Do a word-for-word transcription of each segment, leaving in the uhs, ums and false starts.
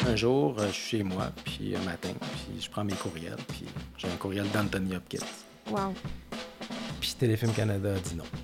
Un jour, euh, je suis chez moi, puis un matin, puis je prends mes courriels, puis j'ai un courriel d'Anthony Hopkins. Wow. Puis Téléfilm Canada a dit non.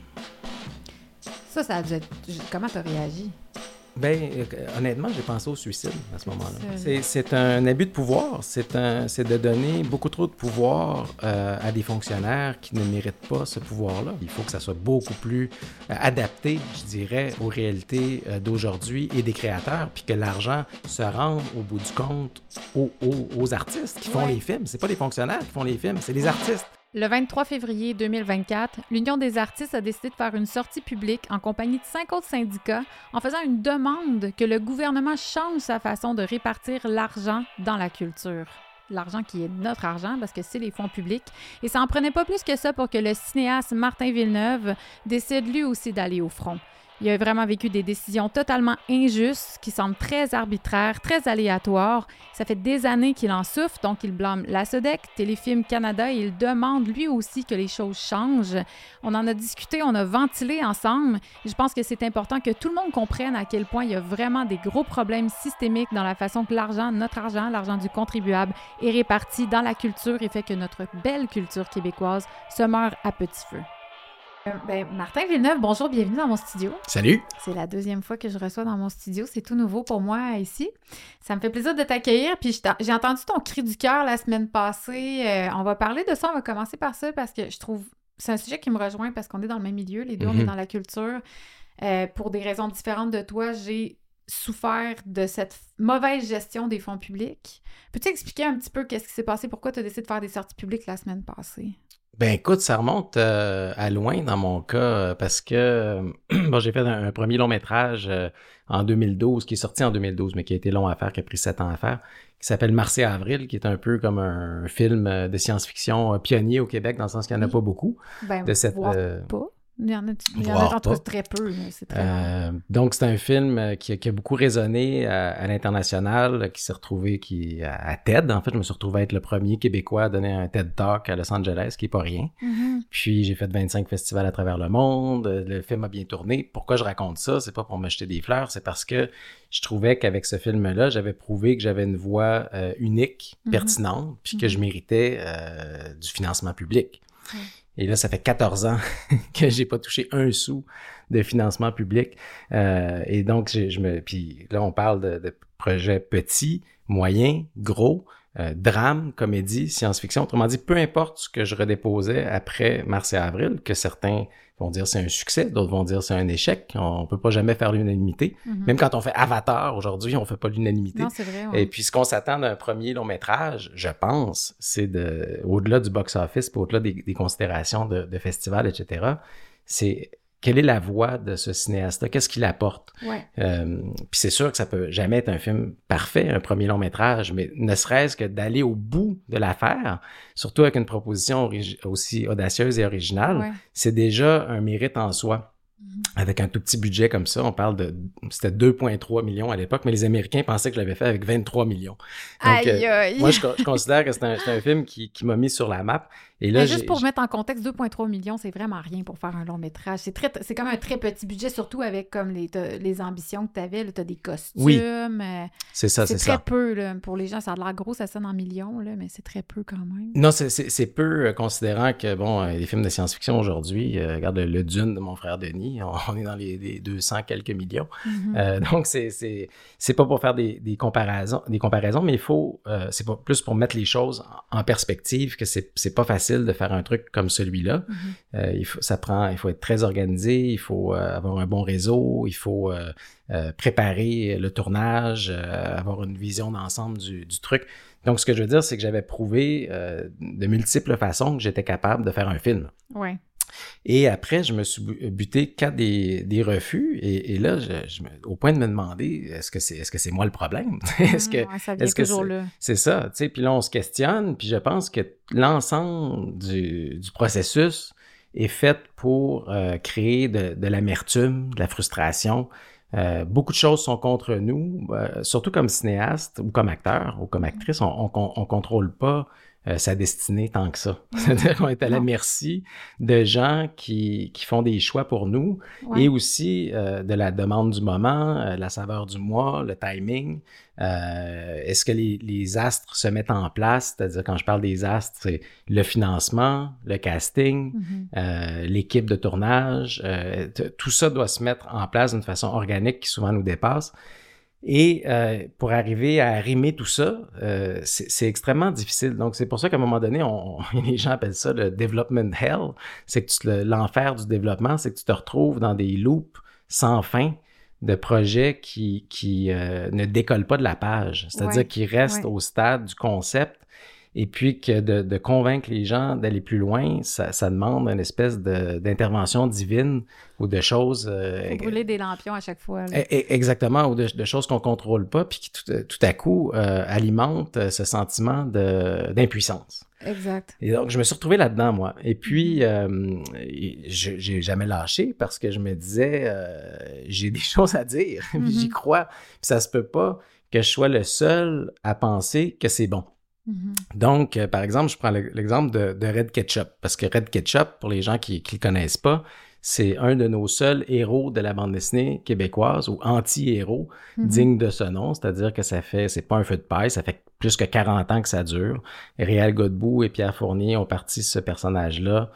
Ça, ça a dû être... Comment t'as réagi? Ben, euh, honnêtement, j'ai pensé au suicide à ce moment-là. C'est, c'est, c'est un abus de pouvoir. C'est, un, c'est de donner beaucoup trop de pouvoir euh, à des fonctionnaires qui ne méritent pas ce pouvoir-là. Il faut que ça soit beaucoup plus euh, adapté, je dirais, aux réalités euh, d'aujourd'hui et des créateurs, puis que l'argent se rende au bout du compte aux, aux, aux artistes qui font ouais. les films. C'est pas les fonctionnaires qui font les films, c'est les artistes. Le vingt-trois février deux mille vingt-quatre, l'Union des artistes a décidé de faire une sortie publique en compagnie de cinq autres syndicats en faisant une demande que le gouvernement change sa façon de répartir l'argent dans la culture. L'argent qui est notre argent parce que c'est les fonds publics. Et ça en prenait pas plus que ça pour que le cinéaste Martin Villeneuve décide lui aussi d'aller au front. Il a vraiment vécu des décisions totalement injustes, qui semblent très arbitraires, très aléatoires. Ça fait des années qu'il en souffre, donc il blâme la SODEC, Téléfilm Canada, et il demande lui aussi que les choses changent. On en a discuté, on a ventilé ensemble. Et je pense que c'est important que tout le monde comprenne à quel point il y a vraiment des gros problèmes systémiques dans la façon que l'argent, notre argent, l'argent du contribuable, est réparti dans la culture et fait que notre belle culture québécoise se meurt à petit feu. Ben, Martin Villeneuve, bonjour, bienvenue dans mon studio. Salut! C'est la deuxième fois que je reçois dans mon studio. C'est tout nouveau pour moi ici. Ça me fait plaisir de t'accueillir. Puis j'ai entendu ton cri du cœur la semaine passée. Euh, on va parler de ça. On va commencer par ça parce que je trouve... C'est un sujet qui me rejoint parce qu'on est dans le même milieu. Les deux, mm-hmm. on est dans la culture. Euh, pour des raisons différentes de toi, j'ai souffert de cette mauvaise gestion des fonds publics. Peux-tu expliquer un petit peu qu'est-ce qui s'est passé? Pourquoi tu as décidé de faire des sorties publiques la semaine passée? Ben écoute, ça remonte euh, à loin dans mon cas euh, parce que euh, bon, j'ai fait un, un premier long métrage euh, en deux mille douze, qui est sorti en deux mille douze, mais qui a été long à faire, qui a pris sept ans à faire, qui s'appelle Mars et Avril, qui est un peu comme un, un film de science-fiction euh, pionnier au Québec, dans le sens qu'il n'y en a pas beaucoup. Ben, de cette, voire euh, pas. Il y en a, il y en a en tout cas très peu, mais c'est très euh, donc, c'est un film qui, qui a beaucoup résonné à, à l'international, qui s'est retrouvé qui, à TED. En fait, je me suis retrouvé à être le premier Québécois à donner un TED Talk à Los Angeles, qui n'est pas rien. Mm-hmm. Puis, j'ai fait vingt-cinq festivals à travers le monde. Le film a bien tourné. Pourquoi je raconte ça? C'est pas pour me jeter des fleurs, c'est parce que je trouvais qu'avec ce film-là, j'avais prouvé que j'avais une voix euh, unique, mm-hmm. pertinente, puis mm-hmm. que je méritais euh, du financement public. Mm-hmm. Et là, ça fait quatorze ans que j'ai pas touché un sou de financement public. Euh, et donc, je, je me... Puis là, on parle de, de projets petits, moyens, gros, euh, drame, comédie, science-fiction. Autrement dit, peu importe ce que je redéposais après Mars et Avril, que certains vont dire c'est un succès, d'autres vont dire c'est un échec. On peut pas jamais faire l'unanimité. Mm-hmm. Même quand on fait Avatar, aujourd'hui, on fait pas l'unanimité. Non, c'est vrai. Ouais. Et puis, ce qu'on s'attend d'un premier long-métrage, je pense, c'est de, au-delà du box-office, puis au-delà des, des considérations de, de festivals, et cetera, c'est quelle est la voix de ce cinéaste-là? Qu'est-ce qu'il apporte? Ouais. Euh, puis c'est sûr que ça peut jamais être un film parfait, un premier long-métrage, mais ne serait-ce que d'aller au bout de l'affaire, surtout avec une proposition origi- aussi audacieuse et originale, ouais. c'est déjà un mérite en soi. Mm-hmm. Avec un tout petit budget comme ça, on parle de... C'était deux virgule trois millions à l'époque, mais les Américains pensaient que je l'avais fait avec vingt-trois millions. Donc, aïe, aïe. Euh, moi, je, je considère que c'est un, c'est un film qui, qui m'a mis sur la map. Et là, mais juste j'ai, pour j'ai... mettre en contexte, deux virgule trois millions, c'est vraiment rien pour faire un long métrage. C'est, très, c'est comme un très petit budget, surtout avec comme les, les ambitions que tu avais. Tu as des costumes. Oui, euh, c'est ça, c'est, c'est très ça. peu. Là, pour les gens, ça a l'air gros, ça sonne en millions, là, mais c'est très peu quand même. Non, c'est, c'est, c'est peu, euh, considérant que, bon, euh, les films de science-fiction aujourd'hui, euh, regarde le, le Dune de mon frère Denis, on, on est dans les, les deux cents quelques millions. Mm-hmm. Euh, donc, c'est, c'est, c'est pas pour faire des, des, comparaisons, des comparaisons, mais il faut, euh, c'est pas plus pour mettre les choses en, en perspective, que c'est, c'est pas facile de faire un truc comme celui-là. Mm-hmm. Euh, il faut, ça prend, il faut être très organisé, il faut euh, avoir un bon réseau, il faut euh, euh, préparer le tournage, euh, avoir une vision d'ensemble du, du truc. Donc, ce que je veux dire, c'est que j'avais prouvé euh, de multiples façons que j'étais capable de faire un film. Ouais. Et après, je me suis buté qu'à des, des refus. Et, et là, je, je me, au point de me demander, est-ce que c'est, est-ce que c'est moi le problème? est-ce que, ouais, ça vient est-ce que toujours c'est, là. C'est ça, tu sais. Puis là, on se questionne. Puis je pense que l'ensemble du, du processus est fait pour euh, créer de, de l'amertume, de la frustration. Euh, beaucoup de choses sont contre nous, euh, surtout comme cinéaste ou comme acteur ou comme actrice. On, on, on contrôle pas euh, sa destinée tant que ça. C'est-à-dire qu'on est à la merci de gens qui, qui font des choix pour nous ouais. et aussi euh, de la demande du moment, euh, la saveur du mois, le timing. Euh, est-ce que les, les astres se mettent en place? C'est-à-dire, quand je parle des astres, c'est le financement, le casting, mm-hmm. euh, l'équipe de tournage. Euh, t- tout ça doit se mettre en place d'une façon organique qui souvent nous dépasse. Et euh, pour arriver à arrimer tout ça, euh, c'est, c'est extrêmement difficile. Donc, c'est pour ça qu'à un moment donné, on, on, les gens appellent ça le development hell. C'est que tu, le, l'enfer du développement, c'est que tu te retrouves dans des loops sans fin de projets qui, qui euh, ne décollent pas de la page. C'est-à-dire ouais, qu'ils restent ouais. au stade du concept. Et puis que de, de convaincre les gens d'aller plus loin, ça, ça demande une espèce de, d'intervention divine ou de choses... Euh, brûler des lampions à chaque fois. Là. Exactement, ou de, de choses qu'on ne contrôle pas, puis qui tout, tout à coup euh, alimentent ce sentiment de, d'impuissance. Exact. Et donc, je me suis retrouvé là-dedans, moi. Et puis, euh, je, j'ai jamais lâché parce que je me disais, euh, j'ai des choses à dire, mm-hmm. j'y crois. Puis ça se peut pas que je sois le seul à penser que c'est bon. Mm-hmm. Donc, euh, par exemple, je prends le, l'exemple de, de Red Ketchup, parce que Red Ketchup, pour les gens qui ne le connaissent pas, c'est un de nos seuls héros de la bande dessinée québécoise, ou anti-héros, mm-hmm. digne de ce nom, c'est-à-dire que ça fait, c'est pas un feu de paille, ça fait plus que quarante ans que ça dure. Réal Godbout et Pierre Fournier ont parti ce personnage-là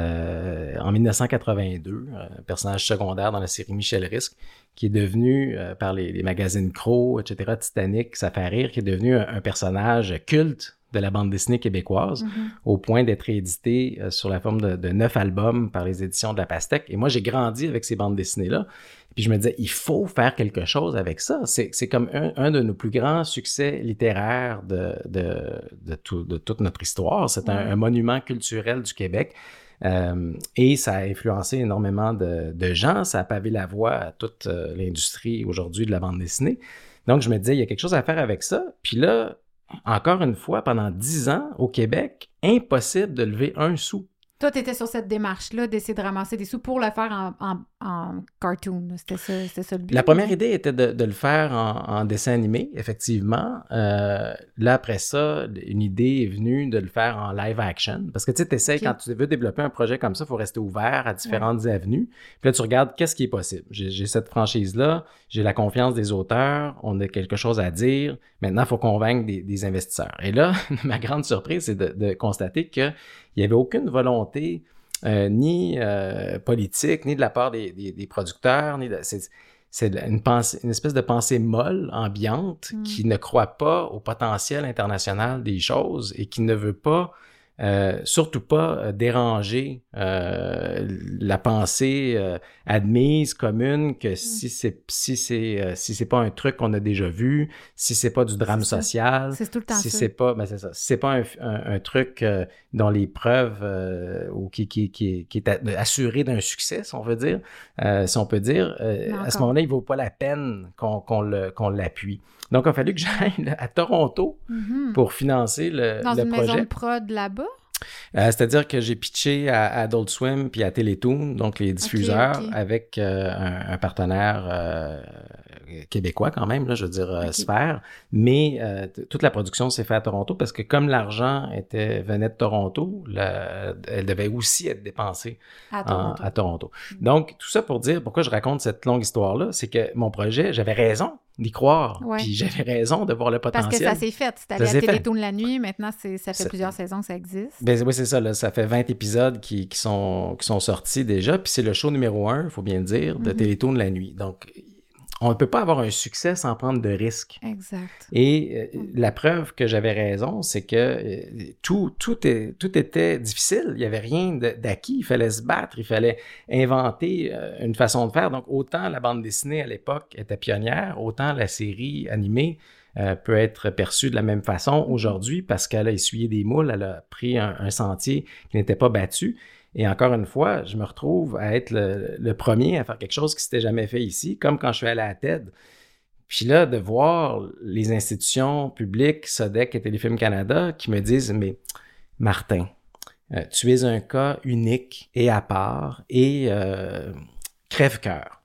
euh, en dix-neuf cent quatre-vingt-deux, un personnage secondaire dans la série Michel Risque, qui est devenu, euh, par les, les magazines Crow, et cetera, Titanic, ça fait rire, qui est devenu un, un personnage culte de la bande dessinée québécoise, mm-hmm. au point d'être réédité euh, sur la forme de, de neuf albums par les éditions de La Pastèque. Et moi, j'ai grandi avec ces bandes dessinées-là. Puis je me disais, il faut faire quelque chose avec ça. C'est, c'est comme un, un de nos plus grands succès littéraires de, de, de, tout, de toute notre histoire. C'est un, un monument culturel du Québec. Euh, et ça a influencé énormément de, de gens. Ça a pavé la voie à toute euh, l'industrie aujourd'hui de la bande dessinée. Donc, je me disais, il y a quelque chose à faire avec ça. Puis là, encore une fois, pendant dix ans, au Québec, impossible de lever un sou. Toi, tu étais sur cette démarche-là d'essayer de ramasser des sous pour le faire en, en, en cartoon. C'était ça, c'était ça le but? La première idée était de, de le faire en, en dessin animé, effectivement. Euh, là, après ça, une idée est venue de le faire en live action. Parce que tu sais, tu essaies, okay. quand tu veux développer un projet comme ça, il faut rester ouvert à différentes ouais. avenues. Puis là, tu regardes qu'est-ce qui est possible. J'ai, j'ai cette franchise-là, j'ai la confiance des auteurs, on a quelque chose à dire. Maintenant, il faut convaincre des, des investisseurs. Et là, ma grande surprise, c'est de, de constater que il n'y avait aucune volonté, euh, ni euh, politique, ni de la part des, des, des producteurs. Ni de, c'est, c'est une, pensée, une espèce de pensée molle, ambiante, mm. qui ne croit pas au potentiel international des choses et qui ne veut pas, euh, surtout pas euh, déranger euh, la pensée euh, admise, commune, que mm. si c'est si c'est euh, si c'est pas un truc qu'on a déjà vu, si c'est pas du drame c'est social, c'est tout le temps si ça. c'est pas, ben c'est ça, si c'est pas un, un, un truc euh, dont les preuves euh, ou qui qui qui qui est assuré d'un succès, si on veut dire, euh, si on peut dire, euh, à ce moment-là, il vaut pas la peine qu'on qu'on le qu'on l'appuie. Donc, il a fallu que j'aille à Toronto mm-hmm. pour financer le, Dans le une projet. Maison de prod là-bas? Euh, c'est-à-dire que j'ai pitché à, à Adult Swim puis à Télétoon, donc les diffuseurs, okay, okay. avec euh, un, un partenaire euh, québécois quand même, là, je veux dire euh, okay. Sphère. Mais euh, t- toute la production s'est faite à Toronto parce que comme l'argent était venait de Toronto, la, elle devait aussi être dépensée à Toronto. En, à Toronto. Mm. Donc, tout ça pour dire pourquoi je raconte cette longue histoire-là, c'est que mon projet, j'avais raison d'y croire. Ouais. Puis j'avais raison de voir le potentiel. Parce que ça s'est fait. C'est allé à Télétoon la nuit. Maintenant, c'est, ça fait ça... plusieurs saisons que ça existe. Ben oui, c'est ça. Là, ça fait vingt épisodes qui, qui, sont, qui sont sortis déjà. Puis c'est le show numéro un, il faut bien le dire, de mm-hmm. Télétoon la nuit. Donc, on ne peut pas avoir un succès sans prendre de risques. Exact. Et euh, la preuve que j'avais raison, c'est que euh, tout, tout, est, tout était difficile. Il n'y avait rien de, d'acquis. Il fallait se battre. Il fallait inventer euh, une façon de faire. Donc, autant la bande dessinée à l'époque était pionnière, autant la série animée euh, peut être perçue de la même façon aujourd'hui parce qu'elle a essuyé des moules. Elle a pris un, un sentier qui n'était pas battu. Et encore une fois, je me retrouve à être le, le premier à faire quelque chose qui ne s'était jamais fait ici, comme quand je suis allé à T E D. Puis là, de voir les institutions publiques, Sodec et Téléfilm Canada, qui me disent « Mais Martin, euh, tu es un cas unique et à part et euh, crève-cœur.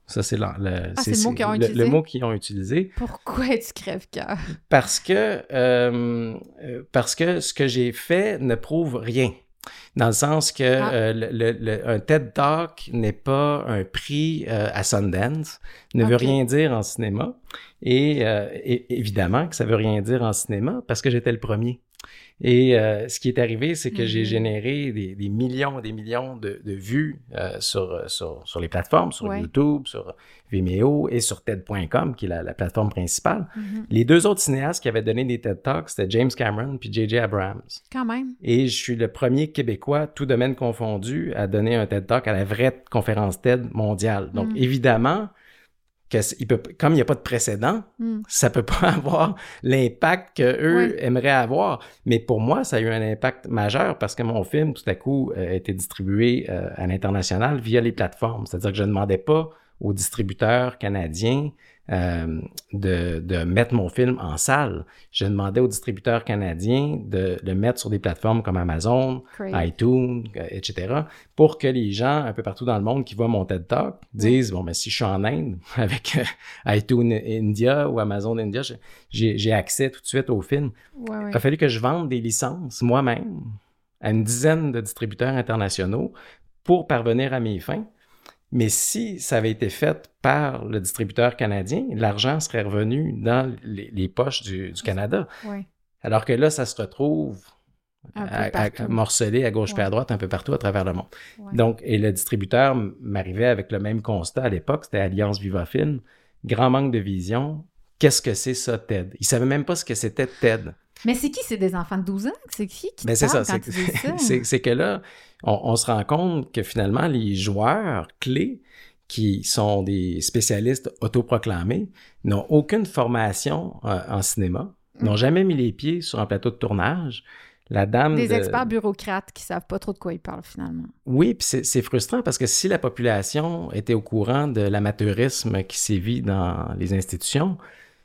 Ça, c'est, le, le, ah, c'est, c'est le mot qu'ils ont le, utilisé? Le mot qu'ils ont utilisé. Pourquoi tu crèves-cœur? Parce que, euh, parce que ce que j'ai fait ne prouve rien. Dans le sens que ah. euh, le, le, le, un TED Talk n'est pas un prix euh, à Sundance, ne okay. veut rien dire en cinéma. Et, euh, et évidemment que ça veut rien dire en cinéma parce que j'étais le premier. Et euh, ce qui est arrivé, c'est que mm-hmm. j'ai généré des, des millions et des millions de, de vues euh, sur, sur, sur les plateformes, sur ouais. YouTube, sur Vimeo et sur TED point com, qui est la, la plateforme principale. Mm-hmm. Les deux autres cinéastes qui avaient donné des TED Talks, c'était James Cameron puis J J Abrams. Quand même. Et je suis le premier Québécois, tout domaine confondu, à donner un TED Talk à la vraie conférence TED mondiale. Donc, mm. évidemment... Que il peut, comme il n'y a pas de précédent, mm. ça ne peut pas avoir l'impact qu'eux oui. aimeraient avoir. Mais pour moi, ça a eu un impact majeur parce que mon film, tout à coup, euh, a été distribué euh, à l'international via les plateformes. C'est-à-dire que je ne demandais pas aux distributeurs canadiens euh, de, de mettre mon film en salle. Je demandais aux distributeurs canadiens de le mettre sur des plateformes comme Amazon, Great. iTunes, et cetera, pour que les gens un peu partout dans le monde qui voient mon TED Talk disent, bon, mais si je suis en Inde avec euh, iTunes India ou Amazon India, j'ai, j'ai accès tout de suite au film. Ouais, ouais. Il a fallu que je vende des licences moi-même à une dizaine de distributeurs internationaux pour parvenir à mes fins. Mais si ça avait été fait par le distributeur canadien, l'argent serait revenu dans les, les poches du, du Canada. Oui. Alors que là, ça se retrouve à, à, à morceler à gauche ouais. et à droite un peu partout à travers le monde. Ouais. Donc, et le distributeur m'arrivait avec le même constat à l'époque, c'était Alliance Viva Film. Grand manque de vision. Qu'est-ce que c'est ça, TED? Ils ne savaient même pas ce que c'était TED. Mais c'est qui? C'est des enfants de douze ans? C'est qui qui ben, te parle c'est ça, quand c'est, tu dis ça? c'est, c'est que là, on, on se rend compte que finalement, les joueurs clés qui sont des spécialistes autoproclamés n'ont aucune formation euh, en cinéma, mmh. n'ont jamais mis les pieds sur un plateau de tournage. La dame des de... experts bureaucrates qui savent pas trop de quoi ils parlent finalement. Oui, puis c'est, c'est frustrant parce que si la population était au courant de l'amateurisme qui sévit dans les institutions,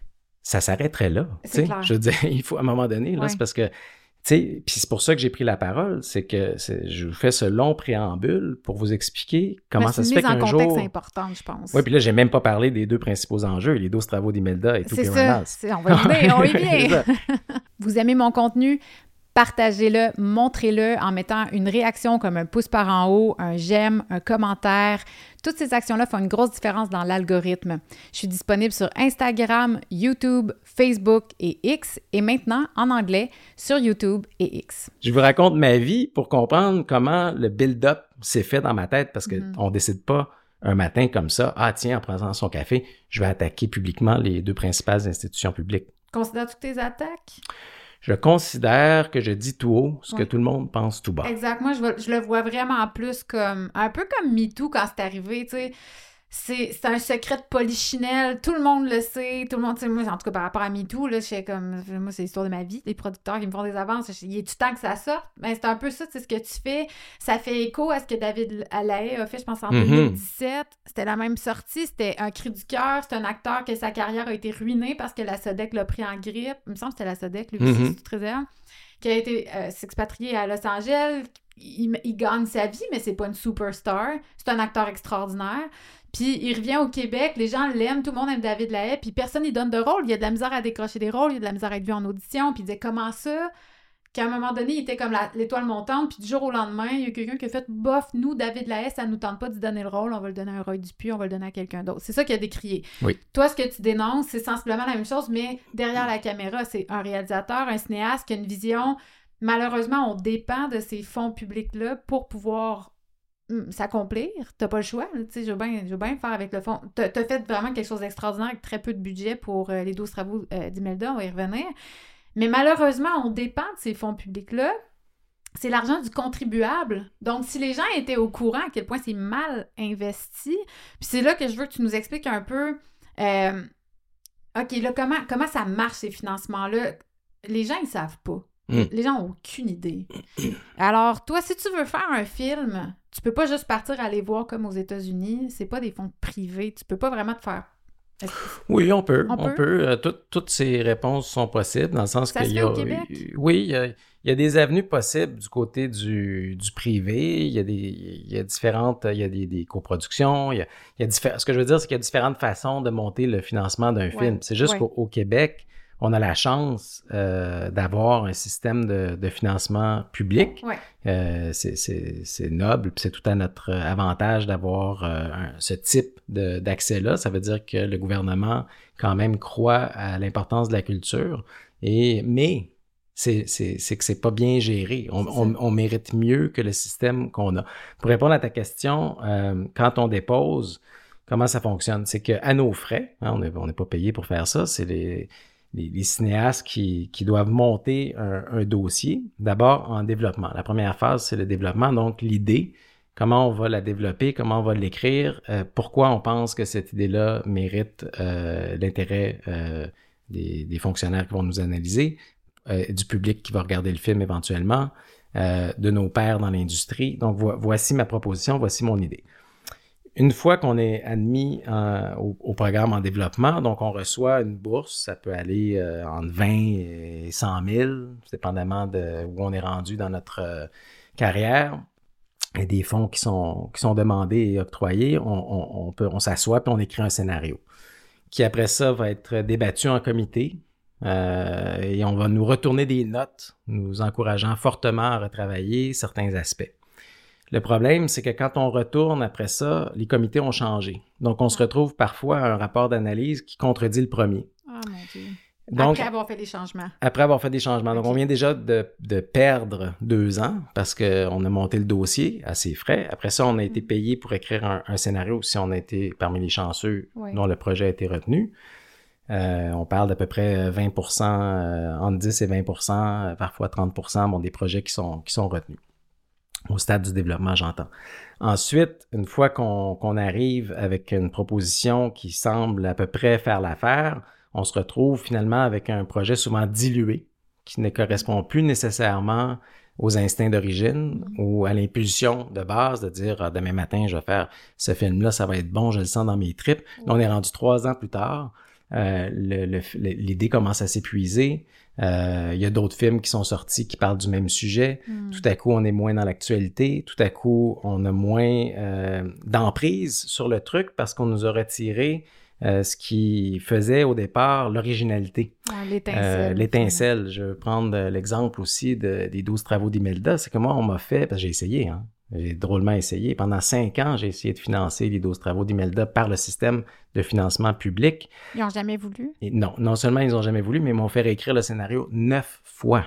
ça s'arrêterait là. C'est clair. Je veux dire, il faut à un moment donné, là, ouais. c'est parce que, tu sais, puis c'est pour ça que j'ai pris la parole, c'est que c'est, je vous fais ce long préambule pour vous expliquer comment mais ça se fait qu'un jour... C'est une mise en contexte importante, je pense. Oui, puis là, j'ai même pas parlé des deux principaux enjeux, les douze travaux d'Imelda et tout. C'est ça, c'est, on va y venir, on y vient. Vous aimez mon contenu? Partagez-le, montrez-le en mettant une réaction comme un pouce par en haut, un j'aime, un commentaire. Toutes ces actions-là font une grosse différence dans l'algorithme. Je suis disponible sur Instagram, YouTube, Facebook et X et maintenant en anglais sur YouTube et X. Je vous raconte ma vie pour comprendre comment le build-up s'est fait dans ma tête parce qu'on mm-hmm. ne décide pas un matin comme ça, ah tiens, en prenant son café, je vais attaquer publiquement les deux principales institutions publiques. Considères-tu tes attaques? Je considère que je dis tout haut ce ouais. que tout le monde pense tout bas. Exact. Moi, je, je le vois vraiment plus comme... Un peu comme MeToo quand c'est arrivé, tu sais. C'est, c'est un secret de polichinelle. Tout le monde le sait. Tout le monde... Moi, en tout cas, par rapport à MeToo, là, je fais comme... Moi, c'est l'histoire de ma vie. Les producteurs qui me font des avances. Je, il est du temps que ça sorte. Ben, c'est un peu ça, c'est ce que tu fais. Ça fait écho à ce que David Lahaye a fait, je pense, en mm-hmm. deux mille dix-sept. C'était la même sortie. C'était un cri du cœur. C'est un acteur que sa carrière a été ruinée parce que la Sodec l'a pris en grippe. Il me semble que c'était la Sodec, lui aussi, mm-hmm. c'est très réel. Qui a été euh, s'expatrié à Los Angeles. Il, il gagne sa vie, mais c'est pas une superstar. C'est un acteur extraordinaire. Puis il revient au Québec, les gens l'aiment, tout le monde aime David Lahaye, puis personne n'y donne de rôle. Il y a de la misère à décrocher des rôles, il y a de la misère à être vu en audition, puis il disait comment ça? Qu'à un moment donné, il était comme la, l'étoile montante, puis du jour au lendemain, il y a quelqu'un qui a fait « Bof, nous, David Lahaye, ça nous tente pas de donner le rôle, on va le donner à un Roy Dupuis, on va le donner à quelqu'un d'autre. » C'est ça qu'il a décrié. Oui. Toi, ce que tu dénonces, c'est sensiblement la même chose, mais derrière la caméra, c'est un réalisateur, un cinéaste qui a une vision. Malheureusement, on dépend de ces fonds publics-là pour pouvoir s'accomplir. T'as pas le choix. Tu sais, je veux bien, je veux bien faire avec le fond. T'as, t'as fait vraiment quelque chose d'extraordinaire avec très peu de budget pour euh, les douze travaux euh, d'Imelda, on va y revenir. Mais malheureusement, on dépend de ces fonds publics-là. C'est l'argent du contribuable. Donc, si les gens étaient au courant à quel point c'est mal investi, puis c'est là que je veux que tu nous expliques un peu, euh, OK, là, comment, comment ça marche, ces financements-là? Les gens, ils savent pas. Mm. Les gens n'ont aucune idée. Alors, toi, si tu veux faire un film, tu peux pas juste partir aller voir comme aux États-Unis. C'est pas des fonds privés. Tu peux pas vraiment te faire Oui, on peut. On, on peut. peut. Euh, tout, toutes ces réponses sont possibles, dans le sens Ça qu'il se y fait a... au Québec? Oui, il y a, il y a des avenues possibles du côté du, du privé. Il y a des, il y a différentes... Il y a des, des coproductions. Il y a, il y a diffé- Ce que je veux dire, c'est qu'il y a différentes façons de monter le financement d'un Ouais, film. C'est juste ouais. qu'au au Québec, on a la chance euh, d'avoir un système de, de financement public. Ouais. Euh, c'est, c'est, c'est noble, puis c'est tout à notre avantage d'avoir euh, un, ce type de, d'accès-là. Ça veut dire que le gouvernement, quand même, croit à l'importance de la culture. Et, mais c'est, c'est, c'est que c'est pas bien géré. On, on, on mérite mieux que le système qu'on a. Pour répondre à ta question, euh, quand on dépose, comment ça fonctionne? C'est qu'à nos frais, hein, on n'est on n'est pas payé pour faire ça, c'est les... Les, les cinéastes qui, qui doivent monter un, un dossier, d'abord en développement. La première phase, c'est le développement, donc l'idée, comment on va la développer, comment on va l'écrire, euh, pourquoi on pense que cette idée-là mérite euh, l'intérêt euh, des, des fonctionnaires qui vont nous analyser, euh, du public qui va regarder le film éventuellement, euh, de nos pairs dans l'industrie. Donc, vo- voici ma proposition, voici mon idée. Une fois qu'on est admis euh, au, au programme en développement, donc on reçoit une bourse, ça peut aller euh, entre vingt et cent mille, dépendamment de où on est rendu dans notre euh, carrière. Il y a des fonds qui sont, qui sont demandés et octroyés. On, on, on, peut, on s'assoit puis on écrit un scénario qui, après ça, va être débattu en comité. Euh, et on va nous retourner des notes, nous encourageant fortement à retravailler certains aspects. Le problème, c'est que quand on retourne après ça, les comités ont changé. Donc, on se retrouve parfois à un rapport d'analyse qui contredit le premier. Ah, mon Dieu. Donc, après avoir fait des changements. Après avoir fait des changements. Donc, okay. on vient déjà de, de perdre deux ans parce qu'on a monté le dossier à ses frais. Après ça, on a été payé pour écrire un, un scénario si on a été parmi les chanceux oui. dont le projet a été retenu. Euh, on parle d'à peu près vingt pour cent, euh, entre dix et vingt pour cent, euh, parfois trente pour cent, bon, des projets qui sont, qui sont retenus. Au stade du développement, j'entends. Ensuite, une fois qu'on, qu'on arrive avec une proposition qui semble à peu près faire l'affaire, on se retrouve finalement avec un projet souvent dilué, qui ne correspond plus nécessairement aux instincts d'origine ou à l'impulsion de base de dire ah, « demain matin, je vais faire ce film-là, ça va être bon, je le sens dans mes tripes ». Là, on est rendu trois ans plus tard. Euh, le, le, l'idée commence à s'épuiser. Euh, il y a d'autres films qui sont sortis qui parlent du même sujet. Mm. Tout à coup, on est moins dans l'actualité. Tout à coup, on a moins euh, d'emprise sur le truc parce qu'on nous a retiré euh, ce qui faisait au départ l'originalité. Ah, l'étincelle. Euh, l'étincelle. Je vais prendre l'exemple aussi de, des douze travaux d'Imelda. C'est que moi, on m'a fait, parce que j'ai essayé, hein. J'ai drôlement essayé. Pendant cinq ans, j'ai essayé de financer les douze travaux d'Imelda par le système de financement public. Ils n'ont jamais voulu? Et non, non seulement ils n'ont jamais voulu, mais ils m'ont fait réécrire le scénario neuf fois.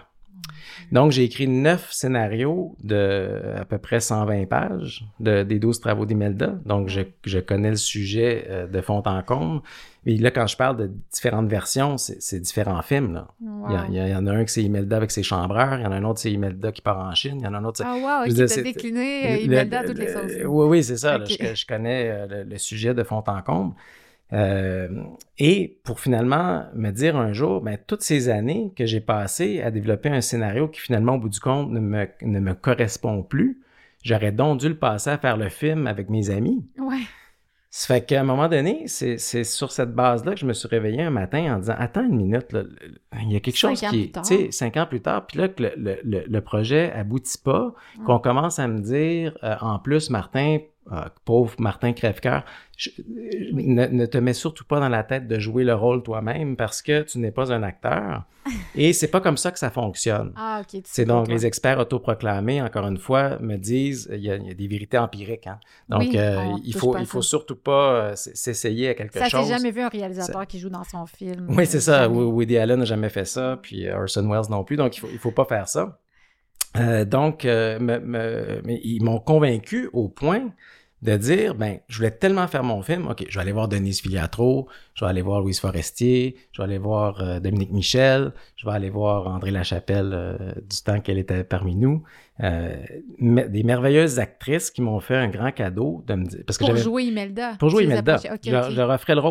Donc, j'ai écrit neuf scénarios de à peu près cent vingt pages de, des douze travaux d'Imelda. Donc, je, je connais le sujet euh, de fond en comble. Et là, quand je parle de différentes versions, c'est, c'est différents films. Là. Wow. Il, y a, il y en a un qui c'est Imelda avec ses chambreurs, il y en a un autre c'est Imelda qui part en Chine, il y en a un autre... Ah wow, qui t'a décliné euh, Imelda à toutes les sauces. Oui, oui, c'est ça. Okay. Là, je, je connais euh, le, le sujet de fond en comble. Euh, et pour finalement me dire un jour, ben, toutes ces années que j'ai passées à développer un scénario qui finalement, au bout du compte, ne me, ne me correspond plus, j'aurais donc dû le passer à faire le film avec mes amis. Ouais. Ça fait qu'à un moment donné, c'est, c'est sur cette base-là que je me suis réveillé un matin en disant « Attends une minute, là, il y a quelque chose qui... » Tu sais, cinq ans plus tard, puis là, que le, le, le, le projet aboutit pas, ouais. Qu'on commence à me dire euh, « En plus, Martin... » Euh, pauvre Martin Crèvecoeur, je, oui. ne, ne te mets surtout pas dans la tête de jouer le rôle toi-même parce que tu n'es pas un acteur. Et c'est pas comme ça que ça fonctionne. Ah, ok. C'est donc toi. Les experts autoproclamés, encore une fois, me disent il y, y a des vérités empiriques. Hein? Donc, oui, euh, il faut, il faut surtout pas euh, s'essayer à quelque ça chose. Ça s'est jamais vu un réalisateur ça... qui joue dans son film. Oui, c'est ça. Jamais. Woody Allen n'a jamais fait ça, puis Orson Welles non plus. Donc, il faut, il faut pas faire ça. Euh, donc, euh, me, me, mais ils m'ont convaincu au point de dire, ben, je voulais tellement faire mon film, OK, je vais aller voir Denise Filiatro, je vais aller voir Louise Forestier, je vais aller voir euh, Dominique Michel, je vais aller voir André Lachapelle euh, du temps qu'elle était parmi nous. Euh, me, des merveilleuses actrices qui m'ont fait un grand cadeau de me dire... Parce que pour j'avais, jouer Imelda. Pour jouer Imelda. Okay, je, okay. je leur offrais le rôle.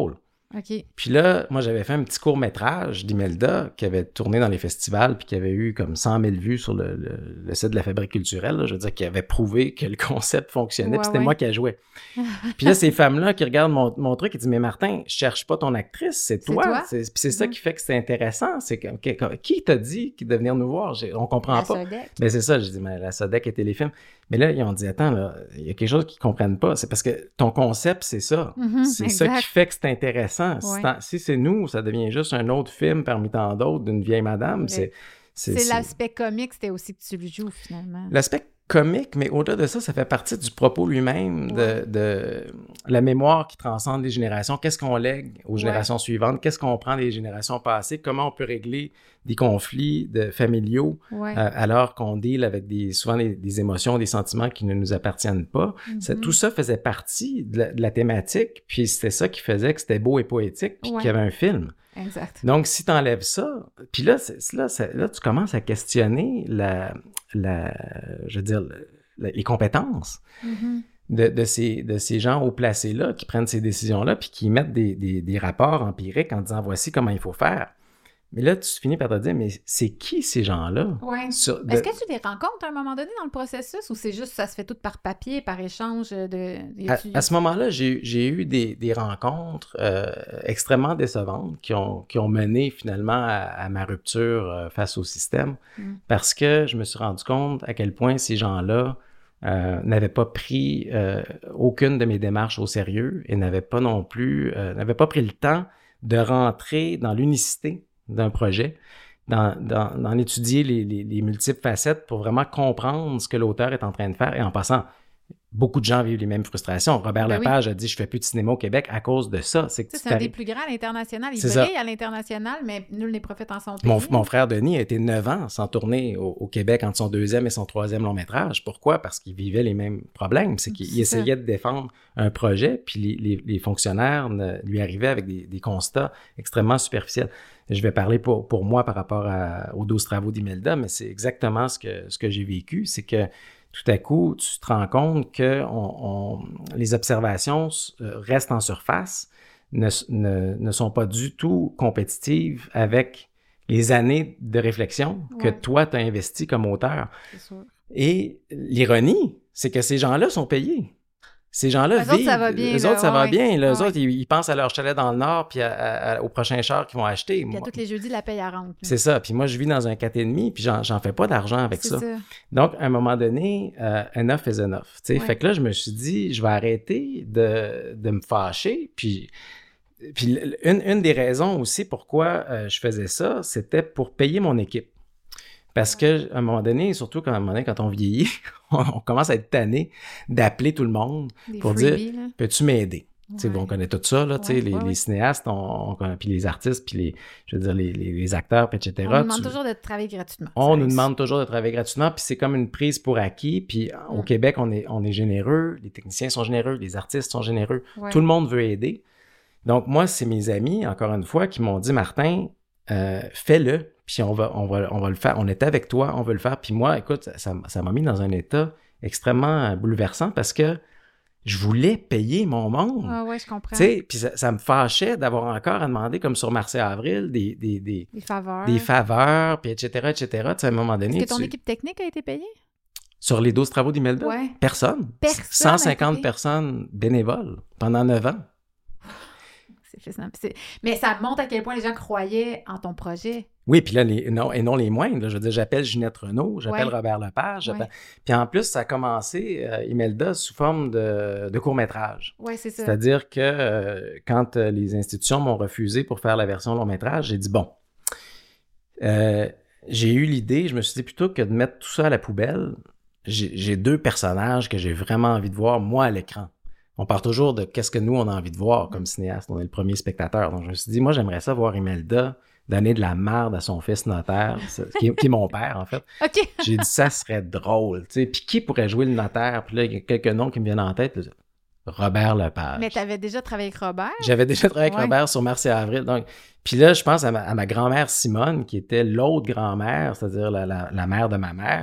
OK. Puis là, moi, j'avais fait un petit court-métrage d'Imelda qui avait tourné dans les festivals puis qui avait eu comme cent mille vues sur le, le, le site de la Fabrique culturelle. Là. Je veux dire, qui avait prouvé que le concept fonctionnait, Ouais, puis c'était ouais. moi qui la jouais. Puis là, ces femmes-là qui regardent mon, mon truc, ils disent « Mais Martin, je cherche pas ton actrice, c'est toi. » toi. C'est, puis c'est mm-hmm. ça qui fait que c'est intéressant. C'est que, okay, qui t'a dit de venir nous voir? J'ai, on comprend la pas. Sodec. Ben c'est ça, j'ai dit « Mais la Sodec et Téléfilm. » Mais là, ils ont dit « Attends, là, il y a quelque chose qu'ils comprennent pas. C'est parce que ton concept, c'est ça. Mm-hmm, c'est exact. ça qui fait que c'est intéressant. Ouais. Si, si c'est nous, ça devient juste un autre film parmi tant d'autres d'une vieille madame. C'est, c'est, c'est l'aspect comique, c'était aussi que tu le joues, finalement. L'aspect comique, mais au-delà de ça, ça fait partie du propos lui-même, ouais. de, de la mémoire qui transcende les générations. Qu'est-ce qu'on lègue aux générations ouais. suivantes? Qu'est-ce qu'on prend des générations passées? Comment on peut régler des conflits de, familiaux ouais. euh, alors qu'on deal avec des, souvent des, des émotions, des sentiments qui ne nous appartiennent pas? Mm-hmm. Ça, tout ça faisait partie de la, de la thématique, puis c'était ça qui faisait que c'était beau et poétique, puis ouais. qu'il y avait un film. Exact. Donc, si tu enlèves ça, puis là, c'est, là, c'est, là, tu commences à questionner la, la je veux dire, la, les compétences mm-hmm. de, de, ces, de ces gens haut placés-là qui prennent ces décisions-là puis qui mettent des, des, des rapports empiriques en disant « Voici comment il faut faire ». Mais là, tu finis par te dire, mais c'est qui ces gens-là? Ouais. Sur, de... Est-ce que tu les rencontres à un moment donné dans le processus ou c'est juste ça se fait tout par papier, par échange de... À, à ce moment-là, j'ai, j'ai eu des, des rencontres euh, extrêmement décevantes qui ont, qui ont mené finalement à, à ma rupture euh, face au système mm. parce que je me suis rendu compte à quel point ces gens-là euh, n'avaient pas pris euh, aucune de mes démarches au sérieux et n'avaient pas non plus, euh, n'avaient pas pris le temps de rentrer dans l'unicité d'un projet, d'en, d'en, d'en étudier les, les, les multiples facettes pour vraiment comprendre ce que l'auteur est en train de faire. Et en passant, beaucoup de gens vivent les mêmes frustrations. Robert ben Lepage oui. a dit « Je fais plus de cinéma au Québec à cause de ça. » C'est, que c'est un des plus grands à l'international. Il c'est brille ça. À l'international, mais nul n'est prophète en son pays. Mon, mon frère Denis a été neuf ans sans tourner au, au Québec entre son deuxième et son troisième long métrage. Pourquoi? Parce qu'il vivait les mêmes problèmes. C'est qu'il c'est essayait ça. de défendre un projet, puis les, les, les fonctionnaires ne, lui arrivaient avec des, des constats extrêmement superficiels. Je vais parler pour, pour moi par rapport à, aux douze travaux d'Imelda, mais c'est exactement ce que, ce que j'ai vécu. C'est que tout à coup, tu te rends compte que on, on, les observations restent en surface, ne, ne, ne sont pas du tout compétitives avec les années de réflexion ouais. que toi, tu as investi comme auteur. C'est sûr. Et l'ironie, c'est que ces gens-là sont payés. Ces gens-là eux vivent. Autres, ça va bien, eux là, autres, ça ouais, va bien. Là, ouais, eux autres, ils, ils pensent à leur chalet dans le Nord puis à, à, à, au prochain char qu'ils vont acheter. Puis à tous les jeudis, la paye à rente. C'est ça. Puis moi, je vis dans un quatre virgule cinq puis j'en, j'en fais pas d'argent avec ça. ça. Donc, à un moment donné, euh, enough is enough. Ouais. Fait que là, je me suis dit, je vais arrêter de, de me fâcher. Puis, puis une, une des raisons aussi pourquoi euh, je faisais ça, c'était pour payer mon équipe. Parce qu'à un moment donné, surtout quand, à un moment donné, quand on vieillit, on commence à être tanné d'appeler tout le monde des pour freebies, dire « Peux-tu m'aider? Ouais. » On connaît tout ça, là, ouais, les, ouais, les ouais. cinéastes, on, on, puis les artistes, puis les, je veux dire, les, les, les acteurs, et cetera. On nous demande tu, toujours de travailler gratuitement. On nous demande toujours de travailler gratuitement, puis c'est comme une prise pour acquis. Puis mm. au Québec, on est, on est généreux, les techniciens sont généreux, les artistes sont généreux, ouais. tout le monde veut aider. Donc moi, c'est mes amis, encore une fois, qui m'ont dit « Martin, euh, fais-le. » Puis on va, on, va, on va le faire. On est avec toi, on veut le faire. Puis moi, écoute, ça, ça m'a mis dans un état extrêmement bouleversant parce que je voulais payer mon monde. Ah ouais, je comprends. Tu sais, puis ça, ça me fâchait d'avoir encore à demander, comme sur Mars et Avril, des, des, des, des faveurs. Des faveurs, puis et cetera, et cetera. Tu sais, à un moment donné... Est-ce que ton tu... équipe technique a été payée? Sur les douze travaux d'Imelda? Ouais. Personne. Personne. cent cinquante personnes bénévoles pendant neuf ans. C'est, c'est... Mais ça montre à quel point les gens croyaient en ton projet. Oui, puis là, les, non, et non les moindres. Là, je veux dire, j'appelle Ginette Renault, j'appelle ouais. Robert Lepage. J'appelle... Ouais. Puis en plus, ça a commencé, euh, Imelda, sous forme de, de court-métrage. Oui, c'est ça. C'est-à-dire que euh, quand euh, les institutions m'ont refusé pour faire la version long-métrage, j'ai dit, bon, euh, j'ai eu l'idée, je me suis dit, plutôt que de mettre tout ça à la poubelle, j'ai, j'ai deux personnages que j'ai vraiment envie de voir, moi, à l'écran. On part toujours de qu'est-ce que nous, on a envie de voir comme cinéaste. On est le premier spectateur. Donc, je me suis dit, moi, j'aimerais ça voir Imelda donner de la merde à son fils notaire, qui est, qui est mon père, en fait. OK. J'ai dit, ça serait drôle, tu sais. Puis qui pourrait jouer le notaire? Puis là, il y a quelques noms qui me viennent en tête. Là, Robert Lepage. Mais tu avais déjà travaillé avec Robert? J'avais déjà travaillé avec ouais. Robert sur Mars et Avril. Donc, puis là, je pense à ma, à ma grand-mère Simone, qui était l'autre grand-mère, c'est-à-dire la, la, la mère de ma mère,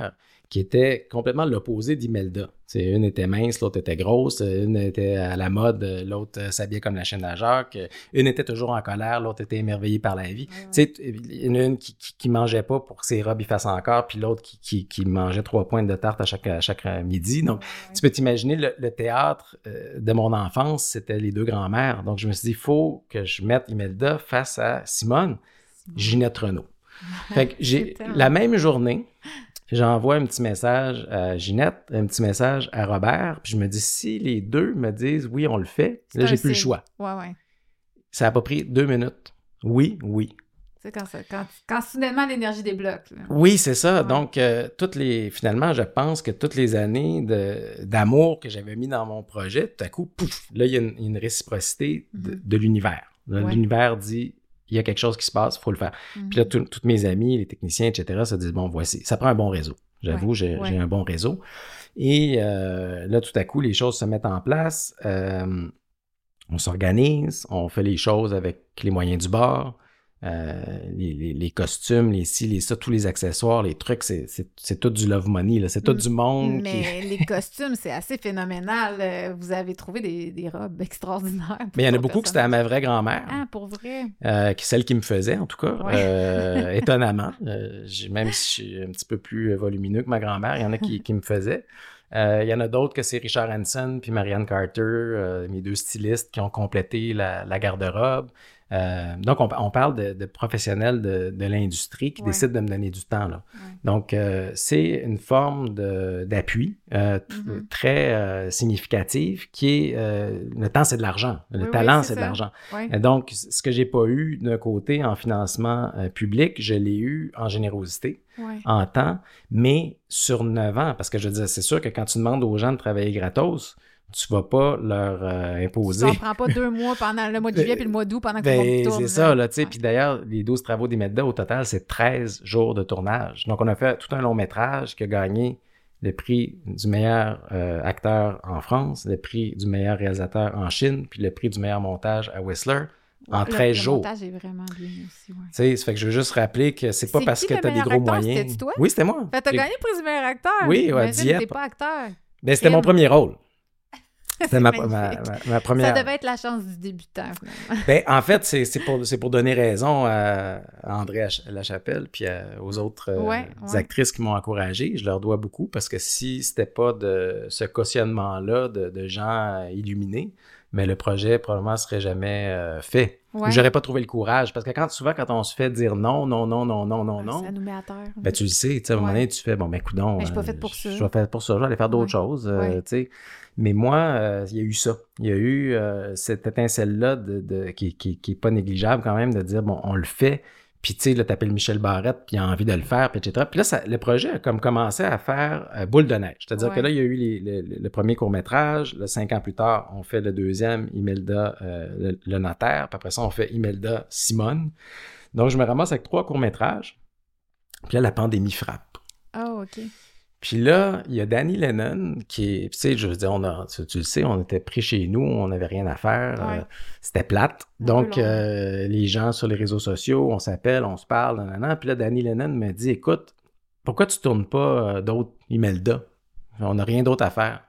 qui étaient complètement l'opposé d'Imelda. T'sais, une était mince, l'autre était grosse, une était à la mode, l'autre s'habillait comme la chaîne à Jacques, une était toujours en colère, l'autre était émerveillée par la vie. Ouais, ouais. Il y en a une qui, qui, qui mangeait pas pour que ses robes y fassent encore, puis l'autre qui, qui, qui mangeait trois pointes de tarte à chaque, à chaque midi. Donc, ouais, ouais. tu peux t'imaginer, le, le théâtre euh, de mon enfance, c'était les deux grands-mères. Donc, je me suis dit, il faut que je mette Imelda face à Simone, Simone. Ginette Renault. Fait que j'ai la même journée, j'envoie un petit message à Ginette, un petit message à Robert, puis je me dis, si les deux me disent « oui, on le fait », là, j'ai plus le choix. Ouais, ouais. Ça n'a pas pris deux minutes. Oui, oui. C'est quand, ça, quand, quand soudainement l'énergie débloque. Là. Oui, c'est ça. Ouais. Donc, euh, toutes les, finalement, je pense que toutes les années de, d'amour que j'avais mis dans mon projet, tout à coup, pouf, là, il y a une, une réciprocité de, mm-hmm. de l'univers. Là, ouais. L'univers dit... il y a quelque chose qui se passe, il faut le faire. Mm-hmm. Puis là, tout, tous mes amis, les techniciens, et cetera, se disent, bon, voici. Ça prend un bon réseau. J'avoue, ouais, j'ai, ouais. j'ai un bon réseau. Et euh, là, tout à coup, les choses se mettent en place. Euh, on s'organise, on fait les choses avec les moyens du bord. Euh, les, les, les costumes, les ci, les ça, tous les accessoires, les trucs, c'est, c'est, c'est tout du love money, là. C'est tout mmh, du monde. Mais qui... les costumes, c'est assez phénoménal. Vous avez trouvé des, des robes extraordinaires. Mais il y en a beaucoup que c'était à ma vraie grand-mère. Ah, pour vrai? Euh, celle qui me faisait, en tout cas. Ouais. Euh, étonnamment. Euh, j'ai, même si je suis un petit peu plus volumineux que ma grand-mère, il y en a qui, qui me faisaient. Euh, il y en a d'autres que c'est Richard Hanson puis Marianne Carter, euh, mes deux stylistes qui ont complété la, la garde-robe. Euh, donc, on, on parle de, de professionnels de, de l'industrie qui ouais. décident de me donner du temps. Là. Ouais. Donc, euh, c'est une forme de, d'appui euh, mm-hmm. très euh, significative qui est... Euh, le temps, c'est de l'argent. Le oui, talent, oui, c'est, c'est de l'argent. Oui. Et donc, ce que j'ai pas eu d'un côté en financement euh, public, je l'ai eu en générosité, oui. en temps, mais sur neuf ans. Parce que je veux dire, c'est sûr que quand tu demandes aux gens de travailler gratos, tu vas pas leur euh, imposer. Ça ne prend pas deux mois pendant le mois de juillet puis le mois d'août pendant que ben, tout le monde tourne. C'est ça, là, tu sais. Ouais. Puis d'ailleurs, les douze travaux d'Imelda, au total, c'est treize jours de tournage. Donc, on a fait tout un long métrage qui a gagné le prix du meilleur euh, acteur en France, le prix du meilleur réalisateur en Chine, puis le prix du meilleur montage à Whistler. En treize jours. Le montage est vraiment bien aussi, ouais. Tu sais, ça fait que je veux juste rappeler que c'est pas c'est parce que t'as des gros acteur, moyens. C'était-tu toi? Oui, c'était moi. Fait t'as gagné le prix du meilleur acteur. Oui, ouais, Dieppe. T'es pas acteur. Ben, c'était Film. Mon premier rôle. C'était ma, ma, ma, ma première... Ça devait être la chance du débutant, finalement. Ben, en fait, c'est, c'est, pour, c'est pour donner raison à, à André Lachapelle puis à, aux autres euh, ouais, ouais. actrices qui m'ont encouragé. Je leur dois beaucoup parce que si c'était pas de ce cautionnement-là de, de gens illuminés, mais le projet probablement serait jamais euh, fait. Ouais. Ou j'aurais pas trouvé le courage. Parce que quand, souvent, quand on se fait dire non, non, non, non, non, non, non... Ça nous met à terre. Ben, tu le sais, tu sais, à un moment donné, tu fais, bon, ben, coudonc... Mais je suis pas faite pour ça. Je suis pas faite pour ça, je vais aller faire d'autres ouais. choses, euh, ouais. tu sais. Mais moi, euh, il y a eu ça. Il y a eu euh, cette étincelle-là de, de, qui, qui, qui est pas négligeable quand même, de dire, bon, on le fait, puis tu sais, là, t'appelles Michel Barrette, puis il a envie de le faire, puis et cetera. Puis là, ça, le projet a comme commencé à faire euh, boule de neige. C'est-à-dire ouais. que là, il y a eu les, les, le premier court-métrage, là, cinq ans plus tard, on fait le deuxième, Imelda, euh, le, le notaire, puis après ça, on fait Imelda Simone. Donc, je me ramasse avec trois courts-métrages, puis là, la pandémie frappe. Ah, oh, OK. Puis là, il y a Danny Lennon qui est, tu sais, je veux dire, on a, tu, tu le sais, on était pris chez nous, on n'avait rien à faire, ouais. euh, c'était plate. Un Donc, euh, les gens sur les réseaux sociaux, on s'appelle, on se parle, nanana. Puis là, Danny Lennon me dit, écoute, pourquoi tu tournes pas euh, d'autres Imelda? On n'a rien d'autre à faire.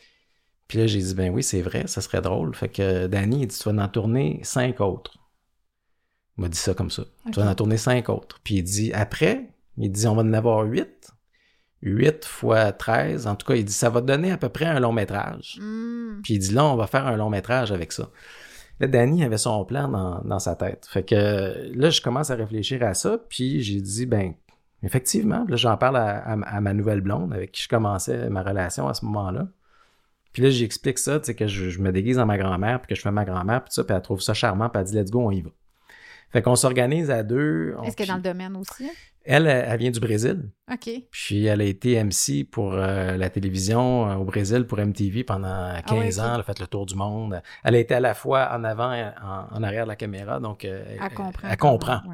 Puis là, j'ai dit, ben oui, c'est vrai, ça serait drôle. Fait que Danny, il dit, tu vas en tourner cinq autres. Il m'a dit ça comme ça. Okay. Tu vas en tourner cinq autres. Puis il dit, après, il dit, on va en avoir huit. huit fois treize, en tout cas, il dit, ça va donner à peu près un long métrage. Mm. Puis il dit, là, on va faire un long métrage avec ça. Là, Danny avait son plan dans, dans sa tête. Fait que là, je commence à réfléchir à ça, puis j'ai dit, ben, effectivement, là, j'en parle à, à, à ma nouvelle blonde, avec qui je commençais ma relation à ce moment-là. Puis là, j'explique ça, tu sais, que je, je me déguise en ma grand-mère, puis que je fais ma grand-mère, puis ça, puis elle trouve ça charmant, puis elle dit, let's go, on y va. Fait qu'on s'organise à deux. Est-ce qu'elle est dans le domaine aussi? Elle, elle vient du Brésil. OK. Puis elle a été M C pour euh, la télévision euh, au Brésil pour M T V pendant quinze ah ouais, ans. Okay. Elle a fait le tour du monde. Elle a été à la fois en avant et en, en arrière de la caméra. Donc, euh, elle, elle comprend. Elle comprend. Ouais.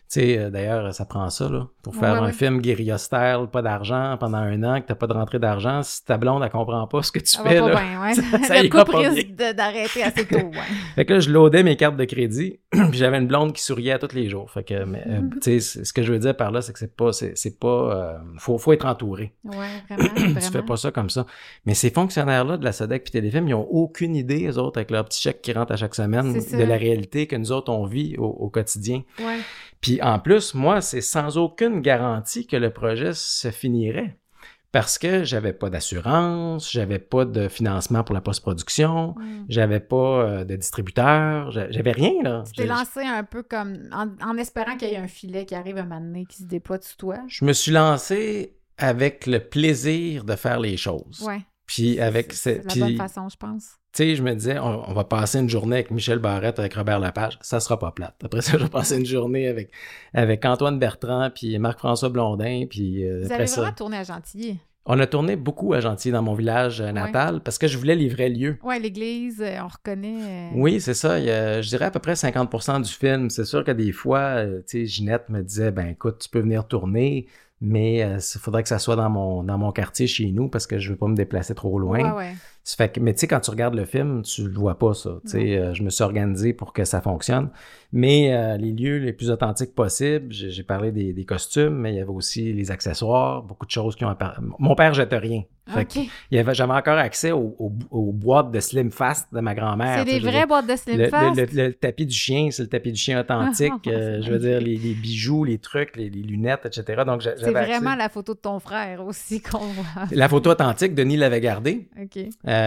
sais, euh, d'ailleurs, ça prend ça, là, pour faire Ouais, un ouais. film guérilla style, pas d'argent, pendant un an, que t'as pas de rentrée d'argent. Si ta blonde, elle comprend pas ce que tu Ça fais, va là, pas bien, ouais. ça, ça Le ira couple pas risque de- d'arrêter assez tôt, ouais. Fait que là, je loadais mes cartes de crédit, puis j'avais une blonde qui souriait à tous les jours. Fait que, mais, euh, tu sais, ce que je veux dire par là, c'est que c'est pas, c'est, c'est pas, euh, faut, faut être entouré. Ouais, vraiment, vraiment. Tu fais pas ça comme ça. Mais ces fonctionnaires-là de la SODEC puis Téléfilm, ils ont aucune idée, eux autres, avec leur petit chèque qui rentre à chaque semaine, C'est ça. de la réalité que nous autres, on vit au, au quotidien. Ouais. Puis en plus, moi, c'est sans aucune garantie que le projet se finirait. Parce que j'avais pas d'assurance, j'avais pas de financement pour la post-production, Mm. j'avais pas euh, de distributeur, j'a- j'avais rien, là. Tu t'es J'ai- lancé un peu comme en, en espérant qu'il y ait un filet qui arrive un moment donné, qui se déploie sous toi. Je me suis lancé avec le plaisir de faire les choses. Ouais. Puis avec... C'est, ce- c'est la puis, bonne façon, je pense. tu sais, je me disais, on, on va passer une journée avec Michel Barrette, avec Robert Lepage, ça sera pas plate. Après ça, je vais passer une journée avec, avec Antoine Bertrand, puis Marc-François Blondin, puis euh, Vous après avez ça... vraiment tourné à Gentilly. On a tourné beaucoup à Gentilly, dans mon village euh, natal, parce que je voulais les vrais lieux. Ouais, l'église, euh, on reconnaît. euh, Oui, c'est ça. Il y a, je dirais à peu près cinquante pour cent du film. C'est sûr que des fois, euh, tu sais, Ginette me disait, ben écoute, tu peux venir tourner, mais il faudrait que ça soit dans mon, dans mon quartier chez nous parce que je veux pas me déplacer trop loin. Ouais, ouais. Ça fait que, mais tu sais, quand tu regardes le film, tu le vois pas, ça. Tu sais, euh, je me suis organisé pour que ça fonctionne. Mais euh, les lieux les plus authentiques possibles, j'ai, j'ai parlé des, des costumes, mais il y avait aussi les accessoires, beaucoup de choses qui ont apparu. Mon père jette rien. Fait que OK. il y avait, j'avais encore accès aux, aux, aux boîtes de Slim Fast de ma grand-mère. C'est tu sais, des je veux vraies dire. boîtes de Slim Le, Fast. le- le- le tapis du chien, c'est le tapis du chien authentique. Ah, euh, c'est je veux dire, les, magnifique. les bijoux, les trucs, les, les lunettes, et cetera. Donc, j'a- C'est j'avais vraiment accès. la photo de ton frère aussi qu'on voit. La photo authentique, Denis l'avait gardée. OK.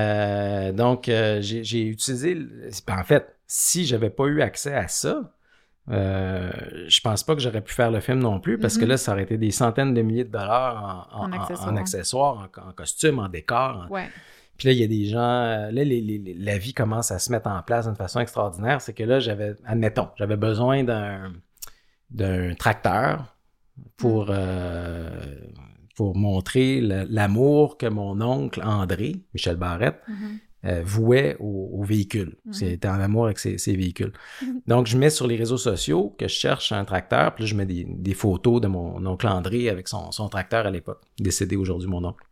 Euh, donc, euh, j'ai, j'ai utilisé... le- En fait, si j'avais pas eu accès à ça, euh, je pense pas que j'aurais pu faire le film non plus, parce que Mhm. là, ça aurait été des centaines de milliers de dollars en, en, En en- accessoires. en accessoires, en, en costumes, en décors. en- Ouais. Puis là, il y a des gens... euh, Là, les- les- les- la vie commence à se mettre en place d'une façon extraordinaire. C'est que là, j'avais... Admettons, j'avais besoin d'un, d'un tracteur pour, euh, pour montrer le- l'amour que mon oncle André, Michel Barrette, Mhm. euh, vouait au, au véhicule. Mhm. Il était en amour avec ses, ses véhicules. Donc, je mets sur les réseaux sociaux que je cherche un tracteur, puis là, je mets des, des photos de mon oncle André avec son, son tracteur à l'époque, décédé aujourd'hui, mon oncle.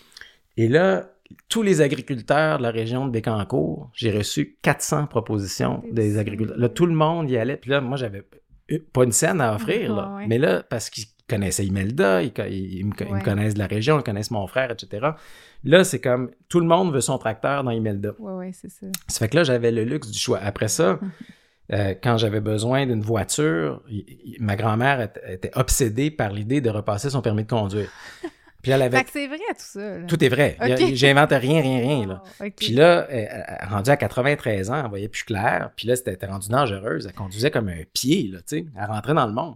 Et là, tous les agriculteurs de la région de Bécancour, j'ai reçu quatre cents propositions C'est des ça. agriculteurs. Là, tout le monde y allait, puis là, moi, j'avais pas une scène à offrir, là. Ah, ouais. Mais là, parce qu'ils connaissaient Imelda, ils, co- ils- ils me, ils me Ouais. connaissent de la région, ils connaissent mon frère, et cetera. Là, c'est comme, tout le monde veut son tracteur dans Imelda. Ouais, ouais, c'est ça. Ça fait que là, j'avais le luxe du choix. Après ça, euh, quand j'avais besoin d'une voiture, il- il- ma grand-mère était, était obsédée par l'idée de repasser son permis de conduire. Puis elle avait... Fait que c'est vrai tout ça. là. Tout est vrai. Il y a- Ok. J'invente rien, rien, rien, là. Oh, OK. Puis là, elle, elle, rendue à quatre-vingt-treize ans, elle voyait plus clair. Puis là, c'était c'était rendu dangereuse. Elle conduisait comme un pied, là, tu sais. Elle rentrait dans le monde.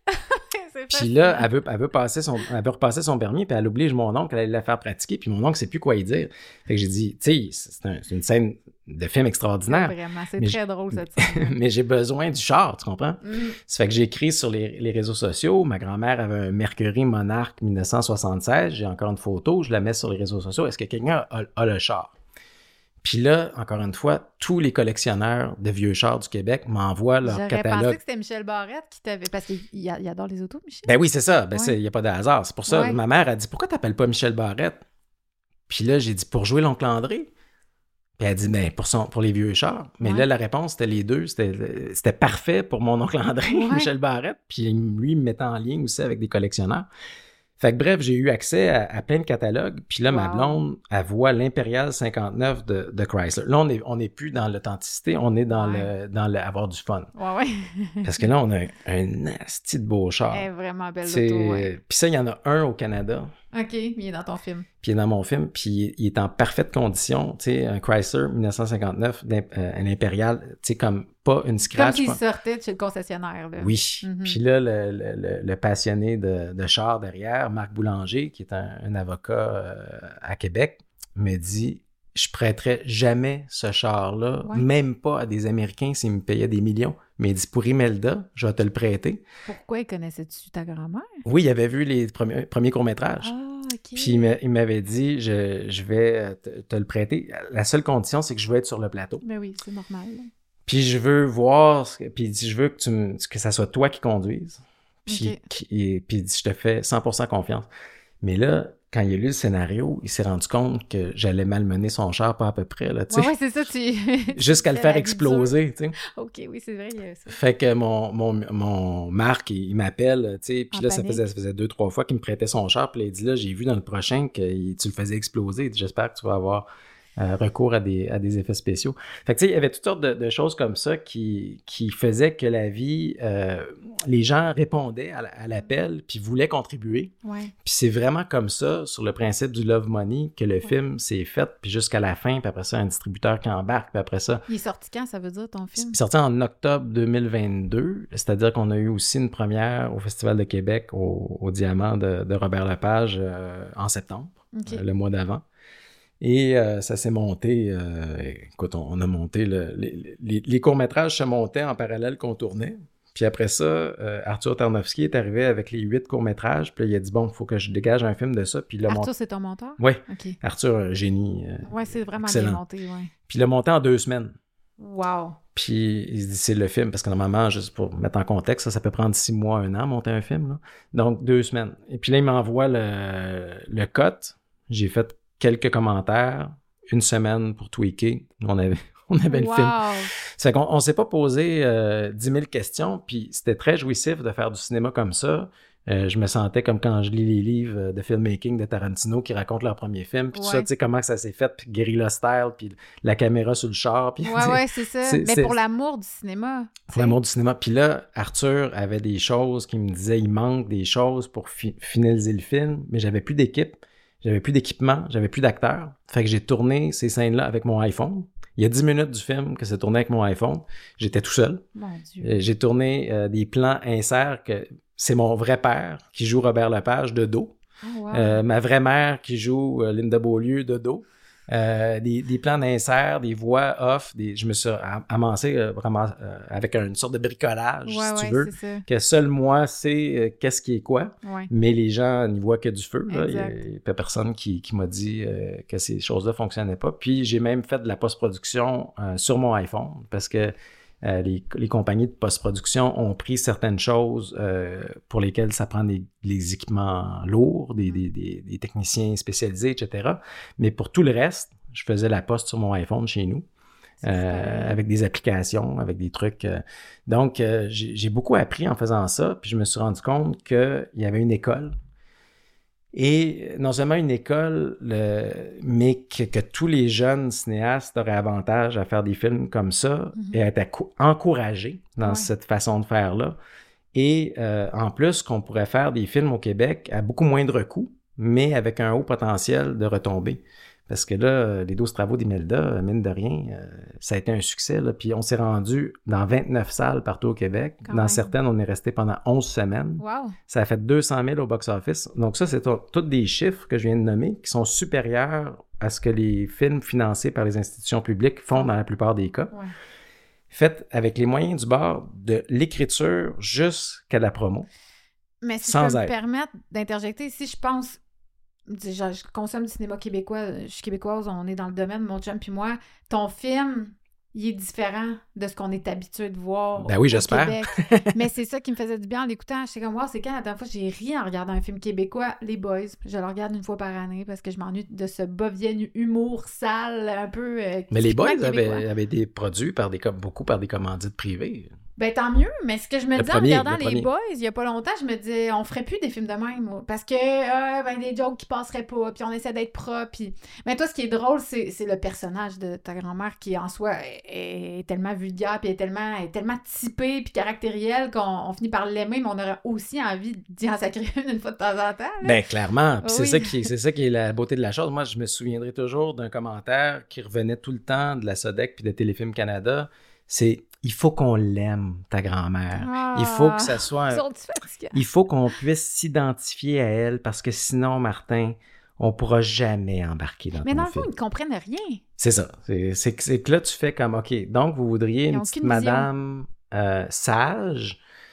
C'est Puis fascinant. là, elle veut, elle veut passer son, elle veut repasser son permis, puis elle oblige mon oncle à aller la faire pratiquer. Puis mon oncle sait plus quoi y dire. Fait que j'ai dit, tu sais, c'est un- c'est une scène de film extraordinaire. Vraiment, c'est Mais très je- drôle cette scène. Mais j'ai besoin du char, tu comprends? Mm. Ça fait que j'ai écrit sur les, les réseaux sociaux. Ma grand-mère avait un Mercury Monarch dix-neuf cent soixante-seize. J'ai encore une photo. Je la mets sur les réseaux sociaux. Est-ce que quelqu'un a, a le char? Puis là, encore une fois, tous les collectionneurs de vieux chars du Québec m'envoient leur J'aurais catalogue. pensé que c'était Michel Barrette qui t'avait... Parce qu'il il a- il adore les autos, Michel. Ben oui, c'est ça. Ben Ouais. il n'y a pas de hasard. C'est pour ça. Ouais. Ma mère a dit, pourquoi t'appelles pas Michel Barrette? Puis là, j'ai dit, pour jouer l'oncle André. Puis elle a dit, ben pour, son, pour les vieux chars. Mais Ouais. là, la réponse, c'était les deux. C'était, c'était parfait pour mon oncle André, Ouais. Michel Barrette. Puis lui, il me mettait en lien aussi avec des collectionneurs. Fait que bref, j'ai eu accès à, à plein de catalogues. Puis là, ma Wow. blonde, elle voit l'Impérial cinquante-neuf de, de Chrysler. Là, on n'est on est plus dans l'authenticité, on est dans, Ouais. le, dans le avoir du fun. Ouais, ouais. Parce que là, on a un, un asti de beau char. Elle est vraiment belle C'est- l'auto, ouais. Puis ça, il y en a un au Canada, OK, mais il est dans ton film. puis il est dans mon film, puis il est- il est en parfaite condition. Tu sais, un Chrysler dix-neuf cent cinquante-neuf, d'im- euh, un Impérial, tu sais, comme pas une Comme scratch. s'il pas- sortait de chez le concessionnaire, là. Oui. Mhm. Puis là, le, le- le- le passionné de, de char derrière, Marc Boulanger, qui est un, un avocat euh, à Québec, me dit, je prêterais jamais ce char-là, Ouais. même pas à des Américains s'ils me payaient des millions. Mais il dit, pour Imelda, je vais te le prêter. Pourquoi il connaissait-tu ta grand-mère? Oui, il avait vu les premiers, premiers courts-métrages. Ah, OK. Puis il m'a- il m'avait dit, je, je vais te, te le prêter. La seule condition, c'est que je veux être sur le plateau. Ben oui, c'est normal. là. Puis je veux voir, puis je veux que, tu me, que ça soit toi qui conduise. Puis, okay. qui, et, puis je te fais cent pour cent confiance. Mais là, quand il a lu le scénario, il s'est rendu compte que j'allais malmener son char pas à peu près, là, tu sais. Ouais, ouais, c'est ça, tu... Jusqu'à le faire exploser, tu sais. OK, oui, c'est vrai, il y a ça. Fait que mon, mon, mon Marc, il, il m'appelle, tu sais, puis là, ça faisait, ça faisait deux, trois fois qu'il me prêtait son char, puis là, il dit, là, j'ai vu dans le prochain que il, tu le faisais exploser, j'espère que tu vas avoir... Euh, recours à des, à des effets spéciaux. Fait que tu sais, il y avait toutes sortes de, de choses comme ça qui, qui faisaient que la vie, euh, les gens répondaient à, à l'appel puis voulaient contribuer. Ouais. Puis c'est vraiment comme ça, sur le principe du Love Money, que le ouais. film s'est fait, puis jusqu'à la fin, puis après ça, un distributeur qui embarque, puis après ça... Il est sorti quand, ça veut dire, ton film? Il est sorti en octobre deux mille vingt-deux, c'est-à-dire qu'on a eu aussi une première au Festival de Québec, au, au Diamant de, de Robert Lepage, euh, en septembre, okay. euh, le mois d'avant. Et euh, ça s'est monté, euh, écoute, on, on a monté, le, les, les, les courts-métrages se montaient en parallèle qu'on tournait. Puis après ça, euh, Arthur Tarnowski est arrivé avec les huit courts-métrages. Puis là, il a dit, bon, il faut que je dégage un film de ça. Puis Arthur, mont... c'est ton monteur? Oui. Okay. Arthur, un génie. Euh, oui, c'est vraiment excellent. bien monté, oui. Puis il l'a monté en deux semaines. Wow! Puis il se dit, c'est le film, parce que normalement, juste pour mettre en contexte, ça, ça peut prendre six mois, un an, monter un film, là. Donc, deux semaines. Et puis là, il m'envoie le, le cut. J'ai fait quelques commentaires. Une semaine pour tweaker. On avait, on avait wow. le film. C'est qu'on on s'est pas posé euh, dix mille questions, puis c'était très jouissif de faire du cinéma comme ça. Euh, je me sentais comme quand je lis les livres de filmmaking de Tarantino qui racontent leur premier film, puis ouais. tout ça, tu sais, comment ça s'est fait, puis guérilla style, puis la caméra sur le char. Puis, ouais, ouais, c'est ça. C'est, Mais c'est, pour l'amour du cinéma. Pour t'sais. l'amour du cinéma. Puis là, Arthur avait des choses qui me disaient, il manque des choses pour fi- finaliser le film, mais j'avais plus d'équipe. J'avais plus d'équipement, j'avais plus d'acteurs. Fait que j'ai tourné ces scènes-là avec mon iPhone. Il y a dix minutes du film que c'est tourné avec mon iPhone. J'étais tout seul. Mon Dieu. J'ai tourné euh, des plans inserts que c'est mon vrai père qui joue Robert Lepage de dos. Oh, wow. euh, ma vraie mère qui joue euh, Linda Beaulieu de dos. Euh, des, des plans d'insert, des voix off, des, je me suis amassé euh, vraiment euh, avec une sorte de bricolage, ouais, si ouais, tu veux, que seul moi sais euh, qu'est-ce qui est quoi, ouais. mais les gens n'y voient que du feu. Là. Il n'y a, a personne qui, qui m'a dit euh, que ces choses-là ne fonctionnaient pas. Puis j'ai même fait de la post-production euh, sur mon iPhone parce que Euh, les, les compagnies de post-production ont pris certaines choses euh, pour lesquelles ça prend des, des équipements lourds, des, des, des, des techniciens spécialisés, et cetera. Mais pour tout le reste, je faisais la post sur mon iPhone chez nous, euh, avec des applications, avec des trucs. Euh. Donc, euh, j'ai, j'ai beaucoup appris en faisant ça, puis je me suis rendu compte qu'il y avait une école. Et non seulement une école, le, mais que, que tous les jeunes cinéastes auraient avantage à faire des films comme ça mm-hmm. et à être accou- encouragés dans ouais. cette façon de faire-là. Et euh, en plus, qu'on pourrait faire des films au Québec à beaucoup moindre coût, mais avec un haut potentiel de retombées. Parce que là, les douze travaux d'Imelda, mine de rien, euh, ça a été un succès. Là. Puis on s'est rendu dans vingt-neuf salles partout au Québec. Quand dans même. Certaines, on est resté pendant onze semaines. Wow. Ça a fait deux cent mille au box-office. Donc ça, c'est t- tous des chiffres que je viens de nommer qui sont supérieurs à ce que les films financés par les institutions publiques font dans la plupart des cas. Ouais. Faites avec les moyens du bord de l'écriture jusqu'à la promo. Mais si sans je peux aide. me permettre d'interjecter, si je pense... Je, je consomme du cinéma québécois, je suis québécoise, on est dans le domaine, mon chum puis moi. Ton film, il est différent de ce qu'on est habitué de voir ben oui, au j'espère. Québec. Mais c'est ça qui me faisait du bien en l'écoutant. J'étais comme, wow, c'est quand la dernière fois j'ai ri en regardant un film québécois, Les Boys. Je le regarde une fois par année parce que je m'ennuie de ce bas vieil humour sale, un peu... Euh, Mais Les Boys avaient, avaient été produits par des, beaucoup par des commandites privées. Ben tant mieux, mais ce que je me le disais premier, en regardant Les premier. Boys, il y a pas longtemps, je me disais, on ferait plus des films de même, moi, parce que, euh, ben des jokes qui passeraient pas, puis on essaie d'être propre, puis... Mais toi, ce qui est drôle, c'est, c'est le personnage de ta grand-mère qui, en soi, est, est tellement vulgaire, puis est tellement, est tellement typé, puis caractériel qu'on on finit par l'aimer, mais on aurait aussi envie d'y en sacrer une une fois de temps en temps. Là. Ben clairement, puis oui. c'est, ça qui, c'est ça qui est la beauté de la chose. Moi, je me souviendrai toujours d'un commentaire qui revenait tout le temps de la Sodec puis de Téléfilm Canada, c'est... Il faut qu'on l'aime, ta grand-mère. Ah, il faut que ça soit... Un... Un... Il faut qu'on puisse s'identifier à elle parce que sinon, Martin, on pourra jamais embarquer dans Mais ton dans le film. fond, ils ne comprennent rien. C'est ça. C'est, c'est, c'est que là, tu fais comme, OK, donc vous voudriez une petite madame euh, sage,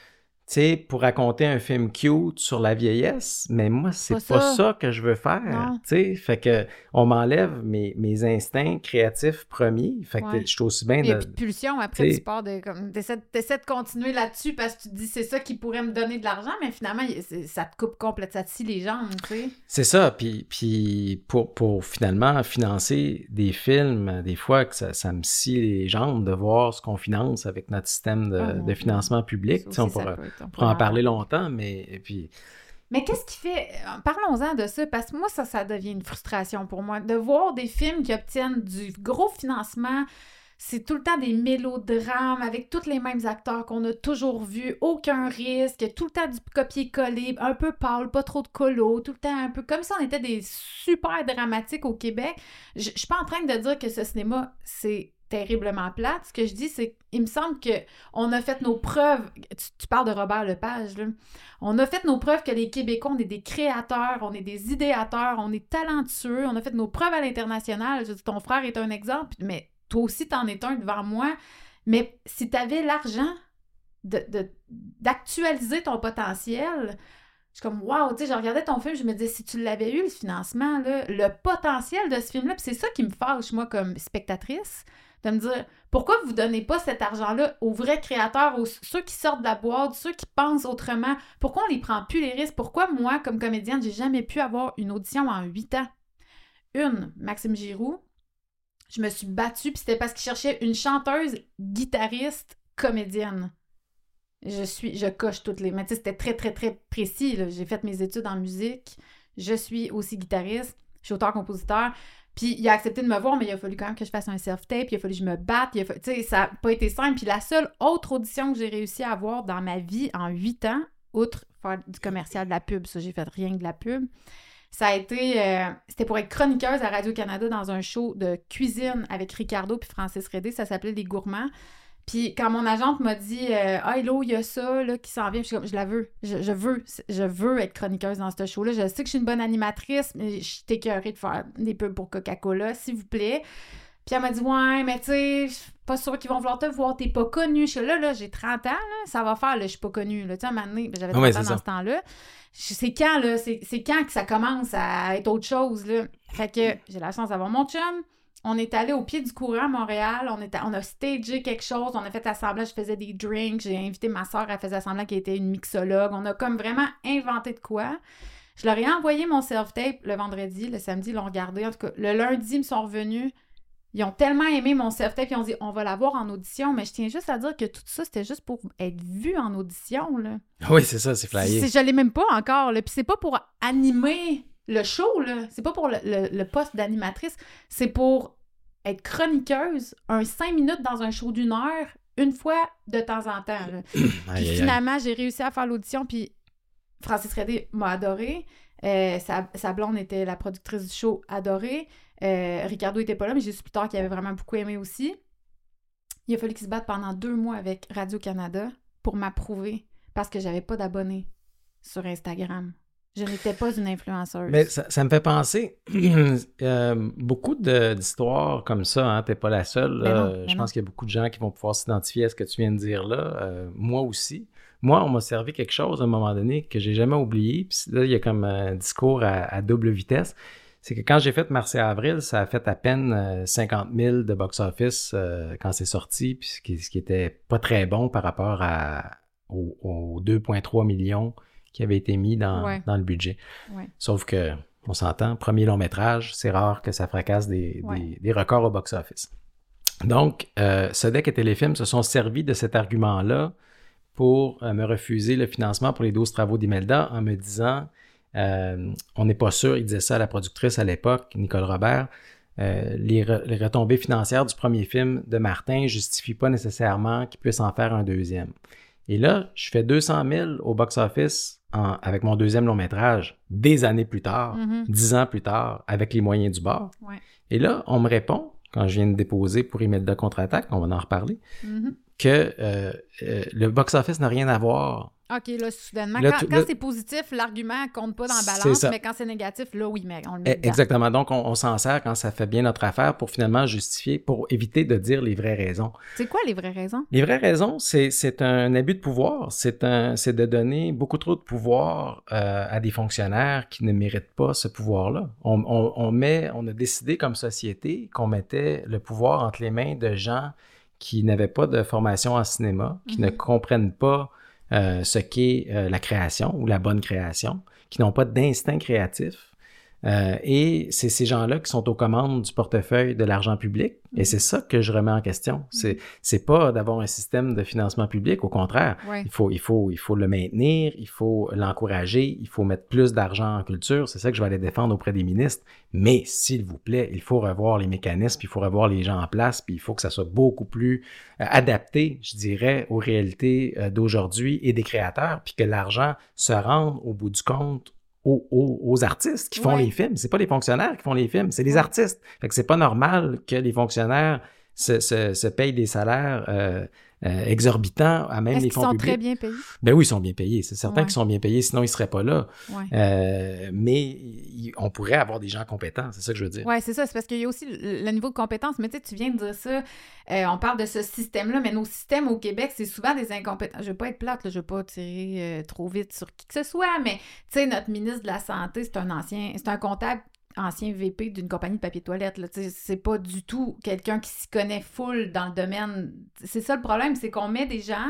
sais, pour raconter un film cute sur la vieillesse, mais moi, c'est Pas pas, ça. ça que je veux faire, Non. tu sais. Fait que on m'enlève mes, mes instincts créatifs premiers. Fait que Ouais. je suis aussi bien Il n'y a de... plus de pulsion. Après, t'sais- tu pars de... comme t'essaies, t'essaies de continuer là-dessus parce que tu te dis c'est ça qui pourrait me donner de l'argent, mais finalement, il- c'est- ça te coupe complètement, ça te scie les jambes, tu sais. C'est ça, puis, puis pour, pour finalement financer des films, des fois que ça, ça me scie les jambes de voir ce qu'on finance avec notre système de, Oh, mon de Dieu. financement public. Ça Tu sais, on aussi, ça pourra, peut être- on pourra pourrait en en parler parler. longtemps, mais et puis Mais qu'est-ce qui fait... euh, Parlons-en de ça, parce que moi, ça, ça devient une frustration pour moi. De voir des films qui obtiennent du gros financement, c'est tout le temps des mélodrames avec tous les mêmes acteurs qu'on a toujours vus, aucun risque, tout le temps du copier-coller, un peu pâle, pas trop de colo, tout le temps un peu comme si on était des super dramatiques au Québec. Je je suis pas en train de dire que ce cinéma, c'est terriblement plate. Ce que je dis, c'est qu'il me semble qu'on a fait nos preuves. Tu, tu parles de Robert Lepage, là. On a fait nos preuves que les Québécois, on est des créateurs, on est des idéateurs, on est talentueux, on a fait nos preuves à l'international. Je dis, ton frère est un exemple, mais toi aussi, t'en es un devant moi. Mais si t'avais l'argent de, de- d'actualiser ton potentiel, je suis comme, wow, tu sais, je regardais ton film, je me disais, si tu l'avais eu, le financement, là, le potentiel de ce film-là, puis c'est ça qui me fâche, moi, comme spectatrice, de me dire, pourquoi vous donnez pas cet argent-là aux vrais créateurs, aux ceux qui sortent de la boîte, ceux qui pensent autrement? Pourquoi on les prend plus les risques? Pourquoi moi, comme comédienne, j'ai jamais pu avoir une audition en huit ans? Une, Maxime Giroux, je me suis battue, puis c'était parce qu'il cherchait une chanteuse, guitariste, comédienne. Je suis, je coche toutes les... Mais tu sais, c'était très, très, très précis, là. J'ai fait mes études en musique, je suis aussi guitariste, je suis auteur-compositeur, puis il a accepté de me voir, mais il a fallu quand même que je fasse un self-tape, il a fallu que je me batte, il a fallu... tu sais, ça n'a pas été simple, puis la seule autre audition que j'ai réussi à avoir dans ma vie en huit ans, outre faire du commercial, de la pub, ça, j'ai fait rien que de la pub, ça a été... euh, c'était pour être chroniqueuse à Radio-Canada dans un show de cuisine avec Ricardo puis Francis Redé, ça s'appelait Les Gourmands. Puis quand mon agente m'a dit euh, « Ah, hello, il y a ça là, qui s'en vient », je suis comme « Je la veux, je, je veux, je veux être chroniqueuse dans ce show-là. Je sais que je suis une bonne animatrice, mais je suis écœurée de faire des pubs pour Coca-Cola, s'il vous plaît. » Puis elle m'a dit « Ouais, mais tu sais, je suis pas sûre qu'ils vont vouloir te voir, t'es pas connue. » Je suis là, là, j'ai trente ans, là, ça va faire, là, je suis pas connue. Là. Tu sais, à un moment donné, ben, j'avais trente Ouais, ans c'est dans ça. ce temps-là. Je- C'est quand, là? C'est, c'est quand que ça commence à être autre chose, là? Fait que j'ai la chance d'avoir mon chum. On est allé au pied du courant à Montréal. On, est à- on a stagé quelque chose. On a fait assemblage. Je faisais des drinks. J'ai invité ma soeur. Elle faisait semblant qu'elle était une mixologue. On a comme vraiment inventé de quoi. Je leur ai envoyé mon self-tape le vendredi. Le samedi, ils l'ont regardé. En tout cas, le lundi, ils me sont revenus. Ils ont tellement aimé mon self-tape. Ils ont dit, on va l'avoir en audition. Mais je tiens juste à dire que tout ça, c'était juste pour être vu en audition, là. Oui, c'est ça, c'est flyé. C'est, je l'ai même pas encore, là. Puis c'est pas pour animer le show, là. C'est pas pour le, le- le poste d'animatrice. C'est pour être chroniqueuse, un cinq minutes dans un show d'une heure, une fois de temps en temps, là. Puis Aïe, aïe, aïe. finalement, j'ai réussi à faire l'audition, puis Francis Redé m'a adorée. Euh, sa, sa blonde était la productrice du show, adorée. Euh, Ricardo était pas là, mais j'ai su plus tard qu'il avait vraiment beaucoup aimé aussi. Il a fallu qu'il se batte pendant deux mois avec Radio-Canada pour m'approuver parce que j'avais pas d'abonnés sur Instagram. Je n'étais pas une influenceuse. Mais ça, ça me fait penser, euh, beaucoup de- d'histoires comme ça, hein, t'es pas la seule. Ben là. non, ben Je non. pense qu'il y a beaucoup de gens qui vont pouvoir s'identifier à ce que tu viens de dire là. Euh, moi aussi. Moi, on m'a servi quelque chose à un moment donné que j'ai jamais oublié. Puis là, il y a comme un discours à, à double vitesse. C'est que quand j'ai fait Mars et Avril, ça a fait à peine euh, cinquante mille de box-office euh, quand c'est sorti, puis ce qui, ce qui était pas très bon par rapport à, aux, aux deux virgule trois millions qui avaient été mis dans, Ouais. dans le budget. Ouais. Sauf que, on s'entend, premier long métrage, c'est rare que ça fracasse des, Ouais. des, des records au box-office. Donc, euh, Sodec et Téléfilm se sont servis de cet argument-là pour euh, me refuser le financement pour les douze travaux d'Imelda en me disant, euh, on n'est pas sûr, il disait ça à la productrice à l'époque, Nicole Robert, euh, les, re- les retombées financières du premier film de Martin ne justifient pas nécessairement qu'il puisse en faire un deuxième. Et là, je fais deux cent mille au box-office en- avec mon deuxième long métrage des années plus tard, Mhm. dix ans plus tard, avec les moyens du bord. Ouais. Et là, on me répond, quand je viens de déposer pour Imelda Contre-Attaque, on va en reparler, Mhm. que euh, euh, le box-office n'a rien à voir OK, là, soudainement. Là, quand tu, quand là, c'est positif, l'argument compte pas dans la c'est balance, ça. mais quand c'est négatif, là, oui, mais on le met dedans. Exactement. Donc, on, on s'en sert quand ça fait bien notre affaire pour finalement justifier, pour éviter de dire les vraies raisons. C'est quoi les vraies raisons? Les vraies raisons, c'est, c'est un abus de pouvoir. C'est, un, c'est de donner beaucoup trop de pouvoir euh, à des fonctionnaires qui ne méritent pas ce pouvoir-là. On, on, on, met, on a décidé comme société qu'on mettait le pouvoir entre les mains de gens qui n'avaient pas de formation en cinéma, qui mm-hmm. ne comprennent pas euh, ce qu'est euh, la création ou la bonne création, qui n'ont pas d'instinct créatif. Euh, et c'est ces gens-là qui sont aux commandes du portefeuille de l'argent public. Mm-hmm. Et c'est ça que je remets en question. Mm-hmm. C'est, c'est pas d'avoir un système de financement public. Au contraire, ouais. il faut, il faut, il faut le maintenir, il faut l'encourager, il faut mettre plus d'argent en culture. C'est ça que je vais aller défendre auprès des ministres. Mais s'il vous plaît, il faut revoir les mécanismes, puis il faut revoir les gens en place, puis il faut que ça soit beaucoup plus euh, adapté, je dirais, aux réalités euh, d'aujourd'hui et des créateurs, puis que l'argent se rende au bout du compte Aux, aux, aux artistes qui font ouais. les films. C'est pas les fonctionnaires qui font les films, c'est les ouais. artistes. Fait que c'est pas normal que les fonctionnaires se, se, se payent des salaires euh, euh, exorbitants à même Est-ce les fonds publics. Est-ce qu'ils sont très bien payés? Ben oui, ils sont bien payés. C'est certain ouais. qu'ils sont bien payés, sinon ils seraient pas là. Ouais. Euh, mais il, on pourrait avoir des gens compétents, c'est ça que je veux dire. Oui, c'est ça. C'est parce qu'il y a aussi le, le niveau de compétence. Mais tu sais, tu viens de dire ça. Euh, on parle de ce système-là, mais nos systèmes au Québec, c'est souvent des incompétents. Je veux pas être plate, là, je veux pas tirer euh, trop vite sur qui que ce soit, mais tu sais, notre ministre de la Santé, c'est un ancien, c'est un comptable ancien V P d'une compagnie de papier toilette. Là. C'est pas du tout quelqu'un qui s'y connaît full dans le domaine. C'est ça le problème, c'est qu'on met des gens,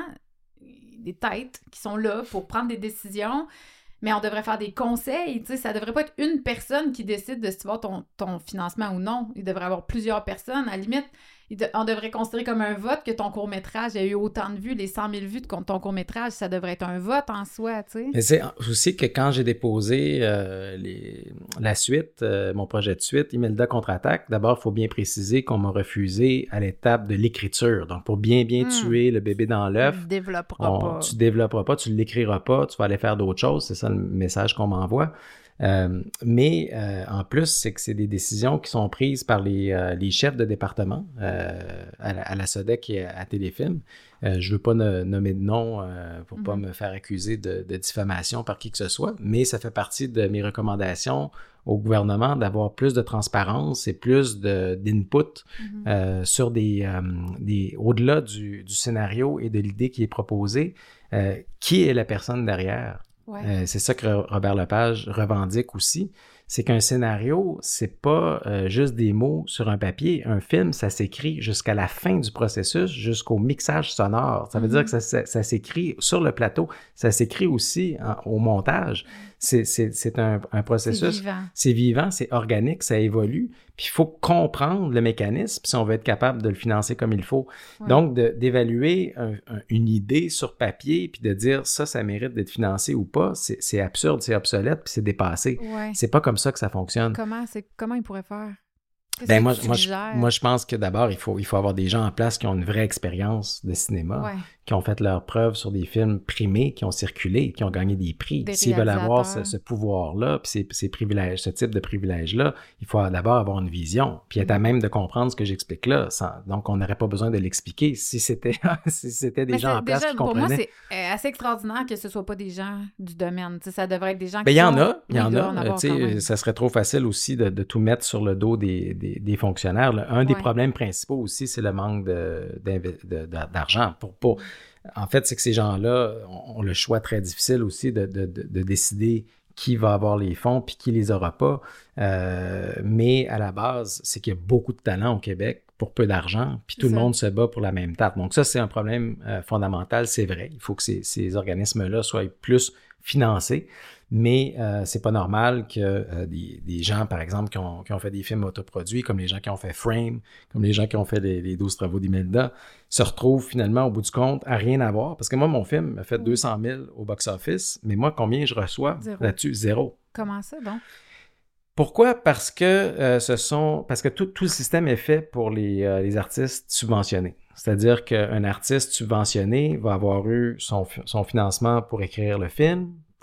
des têtes qui sont là pour prendre des décisions, mais on devrait faire des conseils. Tu sais, ça devrait pas être une personne qui décide de si tu vas ton, ton financement ou non. Il devrait y avoir plusieurs personnes. À la limite, de, on devrait considérer comme un vote que ton court-métrage ait eu autant de vues, les cent mille vues de ton court-métrage, ça devrait être un vote en soi, tu sais. Mais c'est aussi que quand j'ai déposé euh, les, la suite, euh, mon projet de suite, Imelda contre-attaque, d'abord, il faut bien préciser qu'on m'a refusé à l'étape de l'écriture. Donc, pour bien, bien mmh. tuer le bébé dans l'œuf, tu développeras pas. Tu ne développeras pas, tu ne l'écriras pas, tu vas aller faire d'autres choses. C'est ça le message qu'on m'envoie. Euh, mais euh, en plus, c'est que c'est des décisions qui sont prises par les, euh, les chefs de département euh, à, la, à la SODEC et à, à Téléfilm. Euh, je ne veux pas ne, nommer de nom euh, pour ne mm-hmm. pas me faire accuser de, de diffamation par qui que ce soit, mais ça fait partie de mes recommandations au gouvernement d'avoir plus de transparence et plus de, d'input mm-hmm. euh, sur des, euh, des au-delà du, du scénario et de l'idée qui est proposée. Euh, qui est la personne derrière? Ouais. Euh, c'est ça que Robert Lepage revendique aussi, c'est qu'un scénario, c'est pas euh, juste des mots sur un papier. Un film, ça s'écrit jusqu'à la fin du processus, jusqu'au mixage sonore. Ça veut mm-hmm. dire que ça, ça, ça s'écrit sur le plateau, ça s'écrit aussi en, au montage. C'est, c'est, c'est un, un processus. C'est vivant. C'est vivant, c'est organique, ça évolue. Puis il faut comprendre le mécanisme si on veut être capable de le financer comme il faut. Ouais. Donc, de, d'évaluer un, un, une idée sur papier puis de dire ça, ça mérite d'être financé ou pas, c'est, c'est absurde, c'est obsolète puis c'est dépassé. Ouais. C'est pas comme ça que ça fonctionne. Comment, c'est, comment il pourrait faire? Qu'est-ce ben que moi, tu moi, je, moi, je pense que d'abord, il faut, il faut avoir des gens en place qui ont une vraie expérience de cinéma, ouais. qui ont fait leurs preuves sur des films primés, qui ont circulé, qui ont gagné des prix. Des S'ils veulent avoir ce, ce pouvoir-là, puis ces, ces privilèges, ce type de privilèges-là, il faut d'abord avoir une vision, puis être à même de comprendre ce que j'explique là. Sans, donc, on n'aurait pas besoin de l'expliquer si c'était, si c'était des Mais gens en place déjà, qui comprenaient. Pour moi, c'est assez extraordinaire que ce ne soit pas des gens du domaine. T'sais, ça devrait être des gens qui ben, sont... Il y en a, il y en a. a. Euh, ça serait trop facile aussi de, de tout mettre sur le dos des, des, des fonctionnaires. Là. Un ouais. des problèmes principaux aussi, c'est le manque de, de, de, d'argent. Pour, pour... En fait, c'est que ces gens-là ont le choix très difficile aussi de, de, de, de décider qui va avoir les fonds puis qui les aura pas. Euh, mais à la base, c'est qu'il y a beaucoup de talent au Québec pour peu d'argent, puis tout ça. Le monde se bat pour la même tarte. Donc ça, c'est un problème euh, fondamental, c'est vrai. Il faut que ces, ces organismes-là soient plus financés. Mais euh, c'est pas normal que euh, des, des gens, par exemple, qui ont, qui ont fait des films autoproduits, comme les gens qui ont fait Frame, comme les gens qui ont fait les, les douze travaux d'Imelda, se retrouvent finalement, au bout du compte, à rien avoir. Parce que moi, mon film a fait deux cent mille au box-office, mais moi, combien je reçois Zéro. là-dessus? Zéro. Comment ça, donc? Pourquoi? Parce que euh, ce sont parce que tout, tout le système est fait pour les, euh, les artistes subventionnés. C'est-à-dire qu'un artiste subventionné va avoir eu son, son financement pour écrire le film,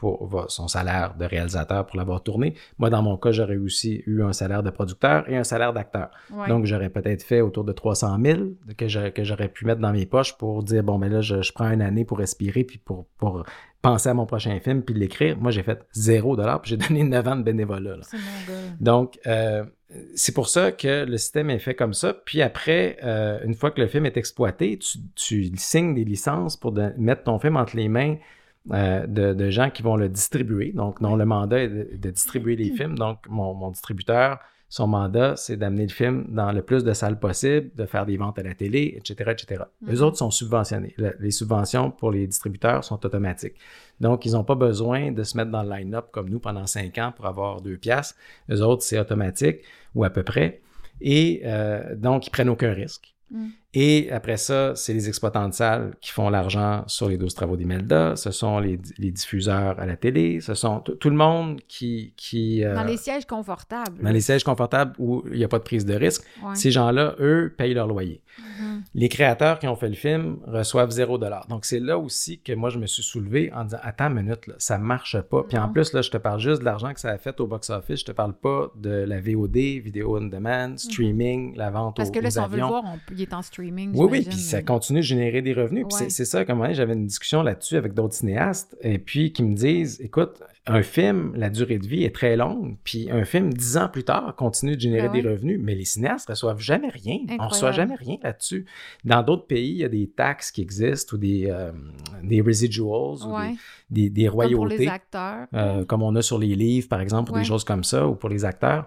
pour son salaire de réalisateur pour l'avoir tourné. Moi, dans mon cas, j'aurais aussi eu un salaire de producteur et un salaire d'acteur. Ouais. Donc, j'aurais peut-être fait autour de trois cent mille que, je, que j'aurais pu mettre dans mes poches pour dire, bon, ben là, je, je prends une année pour respirer puis pour, pour penser à mon prochain film puis l'écrire. Moi, j'ai fait zéro dollar puis j'ai donné neuf ans de bénévolat. Là. C'est mon gars. Donc, euh, c'est pour ça que le système est fait comme ça. Puis après, euh, une fois que le film est exploité, tu, tu signes des licences pour de, mettre ton film entre les mains euh, de, de gens qui vont le distribuer. Donc, dont le mandat est de, de distribuer les films. Donc, mon, mon distributeur, son mandat, c'est d'amener le film dans le plus de salles possible, de faire des ventes à la télé, et cetera, et cetera. Mm-hmm. Eux autres sont subventionnés. Le, les subventions pour les distributeurs sont automatiques. Donc, ils n'ont pas besoin de se mettre dans le line-up comme nous pendant cinq ans pour avoir deux piastres. Eux autres, c'est automatique ou à peu près. Et euh, donc, ils prennent aucun risque. Mm. Et après ça, c'est les exploitants de salles qui font l'argent sur les douze travaux d'Imelda. Ce sont les, les diffuseurs à la télé. Ce sont t- tout le monde qui... qui euh, dans les sièges confortables. Dans les sièges confortables où il n'y a pas de prise de risque. Ouais. Ces gens-là, eux, payent leur loyer. Mm-hmm. Les créateurs qui ont fait le film reçoivent zéro dollar. Donc, c'est là aussi que moi, je me suis soulevé en disant « Attends une minute, là, ça ne marche pas. » Puis en plus, là, je te parle juste de l'argent que ça a fait au box-office. Je te parle pas de la V O D, vidéo on demand, streaming, mm-hmm. la vente Parce aux, que là, aux si avions. on veut le voir, on, il est en streaming. Oui, oui, puis ça continue de générer des revenus. Puis ouais. c'est, c'est ça, comme moi, j'avais une discussion là-dessus avec d'autres cinéastes, et puis qui me disent, écoute, un film, la durée de vie est très longue, puis un film, dix ans plus tard, continue de générer ah ouais. des revenus, mais les cinéastes ne reçoivent jamais rien. Incroyable. On ne reçoit jamais rien là-dessus. Dans d'autres pays, il y a des taxes qui existent, ou des, euh, des residuals, ouais. ou des, des, des royautés. Comme pour les acteurs. Euh, comme on a sur les livres, par exemple, ou ouais. des choses comme ça, ou pour les acteurs.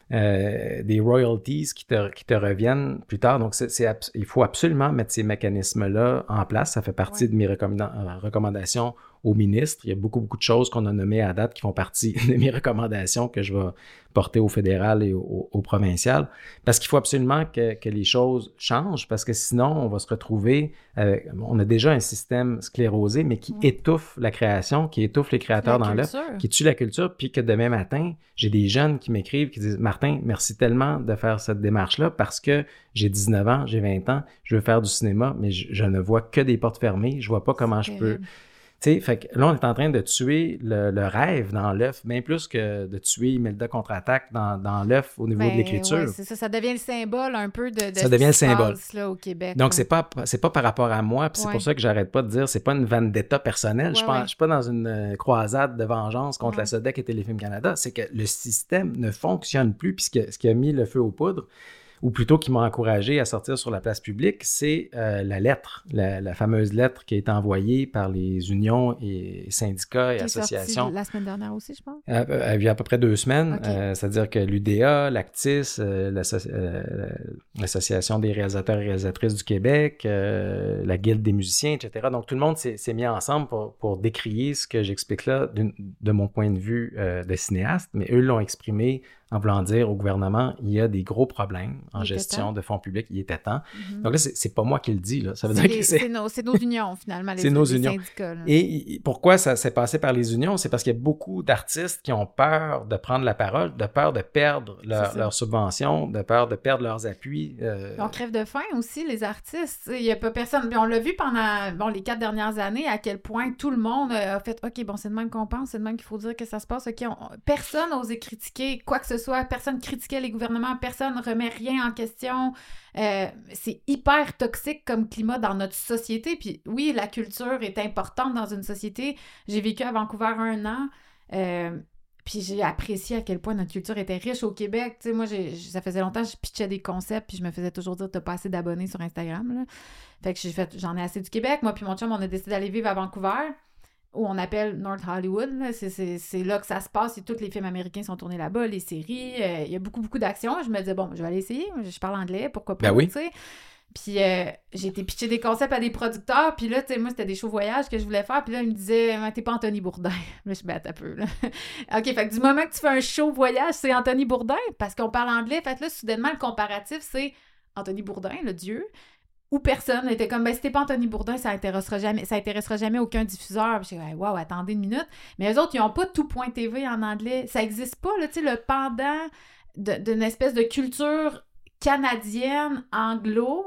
Euh, des royalties qui te, qui te reviennent plus tard. Donc, c'est, c'est, il faut absolument mettre ces mécanismes-là en place. Ça fait partie ouais. de mes recommanda- recommandations au ministre. Il y a beaucoup, beaucoup de choses qu'on a nommées à date qui font partie de mes recommandations que je vais porter au fédéral et au, au provincial. Parce qu'il faut absolument que, que les choses changent, parce que sinon, on va se retrouver... Avec, on a déjà un système sclérosé, mais qui ouais. étouffe la création, qui étouffe les créateurs la dans l'œuf, qui tue la culture, puis que demain matin, j'ai des jeunes qui m'écrivent, qui disent « Martin, merci tellement de faire cette démarche-là, parce que j'ai dix-neuf ans, j'ai vingt ans, je veux faire du cinéma, mais je, je ne vois que des portes fermées, je vois pas comment c'est je peux... » Tu sais, fait que là, on est en train de tuer le, le rêve dans l'œuf, bien plus que de tuer Imelda contre-attaque dans, dans l'œuf au niveau ben, de l'écriture. Ouais, c'est ça, ça devient le symbole un peu de, de ça devient le symbole là, au Québec. Donc, ouais. c'est pas, c'est pas par rapport à moi, puis c'est ouais. pour ça que j'arrête pas de dire, c'est pas une vendetta personnelle. Ouais, je, pense, ouais. je suis pas dans une euh, croisade de vengeance contre ouais. la SODEC et Téléfilm Canada. C'est que le système ne fonctionne plus, puis ce qui, ce qui a mis le feu aux poudres, ou plutôt qui m'a encouragé à sortir sur la place publique, c'est euh, la lettre, la, la fameuse lettre qui a été envoyée par les unions et syndicats et qui associations. Est la semaine dernière aussi, je pense? Euh, euh, il y a à peu près deux semaines. Okay. Euh, c'est-à-dire que l'U D A, l'Actis, euh, l'asso- euh, l'Association des réalisateurs et réalisatrices du Québec, euh, la Guilde des musiciens, et cetera. Donc, tout le monde s'est, s'est mis ensemble pour, pour décrier ce que j'explique là de mon point de vue euh, de cinéaste, mais eux l'ont exprimé en voulant dire au gouvernement, il y a des gros problèmes en il gestion de fonds publics, il était temps. Mm-hmm. Donc là, c'est, c'est pas moi qui le dis, là. Ça veut c'est dire les, que c'est... C'est, nos, c'est nos unions, finalement, les, c'est nos les unions. syndicats. Là. Et pourquoi ça s'est passé par les unions? C'est parce qu'il y a beaucoup d'artistes qui ont peur de prendre la parole, de peur de perdre leur, leur subvention, de peur de perdre leurs appuis. Euh... On crève de faim aussi, les artistes. Il n'y a pas personne... On l'a vu pendant bon, les quatre dernières années, à quel point tout le monde a fait « OK, bon, c'est de même qu'on pense, c'est de même qu'il faut dire que ça se passe. OK, on... Personne n'osait critiquer quoi que ce soit, personne critique les gouvernements, personne ne remet rien en question. Euh, c'est hyper toxique comme climat dans notre société. Puis oui, la culture est importante dans une société. J'ai vécu à Vancouver un an, euh, puis j'ai apprécié à quel point notre culture était riche au Québec. Tu sais, moi, j'ai, ça faisait longtemps que je pitchais des concepts, puis je me faisais toujours dire « T'as pas assez d'abonnés sur Instagram. » là. Fait que j'ai fait « J'en ai assez du Québec. » Moi puis mon chum, on a décidé d'aller vivre à Vancouver, où on appelle North Hollywood. Là. C'est, c'est, c'est là que ça se passe. Et tous les films américains sont tournés là-bas, les séries. Il euh, y a beaucoup, beaucoup d'actions. Je me disais, bon, je vais aller essayer. Je parle anglais, pourquoi pas, ben oui. tu sais. Puis euh, j'ai été pitcher des concepts à des producteurs. Puis là, tu sais, moi, c'était des shows voyages que je voulais faire. Puis là, ils me disaient, t'es pas Anthony Bourdain. Là, je me bats un peu, là. OK, fait que du moment que tu fais un show voyage, c'est Anthony Bourdain, parce qu'on parle anglais. Fait que là, soudainement, le comparatif, c'est Anthony Bourdain, le dieu, ou personne était comme, ben, si t'es pas Anthony Bourdain, ça intéressera jamais, ça intéressera jamais aucun diffuseur. Puis j'ai dit, wow, attendez une minute. Mais eux autres, ils n'ont pas tout point T V en anglais. Ça existe pas, là, tu sais, le pendant de, d'une espèce de culture canadienne, anglo,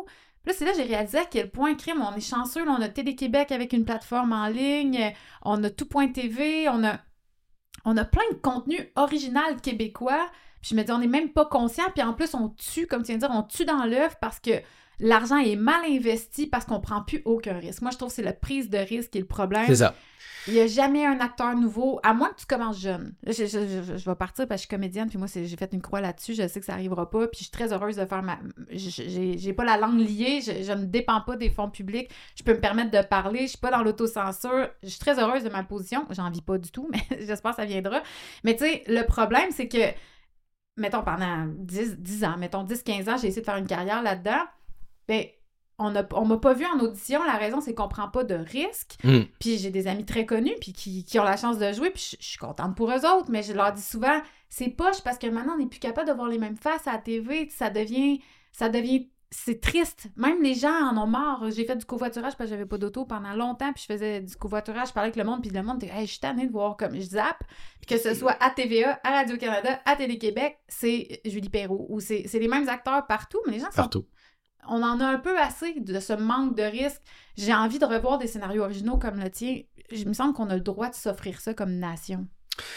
Là, c'est là que j'ai réalisé à quel point, crime, on est chanceux. Là, on a Télé-Québec avec une plateforme en ligne, on a tout point T V, on a, on a plein de contenu original québécois. Puis je me dis, on n'est même pas conscient. Puis en plus, on tue, comme tu viens de dire, on tue dans l'œuf parce que l'argent est mal investi parce qu'on prend plus aucun risque. Moi, je trouve que c'est la prise de risque qui est le problème. C'est ça. Il n'y a jamais un acteur nouveau, à moins que tu commences jeune. Là, je, je, je, je vais partir parce que je suis comédienne, puis moi, c'est, j'ai fait une croix là-dessus. Je sais que ça n'arrivera pas, puis je suis très heureuse de faire ma... J'ai, j'ai pas la langue liée, je, je ne dépends pas des fonds publics. Je peux me permettre de parler, je suis pas dans l'autocensure. Je suis très heureuse de ma position. J'en vis pas du tout, mais j'espère que ça viendra. Mais tu sais, le problème, c'est que, mettons, pendant dix, dix ans, mettons dix quinze ans, j'ai essayé de faire une carrière là-dedans. Bien, On ne on m'a pas vu en audition. La raison, c'est qu'on prend pas de risques. Mm. Puis j'ai des amis très connus puis qui, qui ont la chance de jouer. Puis je, je suis contente pour eux autres. Mais je leur dis souvent, c'est poche parce que maintenant, on n'est plus capable de voir les mêmes faces à la T V. Ça devient... Ça devient... C'est triste. Même les gens en ont marre. J'ai fait du covoiturage parce que j'avais pas d'auto pendant longtemps. Puis je faisais du covoiturage. Je parlais avec le monde. Puis le monde était hey, je suis tannée de voir comme je zappe. Puis que ce soit à T V A, à Radio-Canada, à Télé-Québec, c'est Julie Perrault. Ou c'est, c'est les mêmes acteurs partout. Mais les gens sont... Partout. On en a un peu assez de ce manque de risque. J'ai envie de revoir des scénarios originaux comme le tien. Il me semble qu'on a le droit de s'offrir ça comme nation.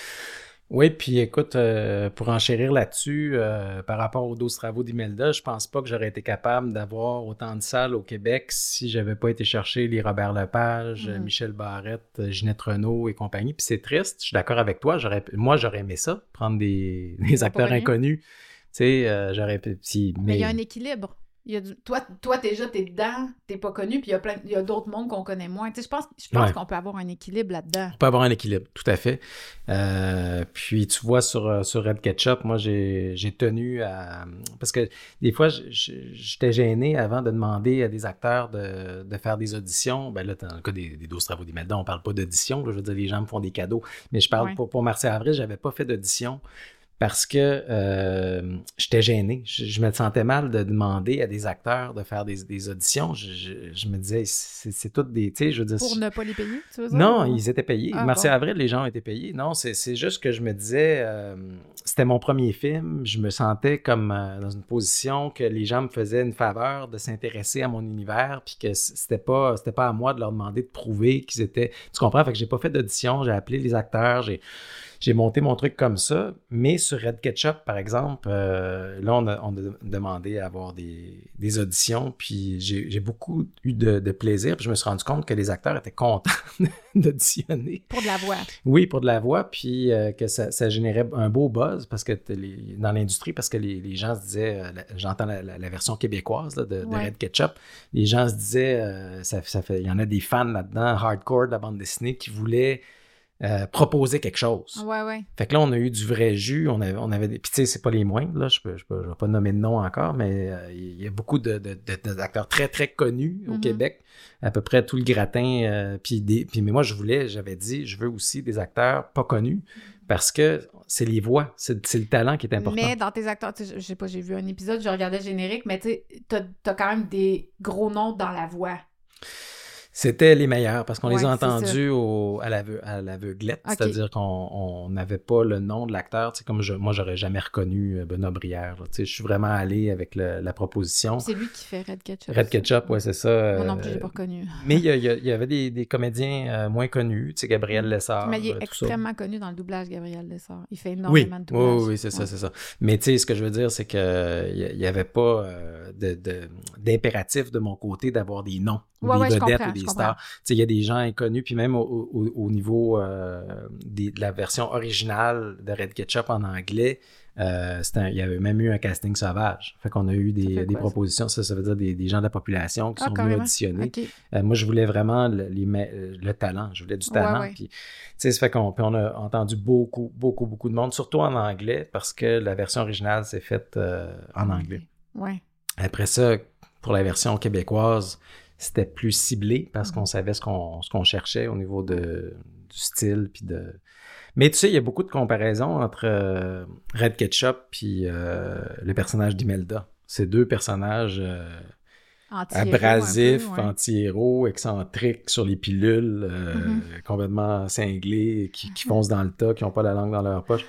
Oui, puis écoute, euh, pour enchérir là-dessus, euh, par rapport aux douze travaux d'Imelda, je pense pas que j'aurais été capable d'avoir autant de salles au Québec si j'avais pas été chercher les Robert Lepage, mm-hmm. Michel Barrette, Ginette Renault et compagnie. Puis c'est triste, je suis d'accord avec toi. J'aurais, moi, j'aurais aimé ça, prendre des, des acteurs inconnus. Tu sais, euh, j'aurais... Si, mais... mais il y a un équilibre. Il y a du... Toi, toi, déjà, t'es dedans, t'es pas connu, puis il y a plein, il y a d'autres mondes qu'on connaît moins. Tu sais, je pense, je pense ouais. qu'on peut avoir un équilibre là-dedans. On peut avoir un équilibre, tout à fait. Euh, puis, tu vois, sur, sur Red Ketchup, moi, j'ai, j'ai tenu à... Parce que des fois, j'étais gêné avant de demander à des acteurs de, de faire des auditions. Ben là, dans le cas des, des douze travaux d'Imelda, on parle pas d'audition. Là, je veux dire, les gens me font des cadeaux. Mais je parle ouais. pour, pour Marcy Avril, j'avais pas fait d'audition. Parce que euh, j'étais gêné. Je, je me sentais mal de demander à des acteurs de faire des, des auditions. Je, je, je me disais, c'est, c'est toutes des... Tu sais, je veux dire... Pour ne pas les payer, tu veux dire? Non, ou... ils étaient payés. Ah, Marcy bon. Avril, les gens ont été payés. Non, c'est, c'est juste que je me disais... Euh, c'était mon premier film. Je me sentais comme euh, dans une position que les gens me faisaient une faveur de s'intéresser à mon univers puis que c'était pas, c'était pas à moi de leur demander de prouver qu'ils étaient... Tu comprends? Fait que j'ai pas fait d'audition. J'ai appelé les acteurs. J'ai... J'ai monté mon truc comme ça, mais sur Red Ketchup, par exemple, euh, là, on a, on a demandé à avoir des, des auditions, puis j'ai, j'ai beaucoup eu de, de plaisir, puis je me suis rendu compte que les acteurs étaient contents d'auditionner. Pour de la voix. Oui, pour de la voix, puis euh, que ça, ça générait un beau buzz parce que les, dans l'industrie, parce que les, les gens se disaient, euh, j'entends la, la, la version québécoise là, de, ouais. de Red Ketchup, les gens se disaient, euh, ça, ça fait, il y en a des fans là-dedans, hardcore de la bande dessinée, qui voulaient Euh, proposer quelque chose. Ouais, ouais. Fait que là, on a eu du vrai jus, on avait, on avait des... Puis tu sais, c'est pas les moindres, là, je peux, je peux, je vais pas nommer de nom encore, mais euh, il y a beaucoup de, de, de, d'acteurs très, très connus au mm-hmm. Québec, à peu près tout le gratin, euh, puis des... Puis mais moi, je voulais, j'avais dit, je veux aussi des acteurs pas connus, parce que c'est les voix, c'est, c'est le talent qui est important. Mais dans tes acteurs, je sais pas, j'ai vu un épisode, je regardais le générique, mais tu sais, t'as, t'as quand même des gros noms dans la voix. C'était les meilleurs parce qu'on ouais, les a entendus au, à, l'aveu, à l'aveuglette, okay. C'est-à-dire qu'on n'avait pas le nom de l'acteur. Tu sais, comme je, moi, j'aurais jamais reconnu Benoît Brière. Là. Tu sais, je suis vraiment allé avec le, la proposition. C'est lui qui fait Red Ketchup. Red Ketchup, oui, c'est ça. Moi non plus, je l'ai pas reconnu. Mais il y, y, y avait des, des comédiens euh, moins connus, tu sais, Gabriel Lessard. Mais il est euh, extrêmement ça. connu dans le doublage, Gabriel Lessard. Il fait énormément oui. de doublage. Oui, oui, c'est ouais. ça, c'est ça. Mais tu sais, ce que je veux dire, c'est qu'il n'y avait pas euh, de, de, d'impératif de mon côté d'avoir des noms, ou ouais, des ouais, vedettes ou des stars. Tu sais, il y a des gens inconnus, puis même au, au, au niveau euh, des, de la version originale de Red Ketchup en anglais, euh, c'était un, il y avait même eu un casting sauvage. Fait qu'on a eu des, des propositions, ça, ça veut dire des, des gens de la population qui ah, sont carrément. venus auditionner. Okay. Euh, moi, je voulais vraiment le, les, le talent, je voulais du talent. Ouais, ouais. Puis, tu sais, ça fait qu'on puis on a entendu beaucoup, beaucoup, beaucoup de monde, surtout en anglais, parce que la version originale s'est faite euh, en anglais. Ouais. Après ça, pour la version québécoise, c'était plus ciblé parce qu'on savait ce qu'on, ce qu'on cherchait au niveau de, du style. Puis de... Mais tu sais, il y a beaucoup de comparaisons entre euh, Red Ketchup puis euh, le personnage d'Imelda. Ces deux personnages euh, abrasifs, ouais. anti-héros, excentriques sur les pilules, euh, mm-hmm. complètement cinglés, qui, qui foncent dans le tas, qui n'ont pas la langue dans leur poche.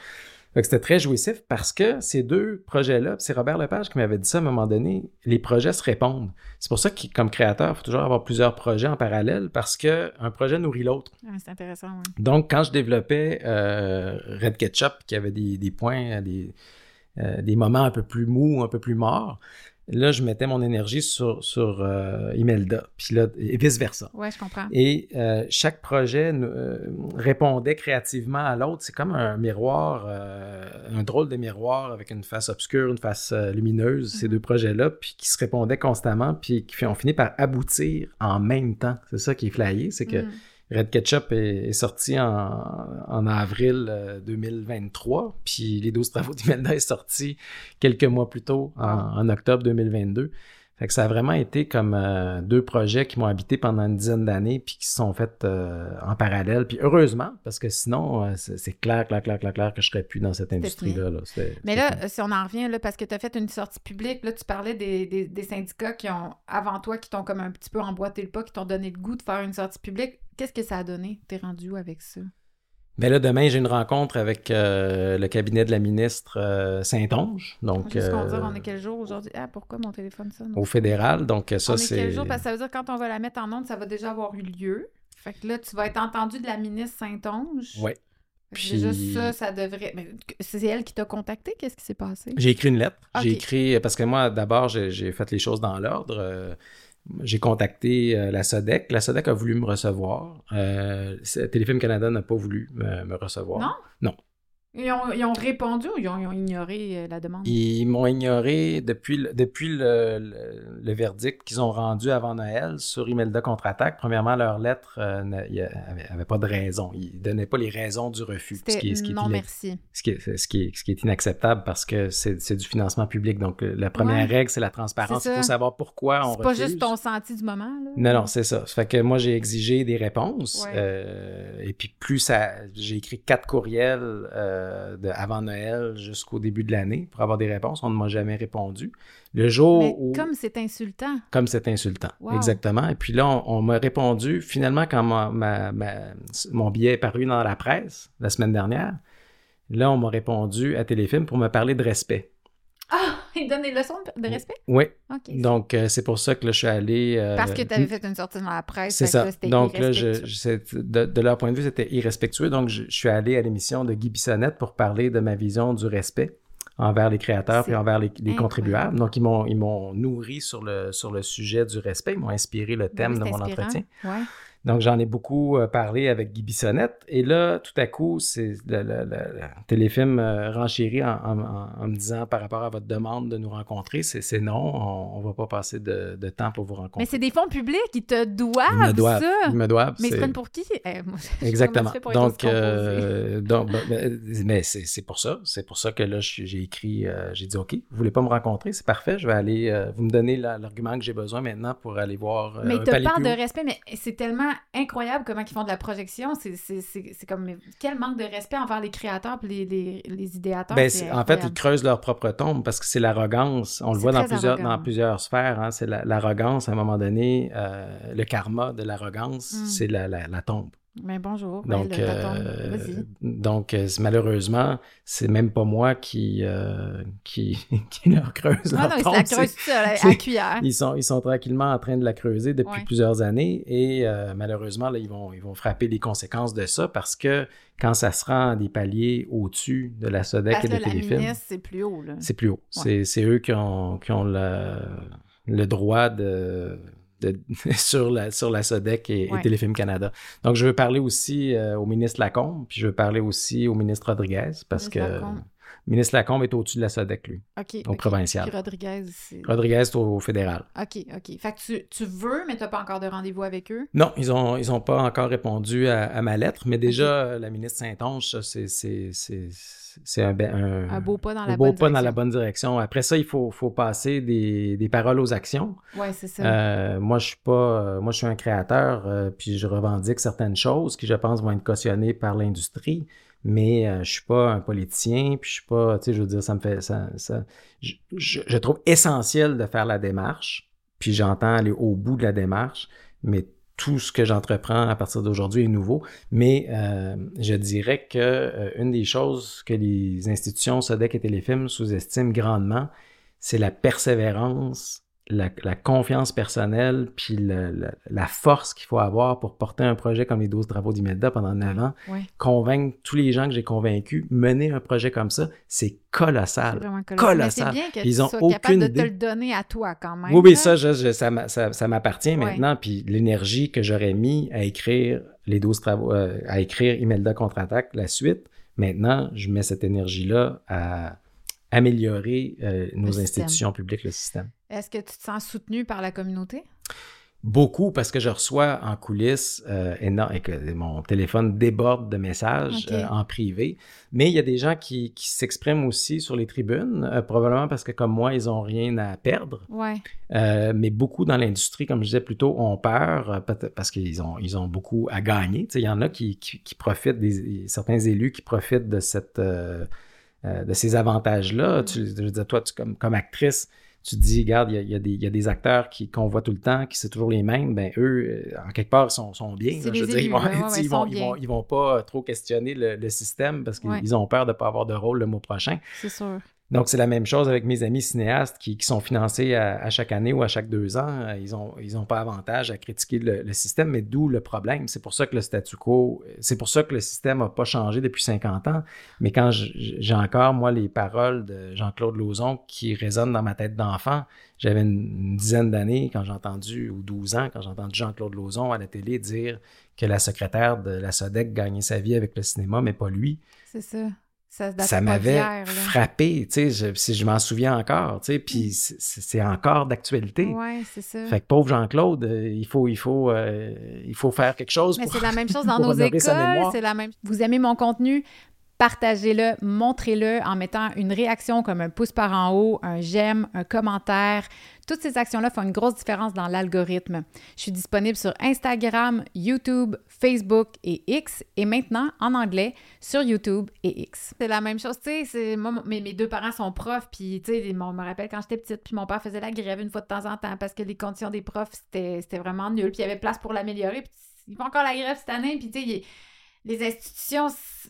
Fait que c'était très jouissif parce que ces deux projets-là, c'est Robert Lepage qui m'avait dit ça à un moment donné, les projets se répondent. C'est pour ça que, comme créateur, il faut toujours avoir plusieurs projets en parallèle parce qu'un projet nourrit l'autre. Ah, c'est intéressant, oui. Donc, quand je développais euh, Red Ketchup, qui avait des, des points, des, euh, des moments un peu plus mous, un peu plus morts, là, je mettais mon énergie sur, sur euh, Imelda, puis là, et vice-versa. Oui, je comprends. Et euh, chaque projet euh, répondait créativement à l'autre. C'est comme un miroir, euh, un drôle de miroir avec une face obscure, une face euh, lumineuse, mm-hmm. ces deux projets-là, puis qui se répondaient constamment, puis qui ont fini par aboutir en même temps. C'est ça qui est flyé, c'est que mm-hmm. Red Ketchup est, est sorti en, en avril euh, deux mille vingt-trois, puis Les douze travaux d'Imelda est sorti quelques mois plus tôt, en, en octobre deux mille vingt-deux. Fait que ça a vraiment été comme euh, deux projets qui m'ont habité pendant une dizaine d'années, puis qui se sont faits euh, en parallèle. Puis heureusement, parce que sinon, euh, c'est, c'est clair, clair, clair, clair, clair que je serais plus dans cette industrie-là. Là. C'était, Mais c'était là, fini. Si on en revient, là, parce que tu as fait une sortie publique, là, tu parlais des, des, des syndicats qui ont, avant toi, qui t'ont comme un petit peu emboîté le pas, qui t'ont donné le goût de faire une sortie publique. Qu'est-ce que ça a donné? T'es rendu où avec ça? Ben là, demain, j'ai une rencontre avec euh, le cabinet de la ministre euh, Saint-Onge. Donc, Juste qu'on euh, dire, on est quel jour aujourd'hui? Ah, pourquoi mon téléphone sonne? Au fédéral, donc ça, on est c'est... quel jour? Parce que ça veut dire que quand on va la mettre en onde, ça va déjà avoir eu lieu. Fait que là, tu vas être entendu de la ministre Saint-Onge. Oui. Puis... Déjà, ça, ça devrait... Mais c'est elle qui t'a contacté? Qu'est-ce qui s'est passé? J'ai écrit une lettre. Okay. J'ai écrit... Parce que moi, d'abord, j'ai, j'ai fait les choses dans l'ordre. Euh, J'ai contacté euh, la SODEC. La SODEC a voulu me recevoir. Euh, Téléfilm Canada n'a pas voulu me, me recevoir. Non? Non. Ils ont, ils ont répondu ou ils ont, ils ont ignoré euh, la demande? Ils m'ont ignoré depuis, le, depuis le, le, le verdict qu'ils ont rendu avant Noël sur Imelda Contre-Attaque. Premièrement, leur lettre euh, n'avait avait pas de raison. Ils ne donnaient pas les raisons du refus. C'était ce qui est, ce qui non est, merci. Ce qui est, ce, qui est, ce qui est inacceptable parce que c'est, c'est du financement public. Donc, la première ouais. règle, c'est la transparence. Il faut savoir pourquoi on c'est refuse. C'est pas juste ton senti du moment. Là. Non, non, c'est ça. Ça fait que moi, j'ai exigé des réponses. Ouais. Euh, et puis, plus ça... J'ai écrit quatre courriels euh, de, avant Noël jusqu'au début de l'année pour avoir des réponses. On ne m'a jamais répondu. Le jour Mais où... comme c'est insultant. Comme c'est insultant, wow. Exactement. Et puis là, on, on m'a répondu, finalement, quand ma, ma, ma, mon billet est paru dans la presse la semaine dernière, là, on m'a répondu à Téléfilm pour me parler de respect. Ah! Il donne des leçons de respect? Oui. Okay, donc, euh, c'est pour ça que là, je suis allé... Euh, Parce que tu avais fait une sortie dans la presse. C'est ça. Là, c'était donc là, je, je, de, de leur point de vue, c'était irrespectueux. Donc, je, je suis allé à l'émission de Guy Bissonnette pour parler de ma vision du respect envers les créateurs et envers les, les contribuables. Donc, ils m'ont, ils m'ont nourri sur le, sur le sujet du respect. Ils m'ont inspiré le thème oui, de mon inspirant. entretien. Ouais. Donc, j'en ai beaucoup euh, parlé avec Guy Bissonnette. Et là, tout à coup, c'est le, le, le, le téléfilm euh, renchérit en, en, en, en me disant par rapport à votre demande de nous rencontrer, c'est, c'est non, on ne va pas passer de, de temps pour vous rencontrer. Mais c'est des fonds publics, ils te doivent, ils me doivent ça. Ils me doivent. Mais ils se prennent pour qui? Eh, moi, exactement. Donc, euh, donc ben, mais c'est, c'est pour ça. C'est pour ça que là, j'ai écrit, euh, j'ai dit, OK, vous voulez pas me rencontrer? C'est parfait, je vais aller, euh, vous me donnez la, l'argument que j'ai besoin maintenant pour aller voir. Euh, mais ils te parlent de respect, mais c'est tellement incroyable comment ils font de la projection. C'est, c'est, c'est, c'est comme quel manque de respect envers les créateurs et les, les, les idéateurs. Ben, c'est, en fait, ils creusent leur propre tombe parce que c'est l'arrogance. On c'est le voit dans plusieurs, dans plusieurs sphères. Hein, c'est la, l'arrogance, à un moment donné, euh, le karma de l'arrogance, mm. c'est la, la, la tombe. Mais bonjour. Donc, ouais, le, euh, Vas-y. donc euh, malheureusement, c'est même pas moi qui, euh, qui, qui leur creuse ah leur non, tombe. Ils se la creusent c'est, à, à cuillère. Ils sont, ils sont tranquillement en train de la creuser depuis ouais. plusieurs années et euh, malheureusement, là, ils vont, ils vont frapper les conséquences de ça parce que quand ça se rend des paliers au-dessus de la SODEC parce et des téléfilms... la ministre, c'est plus haut. Là. C'est plus haut. Ouais. C'est, c'est eux qui ont, qui ont le, le droit de... De, sur, la, sur la SODEC et, ouais. et Téléfilm Canada. Donc, je veux parler aussi euh, au ministre Lacombe, puis je veux parler aussi au ministre Rodriguez, parce ministre que Lacombe. le ministre Lacombe est au-dessus de la SODEC, lui, okay, au okay. provincial. Puis Rodriguez, c'est... Rodriguez est au, au fédéral. OK, OK. Fait que tu, tu veux, mais tu n'as pas encore de rendez-vous avec eux? Non, ils n'ont ils ont pas encore répondu à, à ma lettre, mais déjà, okay. la ministre Saint-Onge, ça, c'est... c'est, c'est C'est un, un, un beau pas dans la un beau bonne pas direction. dans la bonne direction. Après ça, il faut, faut passer des, des paroles aux actions. Oui, c'est ça. Euh, moi, je suis pas, euh, moi, je suis un créateur, euh, puis je revendique certaines choses qui, je pense, vont être cautionnées par l'industrie, mais euh, je suis pas un politicien, puis je suis pas, tu sais, je veux dire, ça me fait, ça, ça je, je, je trouve essentiel de faire la démarche, puis j'entends aller au bout de la démarche, mais tout ce que j'entreprends à partir d'aujourd'hui est nouveau, mais euh, je dirais que euh, une des choses que les institutions Sodec et Téléfilm sous-estiment grandement, c'est la persévérance, la, la confiance personnelle, puis le, le, la force qu'il faut avoir pour porter un projet comme les douze travaux d'Imelda pendant neuf ans, oui. convaincre tous les gens que j'ai convaincus, mener un projet comme ça, c'est colossal. C'est vraiment colossal. Colossal. Mais c'est bien que ils tu ont sois aucune capable de idée. te le donner à toi quand même. Oui, oui, là. ça, je, je, ça, ça, ça m'appartient Ouais. maintenant, puis l'énergie que j'aurais mis à écrire les douze travaux, euh, à écrire Imelda contre-attaque, la suite, maintenant, je mets cette énergie-là à améliorer euh, nos Le institutions système. publiques, le système. Est-ce que tu te sens soutenu par la communauté? Beaucoup, parce que je reçois en coulisses euh, énorme, et que mon téléphone déborde de messages Okay. euh, en privé. Mais il y a des gens qui, qui s'expriment aussi sur les tribunes, euh, probablement parce que comme moi, ils n'ont rien à perdre. Ouais. Euh, mais beaucoup dans l'industrie, comme je disais plus tôt, ont peur euh, peut-être parce qu'ils ont, ils ont beaucoup à gagner. Tu sais, il y en a qui, qui, qui profitent, des, certains élus qui profitent de cette... Euh, Euh, de ces avantages-là. Mm. Tu, je veux dire, toi, tu, comme, comme actrice, tu te dis, regarde, il y a, il y a, des, il y a des acteurs qui, qu'on voit tout le temps, qui c'est toujours les mêmes, ben eux, euh, en quelque part, ils sont, sont bien. C'est Là, je veux les dire, élus, ils vont, ouais, ouais, ils, ils vont, sont ils, bien. vont, ils vont pas trop questionner le, le système parce qu'ils Ouais. ils ont peur de ne pas avoir de rôle le mois prochain. C'est sûr. Donc, c'est la même chose avec mes amis cinéastes qui, qui sont financés à, à chaque année ou à chaque deux ans. Ils n'ont ils ont pas avantage à critiquer le, le système, mais d'où le problème. C'est pour ça que le statu quo, c'est pour ça que le système n'a pas changé depuis cinquante ans. Mais quand je, j'ai encore, moi, les paroles de Jean-Claude Lauzon qui résonnent dans ma tête d'enfant, j'avais une, une dizaine d'années quand j'ai entendu, ou douze ans, quand j'ai entendu Jean-Claude Lauzon à la télé dire que la secrétaire de la Sodec gagnait sa vie avec le cinéma, mais pas lui. C'est ça. Ça, date Ça pas m'avait d'hier, là. frappé, tu sais, je, si je m'en souviens encore, tu sais, puis c'est, c'est encore d'actualité. Ouais, c'est ça. Fait que pauvre Jean-Claude, euh, il faut, il faut, euh, il faut faire quelque chose Mais pour... c'est la même chose dans pour nos honorer sa écoles. mémoire. C'est la même. Vous aimez mon contenu? Partagez-le, montrez-le en mettant une réaction comme un pouce par en haut, un j'aime, un commentaire. Toutes ces actions-là font une grosse différence dans l'algorithme. Je suis disponible sur Instagram, YouTube, Facebook et X et maintenant en anglais sur YouTube et X. C'est la même chose, tu sais, c'est, moi, mes, mes deux parents sont profs, puis tu sais, on me rappelle quand j'étais petite, puis mon père faisait la grève une fois de temps en temps parce que les conditions des profs, c'était, c'était vraiment nul, puis il y avait place pour l'améliorer, puis ils font encore la grève cette année, puis tu sais, il les institutions,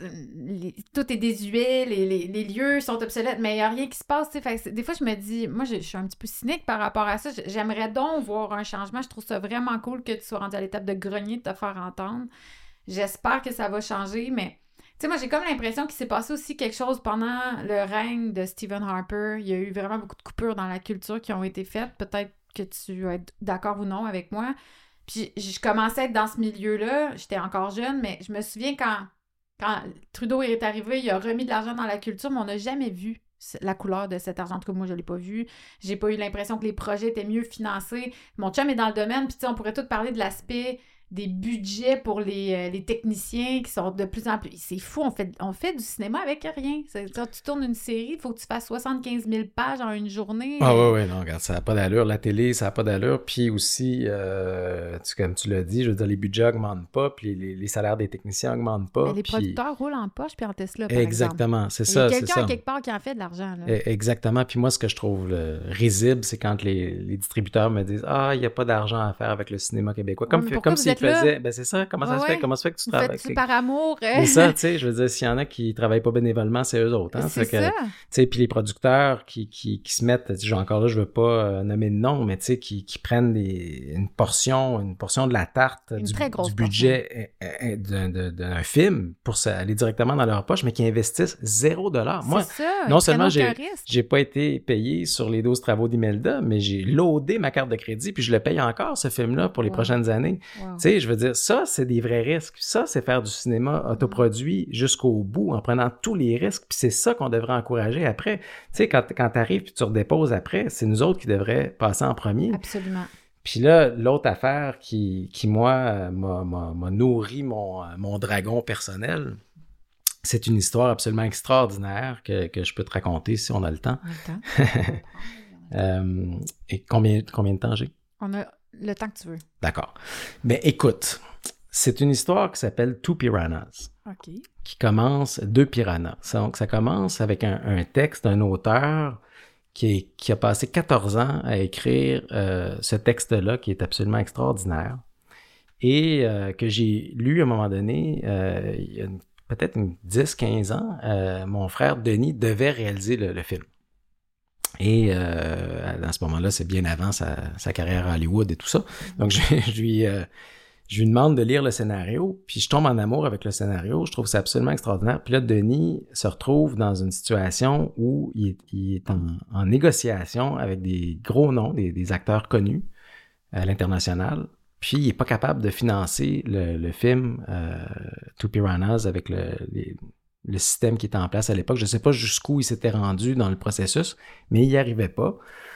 les, tout est désuet, les, les, les lieux sont obsolètes, mais il n'y a rien qui se passe. Fait, des fois, je me dis, moi, je, je suis un petit peu cynique par rapport à ça. J'aimerais donc voir un changement. Je trouve ça vraiment cool que tu sois rendu à l'étape de grogner, de te faire entendre. J'espère que ça va changer, mais tu sais, moi, j'ai comme l'impression qu'il s'est passé aussi quelque chose pendant le règne de Stephen Harper. Il y a eu vraiment beaucoup de coupures dans la culture qui ont été faites. Peut-être que tu vas être d'accord ou non avec moi. Puis je commençais à être dans ce milieu-là, j'étais encore jeune, mais je me souviens quand, quand Trudeau est arrivé, il a remis de l'argent dans la culture, mais on n'a jamais vu la couleur de cet argent. En tout cas, moi, je ne l'ai pas vu. J'ai pas eu l'impression que les projets étaient mieux financés. Mon chum est dans le domaine, puis tu sais, on pourrait tout parler de l'aspect des budgets pour les, euh, les techniciens qui sont de plus en plus... C'est fou, on fait, on fait du cinéma avec rien. C'est-à-dire, tu tournes une série, il faut que tu fasses soixante-quinze mille pages en une journée. Ah oui, oui, non, regarde, ça n'a pas d'allure. La télé, ça n'a pas d'allure. Puis aussi, euh, tu, comme tu l'as dit, je veux dire, les budgets n'augmentent pas, puis les, les salaires des techniciens n'augmentent pas. Mais les puis... producteurs roulent en poche puis en Tesla, par Exactement, exemple. c'est Il y ça, a c'est quelqu'un ça. à quelque part qui en fait de l'argent. Là. Exactement. Puis moi, ce que je trouve là, risible, c'est quand les, les distributeurs me disent « Ah, il n'y a pas d'argent à faire avec le cinéma québécois. » Comme, Ouais, comme s'ils faisaient... Là? Ben c'est ça. Comment ça ouais, se fait? Comment ça fait que tu travailles? Fais-tu par amour? C'est ça, tu sais, je veux dire, s'il y en a qui travaillent pas bénévolement, c'est eux autres. Hein? C'est que, ça. Tu sais, puis les producteurs qui, qui, qui se mettent, encore là, je veux pas euh, nommer de nom, mais tu sais, qui, qui prennent des, une portion, une portion de la tarte une du, très grosse du budget euh, d'un, d'un, d'un film pour ça, aller directement dans leur poche, mais qui investissent zéro dollar. Moi, c'est ça. non seulement j'ai, risque. j'ai pas été payé sur les douze travaux d'Imelda, mais j'ai loadé ma carte de crédit, puis je le paye encore, ce film-là, pour les wow. prochaines années. Wow. Tu sais, je veux dire, ça, c'est des vrais risques. Ça, c'est faire du cinéma autoproduit jusqu'au bout, en prenant tous les risques, puis c'est ça qu'on devrait encourager après. Tu sais, quand, quand tu arrives puis tu redéposes après, c'est nous autres qui devraient passer en premier. Absolument. Puis là, l'autre affaire qui, qui moi, m'a, m'a, m'a nourri mon, mon dragon personnel, c'est une histoire absolument extraordinaire que, que je peux te raconter si on a le temps. On a le temps. euh, et combien, combien de temps j'ai? On a le temps que tu veux. D'accord. Mais écoute, c'est une histoire qui s'appelle Two Piranhas. OK. Qui commence, deux piranhas. Donc, ça commence avec un, un texte d'un auteur qui, est, qui a passé quatorze ans à écrire euh, ce texte-là, qui est absolument extraordinaire. et euh, que j'ai lu à un moment donné, euh, il y a une, peut-être une dix quinze ans, euh, mon frère Denis devait réaliser le, le film. Et euh, à ce moment-là, c'est bien avant sa, sa carrière à Hollywood et tout ça. Donc, je, je lui... Euh, Je lui demande de lire le scénario, puis je tombe en amour avec le scénario. Je trouve ça absolument extraordinaire. Puis là, Denis se retrouve dans une situation où il est, il est en, en négociation avec des gros noms, des, des acteurs connus à l'international. Puis il n'est pas capable de financer le, le film euh, Two Piranhas avec le, les, le système qui était en place à l'époque. Je ne sais pas jusqu'où il s'était rendu dans le processus, mais il n'y arrivait pas.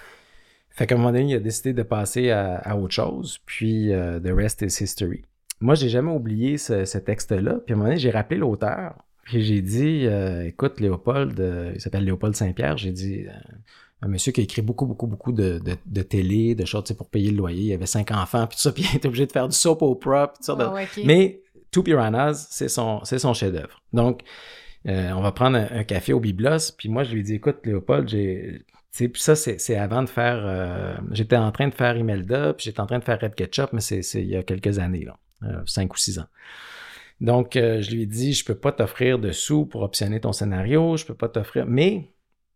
Fait qu'à un moment donné, il a décidé de passer à, à autre chose, puis uh, The Rest is History. Moi, j'ai jamais oublié ce, ce texte-là, puis à un moment donné, j'ai rappelé l'auteur, puis j'ai dit, euh, écoute, Léopold, euh, il s'appelle Léopold Saint-Pierre, j'ai dit, euh, un monsieur qui a écrit beaucoup, beaucoup, beaucoup de, de, de télé, de choses, tu sais, pour payer le loyer, il avait cinq enfants, puis tout ça, puis il était obligé de faire du soap opera, puis tout ça. Oh, de... okay. Mais Two Piranhas, c'est son, c'est son chef-d'œuvre. Donc, euh, on va prendre un, un café au Biblos, puis moi, je lui ai dit, écoute, Léopold, j'ai... Puis ça, c'est, c'est avant de faire... Euh, j'étais en train de faire Imelda, puis j'étais en train de faire Red Ketchup, mais c'est, c'est il y a quelques années, là, euh, cinq ou six ans. Donc, euh, je lui ai dit, je peux pas t'offrir de sous pour optionner ton scénario, je peux pas t'offrir... Mais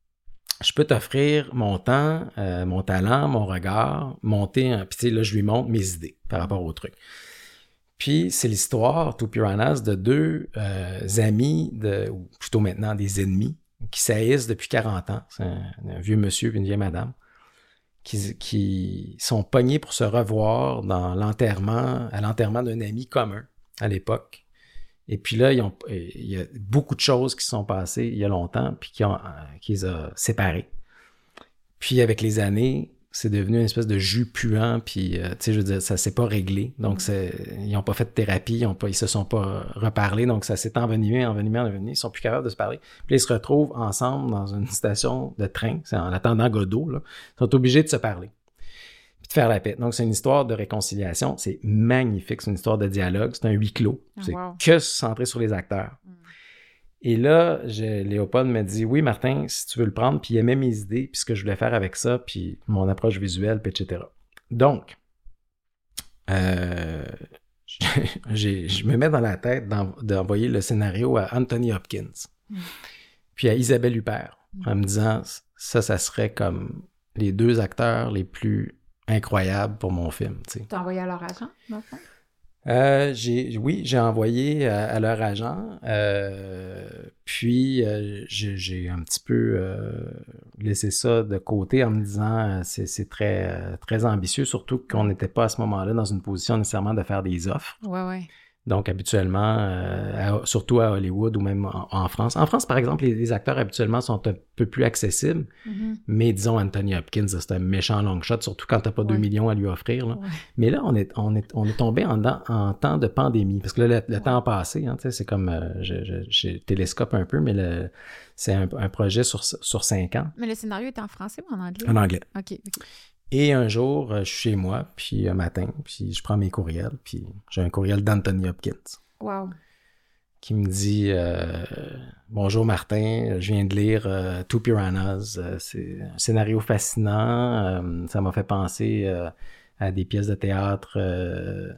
je peux t'offrir mon temps, euh, mon talent, mon regard, monter... Un... Puis tu sais, là, je lui montre mes idées par rapport au truc. Puis c'est l'histoire, Two Piranhas, de deux euh, amis, de, ou plutôt maintenant des ennemis, qui s'haïssent depuis quarante ans. C'est un, un vieux monsieur et une vieille madame qui, qui sont pognés pour se revoir dans l'enterrement, à l'enterrement d'un ami commun à l'époque. Et puis là, ils ont, il y a beaucoup de choses qui se sont passées il y a longtemps puis qui, ont, qui les a séparés. Puis avec les années, c'est devenu une espèce de jus puant, puis, euh, tu sais, je veux dire, ça s'est pas réglé. Donc, c'est, ils n'ont pas fait de thérapie, ils, ont pas, ils se sont pas reparlé, donc ça s'est envenimé, envenimé, envenimé. Ils sont plus capables de se parler. Puis là, ils se retrouvent ensemble dans une station de train, c'est en attendant Godot, là. Ils sont obligés de se parler, puis de faire la paix. Donc, c'est une histoire de réconciliation. C'est magnifique, c'est une histoire de dialogue. C'est un huis clos. Oh, c'est wow. Que centré sur les acteurs. Mm. Et là, je, Léopold me dit « Oui, Martin, si tu veux le prendre. » Puis il aimait mes idées, puis ce que je voulais faire avec ça, puis mon approche visuelle, puis et cetera. Donc, euh, j'ai, je me mets dans la tête d'en, d'envoyer le scénario à Anthony Hopkins, mm. puis à Isabelle Huppert, mm. en me disant « Ça, ça serait comme les deux acteurs les plus incroyables pour mon film. » Tu as envoyé à leur agent, dans le fond? Euh, j'ai, oui, j'ai envoyé à, à leur agent, euh, puis euh, j'ai, j'ai un petit peu euh, laissé ça de côté en me disant euh, c'est, c'est très, euh, très ambitieux, surtout qu'on n'était pas à ce moment-là dans une position nécessairement de faire des offres. Ouais, ouais. Donc, habituellement, euh, à, surtout à Hollywood ou même en, en France. En France, par exemple, les, les acteurs habituellement sont un peu plus accessibles, mm-hmm. mais disons Anthony Hopkins, c'est un méchant long shot, surtout quand t'as pas ouais. deux millions à lui offrir. Là. Ouais. Mais là, on est, on est, on est tombé en, en temps de pandémie, parce que là, le, le ouais. temps a passé, hein, c'est comme, euh, je, je, je télescope un peu, mais le, c'est un, un projet sur, sur cinq ans. Mais le scénario est en français ou en anglais? En anglais. OK, OK. Et un jour, je suis chez moi, puis un matin, puis je prends mes courriels, puis j'ai un courriel d'Anthony Hopkins. Wow. Qui me dit euh, « Bonjour Martin, je viens de lire euh, Two Piranhas, euh, c'est un scénario fascinant, euh, ça m'a fait penser euh, à des pièces de théâtre euh,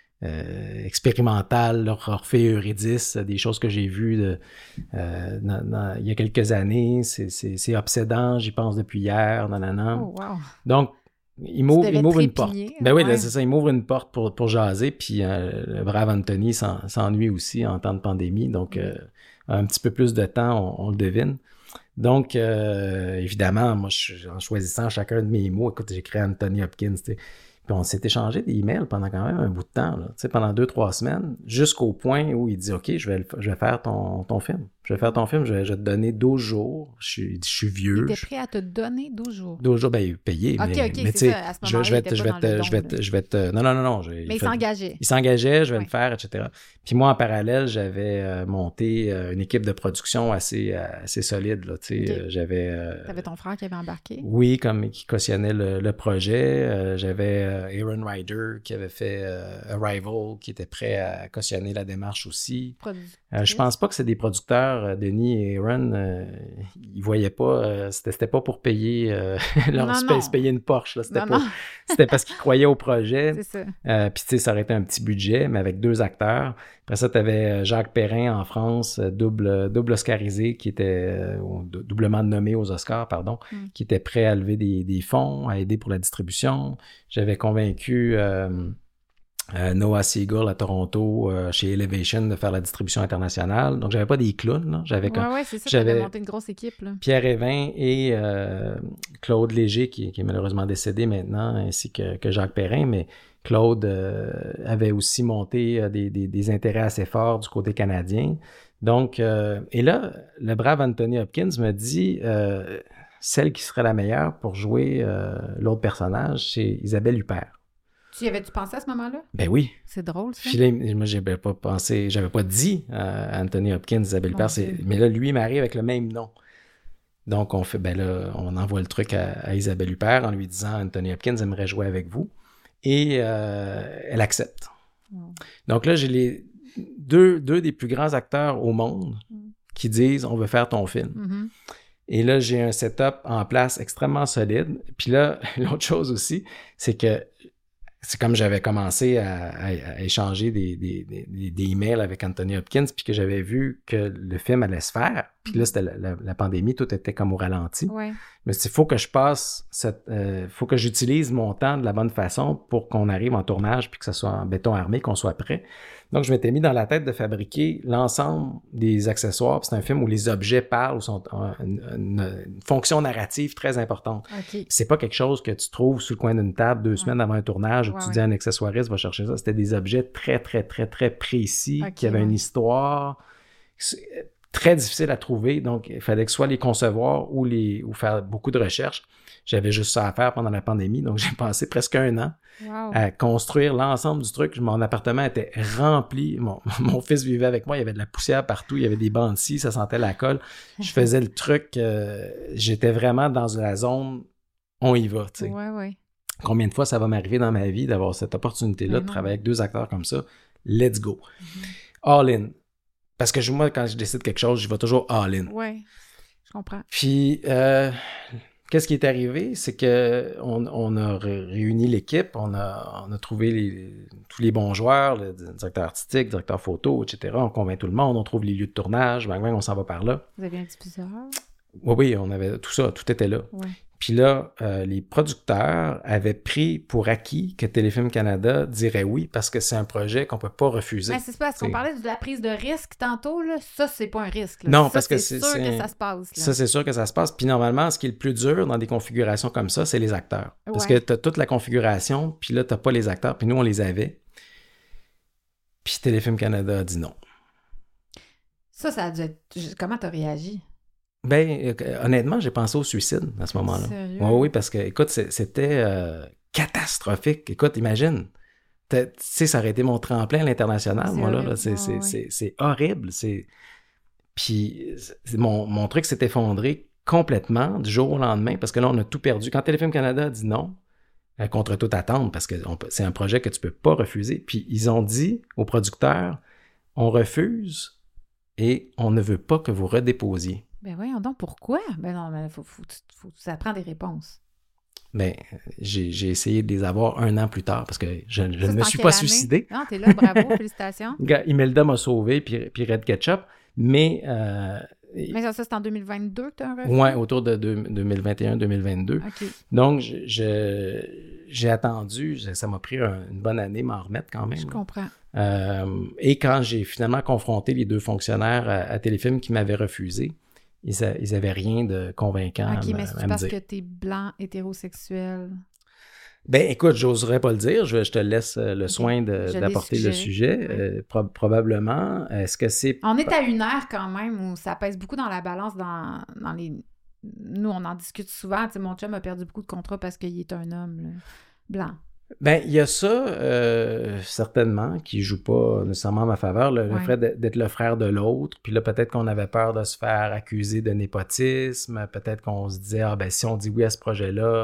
euh, expérimentales, Orphée et Eurydice, des choses que j'ai vues de, euh, dans, dans, il y a quelques années, c'est, c'est, c'est obsédant, j'y pense depuis hier, nanana. Oh, wow. Donc, il m'ouvre, il m'ouvre une porte. Ben oui, ouais. là, c'est ça, il m'ouvre une porte pour, pour jaser, puis euh, le brave Anthony s'en, s'ennuie aussi en temps de pandémie, donc euh, un petit peu plus de temps, on, on le devine. Donc, euh, évidemment, moi, je, en choisissant chacun de mes mots, écoute, j'ai créé Anthony Hopkins, tu sais. Puis on s'est échangé des emails pendant quand même un bout de temps, là, tu sais, pendant deux, trois semaines, jusqu'au point où il dit « OK, je vais, je vais faire ton, ton film. Je vais faire ton film, je vais, je vais te donner douze jours. Je suis, je suis vieux. » Il était prêt à te donner douze jours. douze jours, ben payé. OK, mais, OK, mais c'est ça. À ce moment-là, je vais il te, je vais te, je vais te, je vais te, non, non, non, non. Je, mais il, il fait, s'engageait. Il s'engageait, je vais ouais. le faire, et cetera. Puis moi, en parallèle, j'avais euh, monté euh, une équipe de production assez, assez solide, là, tu sais. Okay. Euh, j'avais... Euh, T'avais ton frère qui avait embarqué? Oui, comme qui cautionnait le, le projet. Euh, j'avais euh, Aaron Ryder qui avait fait euh, Arrival, qui était prêt à cautionner la démarche aussi. Euh, je pense pas que c'est des producteurs acteurs, Denis et Aaron, euh, ils voyaient pas, euh, c'était, c'était pas pour payer, euh, leur, non, se, non. se payer une Porsche, là, c'était, non, pas, non. c'était parce qu'ils croyaient au projet. C'est ça. Euh, Puis tu sais, ça aurait été un petit budget, mais avec deux acteurs. Après ça, tu avais Jacques Perrin en France, double, double Oscarisé, qui était euh, doublement nommé aux Oscars, pardon, mm. qui était prêt à lever des, des fonds, à aider pour la distribution. J'avais convaincu... Euh, Euh, Noah Segal à Toronto, euh, chez Elevation, de faire la distribution internationale. Donc, j'avais pas des clowns, là. J'avais ouais, comme, ouais, c'est ça, j'avais t'avais monté une grosse équipe, là. Pierre Évin et euh, Claude Léger, qui, qui est malheureusement décédé maintenant, ainsi que, que Jacques Perrin, mais Claude euh, avait aussi monté euh, des, des, des intérêts assez forts du côté canadien. Donc, euh, et là, le brave Anthony Hopkins me dit euh, celle qui serait la meilleure pour jouer euh, l'autre personnage, c'est Isabelle Huppert. Tu y avais-tu pensé à ce moment-là? Ben oui. C'est drôle, ça. Puis là, moi, j'avais pas pensé, j'avais pas dit à Anthony Hopkins, Isabelle Huppert, c'est... mais là, lui, il m'arrive avec le même nom. Donc, on fait, ben là, on envoie le truc à, à Isabelle Huppert en lui disant Anthony Hopkins aimerait jouer avec vous. Et euh, elle accepte. Wow. Donc là, j'ai les deux, deux des plus grands acteurs au monde mm. qui disent on veut faire ton film. Mm-hmm. Et là, j'ai un setup en place extrêmement solide. Puis là, l'autre chose aussi, c'est que c'est comme j'avais commencé à, à, à échanger des, des, des, des emails avec Anthony Hopkins, puis que j'avais vu que le film allait se faire. Puis là, c'était la, la, la pandémie, tout était comme au ralenti. Ouais. Mais il faut que je passe, il euh, faut que j'utilise mon temps de la bonne façon pour qu'on arrive en tournage, puis que ce soit en béton armé, qu'on soit prêt. Donc, je m'étais mis dans la tête de fabriquer l'ensemble des accessoires. Puis c'est un film où les objets parlent, où sont une, une, une fonction narrative très importante. Okay. C'est pas quelque chose que tu trouves sous le coin d'une table deux ouais. semaines avant un tournage où ouais, tu ouais. dis à un accessoiriste va chercher ça. C'était des objets très, très, très, très précis, okay, qui avaient ouais. une histoire très difficile à trouver. Donc, il fallait que soit les concevoir ou, les, ou faire beaucoup de recherches. J'avais juste ça à faire pendant la pandémie, donc j'ai passé presque un an wow. à construire l'ensemble du truc. Mon appartement était rempli. Mon, mon fils vivait avec moi, il y avait de la poussière partout, il y avait des bancs ici, ça sentait la colle. Je faisais le truc, euh, j'étais vraiment dans la zone, on y va, tu sais. Ouais, ouais. Combien de fois ça va m'arriver dans ma vie d'avoir cette opportunité-là, de travailler avec deux acteurs comme ça? Let's go. Mm-hmm. All in. Parce que moi, quand je décide quelque chose, je vais toujours all in. Ouais, je comprends. Puis... Euh, Qu'est-ce qui est arrivé? C'est qu'on on a réuni l'équipe, on a, on a trouvé les, tous les bons joueurs, le directeur artistique, le directeur photo, et cetera. On convainc tout le monde, on trouve les lieux de tournage, bang, bang, on s'en va par là. Vous avez un diffuseur? Oui, oui, on avait tout ça, tout était là. Ouais. Puis là, euh, les producteurs avaient pris pour acquis que Téléfilm Canada dirait oui parce que c'est un projet qu'on ne peut pas refuser. Mais c'est pas parce qu'on parlait de la prise de risque tantôt, là. Ça, c'est pas un risque. Là. Non, ça, parce que c'est, c'est sûr c'est... que ça se passe. Là. Ça, c'est sûr que ça se passe. Puis normalement, ce qui est le plus dur dans des configurations comme ça, c'est les acteurs. Parce ouais. que tu as toute la configuration, puis là, tu n'as pas les acteurs. Puis nous, on les avait. Puis Téléfilm Canada a dit non. Ça, ça a dû être... Comment tu as réagi? Ben, euh, honnêtement, j'ai pensé au suicide à ce moment-là. Sérieux? Oui, oui, parce que, écoute, c'est, c'était euh, catastrophique. Écoute, imagine, tu sais, ça aurait été mon tremplin à l'international, c'est moi, là. là c'est, oh, c'est, oui. c'est, c'est horrible. C'est... Puis, c'est, mon, mon truc s'est effondré complètement du jour au lendemain, parce que là, on a tout perdu. Quand Téléfilm Canada a dit non, euh, contre toute attente, parce que on, c'est un projet que tu peux pas refuser, puis ils ont dit aux producteurs, on refuse et on ne veut pas que vous redéposiez. Ben voyons donc, pourquoi? Ben non, mais faut, faut, faut, ça prend des réponses. Ben, j'ai, j'ai essayé de les avoir un an plus tard parce que je, je ça, ne me suis pas année? suicidé. Non, t'es là, bravo, félicitations. Imelda m'a sauvé, puis, puis Red Ketchup, mais... Euh, mais ça, ça, c'est en deux mille vingt-deux que tu as un refus? Oui, autour de deux mille vingt et un deux mille vingt-deux. Okay. Donc, je, je, j'ai attendu, ça m'a pris un, une bonne année m'en remettre quand même. Je comprends. Euh, et quand j'ai finalement confronté les deux fonctionnaires à, à Téléfilm qui m'avaient refusé, Ils, a, ils avaient rien de convaincant OK, à, mais c'est à parce me dire. Que t'es blanc, hétérosexuel? Ben, écoute, j'oserais pas le dire. Je, je te laisse le okay. soin de, d'apporter le sujet. Oui. Euh, pro- probablement. Est-ce que c'est... On est à une ère quand même où ça pèse beaucoup dans la balance dans, dans les... Nous, on en discute souvent. Tu sais, mon chum a perdu beaucoup de contrats parce qu'il est un homme là, blanc. Ben, il y a ça, euh, certainement, qui joue pas nécessairement à ma faveur, le, ouais. le fait d'être le frère de l'autre. Puis là, peut-être qu'on avait peur de se faire accuser de népotisme. Peut-être qu'on se disait, ah ben, si on dit oui à ce projet-là,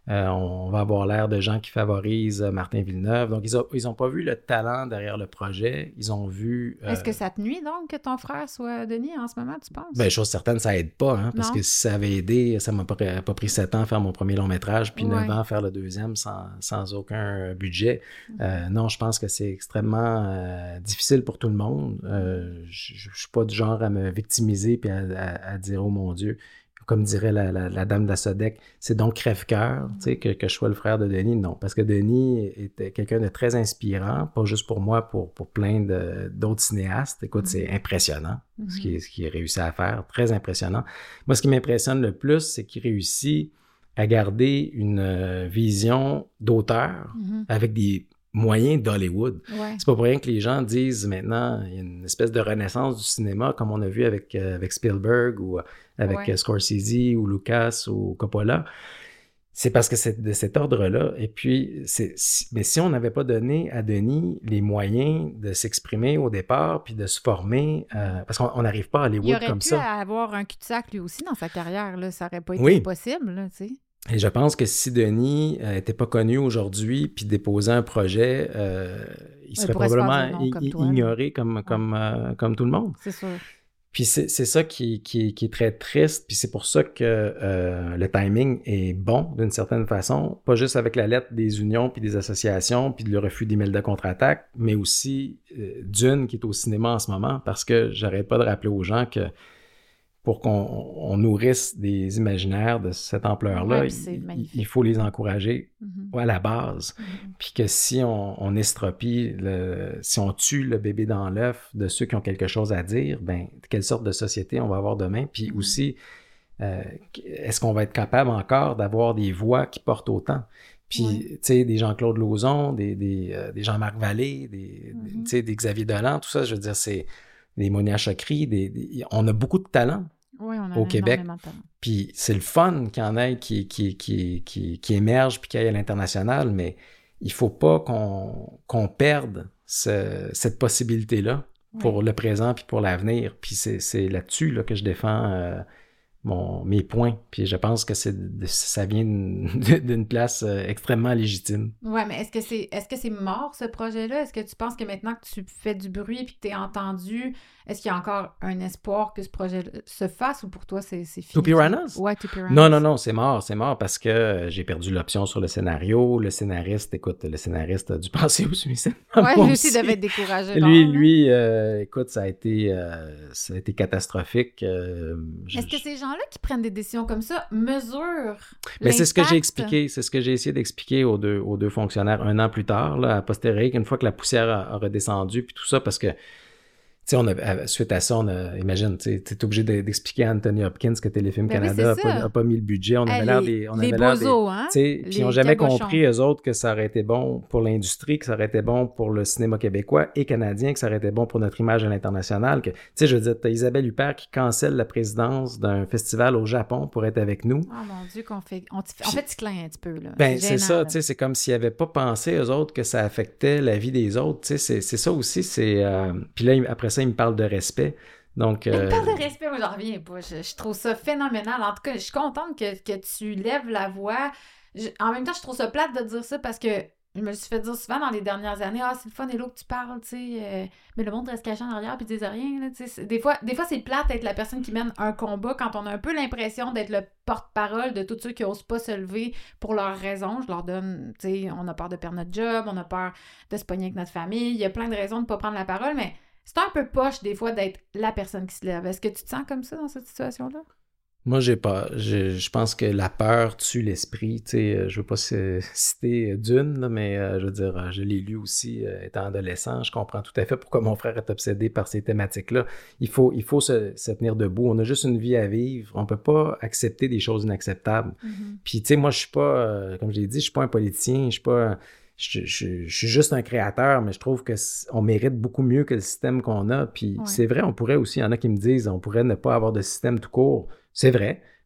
Euh, on va avoir l'air de gens qui favorisent Martin Villeneuve. Donc, ils n'ont pas vu le talent derrière le projet. Ils ont vu... Euh... Est-ce que ça te nuit, donc, que ton frère soit Denis en ce moment, tu penses? Bien, chose certaine, ça aide pas, hein, parce non. que si ça avait aidé, ça m'a pas, pas pris sept ans à faire mon premier long-métrage, puis ouais. neuf ans à faire le deuxième sans, sans aucun budget. Mm-hmm. Euh, non, je pense que c'est extrêmement euh, difficile pour tout le monde. Euh, je ne suis pas du genre à me victimiser puis à, à, à dire « Oh mon Dieu », comme dirait la, la, la dame de la Sodec, c'est donc crève-cœur tu sais, que, que je sois le frère de Denis. Non, parce que Denis était quelqu'un de très inspirant, pas juste pour moi, pour, pour plein de, d'autres cinéastes. Écoute, mm-hmm. c'est impressionnant mm-hmm. ce qu'il, ce qu'il a réussi à faire, très impressionnant. Moi, ce qui m'impressionne le plus, c'est qu'il réussit à garder une vision d'auteur mm-hmm. avec des moyens d'Hollywood. Ouais. C'est pas pour rien que les gens disent maintenant, il y a une espèce de renaissance du cinéma, comme on a vu avec, euh, avec Spielberg ou avec ouais. Scorsese ou Lucas ou Coppola. C'est parce que c'est de cet ordre-là. Et puis, c'est, mais si on n'avait pas donné à Denis les moyens de s'exprimer au départ puis de se former, euh, parce qu'on n'arrive pas à Hollywood comme ça. Il aurait pu avoir un cul-de-sac lui aussi dans sa carrière, là. Ça n'aurait pas été oui. possible, là, tu sais. Et je pense que si Denis n'était euh, pas connu aujourd'hui puis déposait un projet, euh, il serait probablement i- comme toi, ignoré comme, ouais. comme, euh, comme tout le monde. C'est sûr. Puis c'est, c'est ça qui, qui, qui est très triste, puis c'est pour ça que euh, le timing est bon d'une certaine façon, pas juste avec la lettre des unions puis des associations puis le refus d'email de contre-attaque, mais aussi euh, Dune qui est au cinéma en ce moment, parce que j'arrête pas de rappeler aux gens que pour qu'on on nourrisse des imaginaires de cette ampleur-là, ouais, il, il faut les encourager mm-hmm. à la base. Mm-hmm. Puis que si on, on estropie, le, si on tue le bébé dans l'œuf de ceux qui ont quelque chose à dire, ben quelle sorte de société on va avoir demain? Puis mm-hmm. aussi, euh, est-ce qu'on va être capable encore d'avoir des voix qui portent autant? Puis, ouais. tu sais, des Jean-Claude Lauzon, des, des, euh, des Jean-Marc Vallée, des, mm-hmm. des, tu sais, des Xavier Dolan, tout ça, je veux dire, c'est... des Monia Chokri, des, des, on a beaucoup de talent oui, on a au Québec. Puis c'est le fun qu'il y en ait qui, qui, qui, qui, qui émerge puis qui aille à l'international, mais il ne faut pas qu'on, qu'on perde ce, cette possibilité-là oui. pour le présent puis pour l'avenir. Puis c'est, c'est là-dessus là, que je défends euh, mon, mes points. Puis je pense que c'est, ça vient d'une, d'une place euh, extrêmement légitime. Oui, mais est-ce que c'est, est-ce que c'est mort, ce projet-là? Est-ce que tu penses que maintenant que tu fais du bruit et que tu es entendu, est-ce qu'il y a encore un espoir que ce projet se fasse ou pour toi, c'est, c'est fini? Two Piranhas? Ouais, Two Piranhas. Non, non, non, c'est mort. C'est mort parce que j'ai perdu l'option sur le scénario. Le scénariste, écoute, le scénariste a dû penser au suicide. Ouais, lui aussi devait être découragé. Lui, lui euh, écoute, ça a été, euh, ça a été catastrophique. Euh, est-ce que ces gens-là qui prennent des décisions comme ça mesurent Mais c'est ce que j'ai expliqué. C'est ce que j'ai essayé d'expliquer aux deux, aux deux fonctionnaires un an plus tard, là, à posteriori, une fois que la poussière a, a redescendu, puis tout ça, parce que tu sais, on a, suite à ça, on a, imagine, tu es obligé de, d'expliquer à Anthony Hopkins que Téléfilm ben Canada n'a pas, pas mis le budget. On avait hey, l'air des... On les avait l'air bozos, des, hein? Puis ils n'ont jamais cabochons. compris, eux autres, que ça aurait été bon pour l'industrie, que ça aurait été bon pour le cinéma québécois et canadien, que ça aurait été bon pour notre image à l'international. Tu sais, je veux dire, tu as Isabelle Huppert qui cancelle la présidence d'un festival au Japon pour être avec nous. Oh mon Dieu, qu'on fait... On, t... on fait tu clin un petit peu, là. Ben, c'est, c'est ça, tu sais, c'est comme s'ils n'avaient pas pensé, eux autres, que ça affectait la vie des autres. Tu sais, c'est, c'est ça aussi, c'est... Euh... Puis là, après ça, ils me parlent de respect. Donc, euh... Une part de respect, moi, j'en reviens pas. Je, je trouve ça phénoménal. En tout cas, je suis contente que, que tu lèves la voix. Je, en même temps, je trouve ça plate de dire ça parce que je me suis fait dire souvent dans les dernières années, ah, c'est le fun, Hello, que tu parles, tu sais, euh, mais le monde reste caché en arrière puis ils disent rien, là, tu sais. Des fois, des fois, c'est plate d'être la personne qui mène un combat quand on a un peu l'impression d'être le porte-parole de tous ceux qui n'osent pas se lever pour leurs raisons. Je leur donne, tu sais, on a peur de perdre notre job, on a peur de se pogner avec notre famille, il y a plein de raisons de ne pas prendre la parole, mais c'est un peu poche, des fois, d'être la personne qui se lève. Est-ce que tu te sens comme ça dans cette situation-là? Moi, j'ai pas. Je, je pense que la peur tue l'esprit. Tu sais, je veux pas citer Dune, là, mais euh, je veux dire, je l'ai lu aussi euh, étant adolescent. Je comprends tout à fait pourquoi mon frère est obsédé par ces thématiques-là. Il faut, il faut se, se tenir debout. On a juste une vie à vivre. On peut pas accepter des choses inacceptables. Mm-hmm. Puis, tu sais, moi, je suis pas, euh, comme je l'ai dit, je suis pas un politicien. Je suis pas... Je, je, je suis juste un créateur, mais je trouve qu'on mérite beaucoup mieux que le système qu'on a. Puis ouais. C'est vrai, on pourrait aussi, il y en a qui me disent, on pourrait ne pas avoir de système tout court. C'est vrai,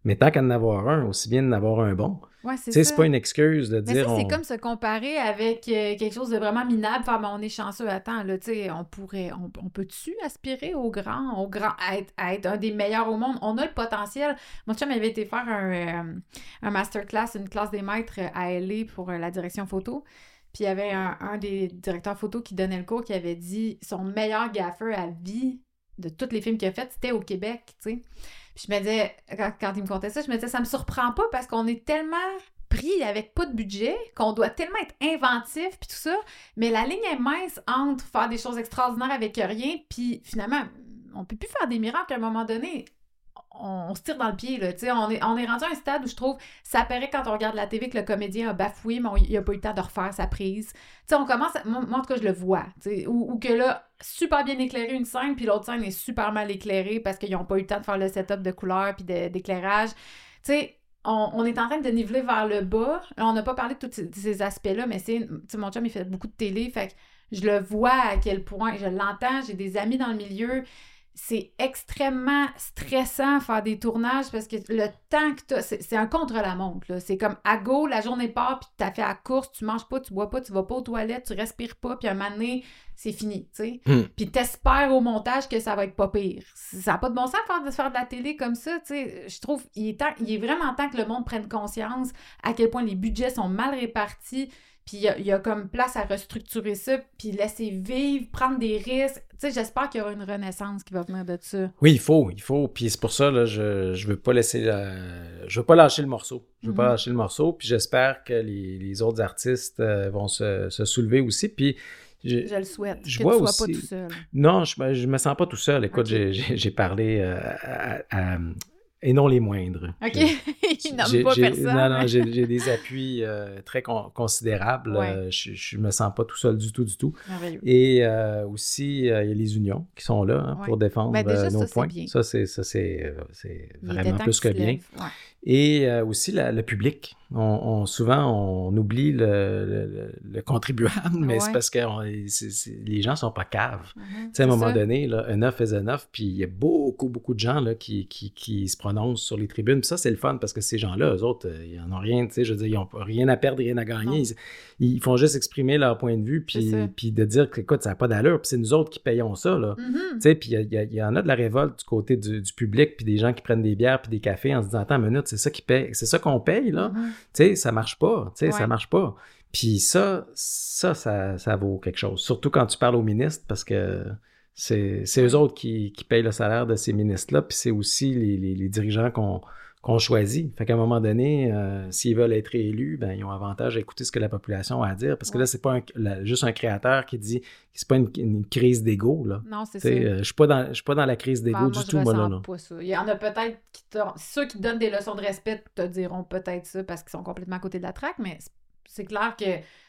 Mais tant qu'à en avoir un, aussi bien d'en avoir un bon. Ouais, c'est Tu sais, ça. c'est pas une excuse de Mais dire... ça, c'est on... comme se comparer avec euh, quelque chose de vraiment minable, faire ben, on est chanceux, attends, là, tu sais, on pourrait, on, on peut-tu aspirer au grand, au grand, à être, à être un des meilleurs au monde? On a le potentiel. Mon chum avait été faire un, euh, un masterclass, une classe des maîtres à L A pour euh, la direction photo, puis il y avait un, un des directeurs photo qui donnait le cours qui avait dit son meilleur gaffeur à vie de tous les films qu'il a fait, c'était au Québec, tu sais. Puis je me disais, quand, quand il me contait ça, je me disais, ça me surprend pas parce qu'on est tellement pris avec pas de budget, qu'on doit tellement être inventif puis tout ça, mais la ligne est mince entre faire des choses extraordinaires avec rien, puis finalement, on peut plus faire des miracles à un moment donné. On, on se tire dans le pied, là, tu sais, on est, on est rendu à un stade où je trouve, ça paraît quand on regarde la T V que le comédien a bafoué, mais on, il a pas eu le temps de refaire sa prise. Tu sais, on commence, à, moi, moi, en tout cas, je le vois, tu sais, ou, ou que là, super bien éclairé une scène, puis l'autre scène est super mal éclairée parce qu'ils n'ont pas eu le temps de faire le setup de couleurs puis de, d'éclairage. Tu sais, on, on est en train de niveler vers le bas. Là, on n'a pas parlé de tous ces, ces aspects-là, mais c'est, tu sais, mon chum, il fait beaucoup de télé, fait que je le vois à quel point, je l'entends, j'ai des amis dans le milieu. C'est extrêmement stressant faire des tournages parce que le temps que t'as, c'est, c'est un contre-la-montre, là. C'est comme à go, la journée part, puis t'as fait la course, tu manges pas, tu bois pas, tu vas pas aux toilettes, tu respires pas, puis à un moment donné, c'est fini, tu sais. Mm. Puis t'espères au montage que ça va être pas pire. Ça n'a pas de bon sens faire de faire de la télé comme ça, tu sais. Je trouve il est, temps, il est vraiment temps que le monde prenne conscience à quel point les budgets sont mal répartis. Puis il y, y a comme place à restructurer ça, puis laisser vivre, prendre des risques. Tu sais, j'espère qu'il y aura une renaissance qui va venir de ça. Oui, il faut, il faut. Puis c'est pour ça, là, je je veux pas laisser... La... Je veux pas lâcher le morceau. Je veux mm-hmm. pas lâcher le morceau, puis j'espère que les, les autres artistes euh, vont se, se soulever aussi, puis... Je, je le souhaite, je que vois tu sois aussi... pas tout seul. Non, je, je me sens pas tout seul. Écoute, okay. j'ai, j'ai, j'ai parlé euh, à... à, à et non les moindres. OK. Il nomme pas j'ai, personne. Non, non, j'ai, j'ai des appuis euh, très con- considérables. Ouais. Euh, je, je me sens pas tout seul du tout, du tout. Merveilleux. Et euh, aussi, euh, il y a les unions qui sont là hein, ouais. pour défendre ben déjà, euh, nos ça, points. C'est bien. Ça, c'est, ça, c'est, euh, c'est vraiment plus que bien. Ouais. Et euh, aussi la, le public. On, on, souvent, on oublie le, le, le contribuable, mais ouais. c'est parce que on, c'est, c'est, les gens sont pas caves. Mm-hmm, tu sais, à un moment ça. donné, là, enough is enough, puis il y a beaucoup, beaucoup de gens là, qui, qui, qui se prononcent sur les tribunes. Puis ça, c'est le fun, parce que ces gens-là, eux autres, ils n'en ont rien, tu sais, je veux dire, ils n'ont rien à perdre, rien à gagner. Ils, ils font juste exprimer leur point de vue, puis, puis de dire que, écoute, ça n'a pas d'allure, puis c'est nous autres qui payons ça, là. Mm-hmm. Tu sais, puis il y, y, y en a de la révolte du côté du, du public, puis des gens qui prennent des bières puis des cafés en se disant, attends une minute, c'est ça qui paye, c'est ça qu'on paye, là. Mm-hmm. Tu sais, ça marche pas, tu sais, ouais. ça marche pas. Puis ça, ça, ça, ça vaut quelque chose. Surtout quand tu parles aux ministres, parce que c'est, c'est ouais. eux autres qui, qui payent le salaire de ces ministres-là, puis c'est aussi les, les, les dirigeants qu'on, qu'on choisit. Fait qu'à un moment donné, euh, s'ils veulent être élus, ben ils ont avantage à écouter ce que la population a à dire, parce que ouais. là, c'est pas un, la, juste un créateur qui dit, c'est pas une, une crise d'ego, là. Non, c'est T'sais, ça. Euh, je suis pas dans, je suis pas dans la crise d'ego ben, du moi, tout, moi, là. là. Pas ça. Il y en a peut-être qui te... Ceux qui te donnent des leçons de respect te diront peut-être ça parce qu'ils sont complètement à côté de la traque, mais c'est clair que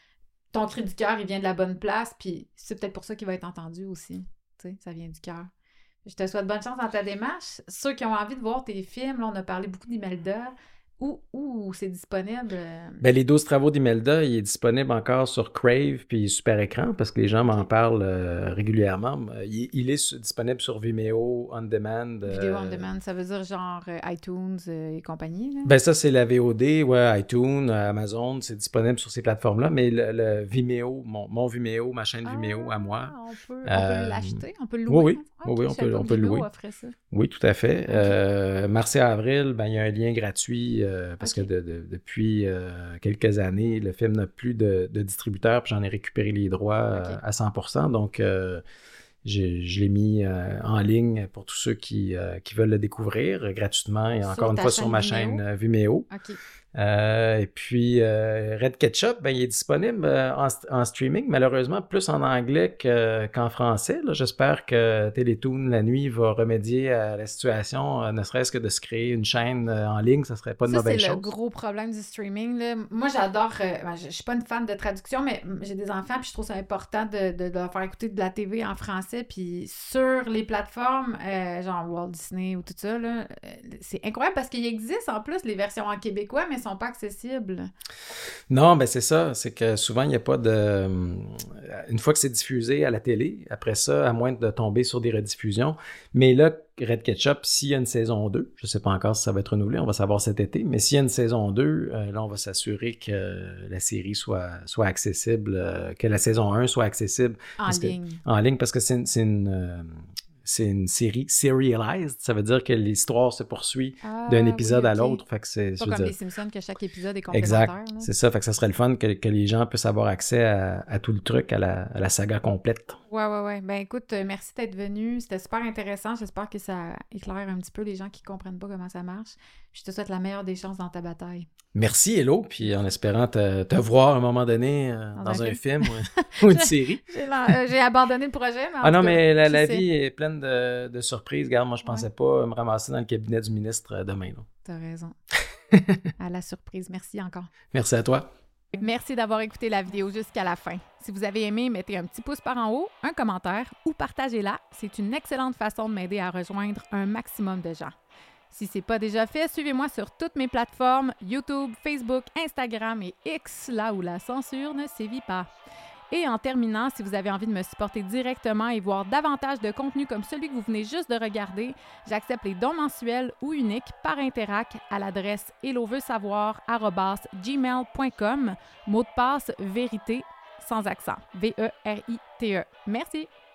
ton cri du cœur, il vient de la bonne place, puis c'est peut-être pour ça qu'il va être entendu aussi. Tu sais, ça vient du cœur. Je te souhaite bonne chance dans ta démarche. Ceux qui ont envie de voir tes films, là, on a parlé beaucoup d'Imelda. Où, où c'est disponible? Ben, les douze travaux d'Imelda, il est disponible encore sur Crave puis Super Écran parce que les gens m'en parlent euh, régulièrement. Il, il est su, disponible sur Vimeo On Demand. Euh... Vidéo On Demand, ça veut dire genre euh, iTunes euh, et compagnie? Là? Ben ça, c'est la V O D, ouais, iTunes, Amazon, c'est disponible sur ces plateformes-là, mais le, le Vimeo, mon, mon Vimeo, ma chaîne ah, Vimeo à moi. On peut, on euh... peut l'acheter, on peut le louer. Oui, oui, ah, oui, oui on peut, on peut le louer. Ça. Oui, tout à fait. Okay. Euh, mars et avril, ben, il y a un lien gratuit. Euh, parce okay. que de, de, depuis euh, quelques années, le film n'a plus de, de distributeur, puis j'en ai récupéré les droits okay. euh, à cent pour cent. Donc, euh, j'ai, je l'ai mis euh, en ligne pour tous ceux qui, euh, qui veulent le découvrir euh, gratuitement et sur encore une fois sur ma Vimeo? chaîne euh, Vimeo. Okay. Euh, et puis, euh, Red Ketchup, ben, il est disponible euh, en, en streaming, malheureusement, plus en anglais que, qu'en français. Là. J'espère que Télétoon, la nuit, va remédier à la situation, euh, ne serait-ce que de se créer une chaîne euh, en ligne, ça serait pas de ça, mauvaise chose. C'est le gros problème du streaming. Là. Moi, j'adore... Euh, ben, je, je suis pas une fan de traduction, mais j'ai des enfants, puis je trouve ça important de, de, de leur faire écouter de la T V en français. Puis sur les plateformes, euh, genre Walt Disney ou tout ça, là, euh, c'est incroyable parce qu'il existe en plus les versions en québécois, mais sont pas accessibles. Non, ben c'est ça. C'est que souvent, il n'y a pas de... Une fois que c'est diffusé à la télé, après ça, à moins de tomber sur des rediffusions. Mais là, Red Ketchup, s'il y a une saison deux, je ne sais pas encore si ça va être renouvelé, on va savoir cet été, mais s'il y a une saison deux, euh, là, on va s'assurer que euh, la série soit, soit accessible, euh, que la saison un soit accessible. En ligne. Que, en ligne, parce que c'est une, c'est une, euh, c'est une série serialized, ça veut dire que l'histoire se poursuit ah, d'un épisode oui, okay. à l'autre. Fait que c'est, pas comme dire... les Simpsons, que chaque épisode est complémentaire. Exact, là. C'est ça. Fait que ça serait le fun que, que les gens puissent avoir accès à, à tout le truc, à la, à la saga complète. Ouais, ouais, ouais. Ben écoute, euh, merci d'être venu. C'était super intéressant. J'espère que ça éclaire un petit peu les gens qui comprennent pas comment ça marche. Je te souhaite la meilleure des chances dans ta bataille. Merci, Hello. Puis en espérant te, te voir à un moment donné euh, dans, dans un, un film, film ou, ou une série. J'ai, euh, j'ai abandonné le projet. Mais ah non, cas, mais la, la vie est pleine de, de surprises. Regarde, moi, je pensais ouais. pas me ramasser dans le cabinet du ministre demain. Là. T'as raison. À la surprise. Merci encore. Merci à toi. Merci d'avoir écouté la vidéo jusqu'à la fin. Si vous avez aimé, mettez un petit pouce par en haut, un commentaire ou partagez-la. C'est une excellente façon de m'aider à rejoindre un maximum de gens. Si ce n'est pas déjà fait, suivez-moi sur toutes mes plateformes, YouTube, Facebook, Instagram et X, là où la censure ne sévit pas. Et en terminant, si vous avez envie de me supporter directement et voir davantage de contenu comme celui que vous venez juste de regarder, j'accepte les dons mensuels ou uniques par Interac à l'adresse helloveuxsavoir arobase gmail point com, mot de passe vérité sans accent, V E R I T E. Merci!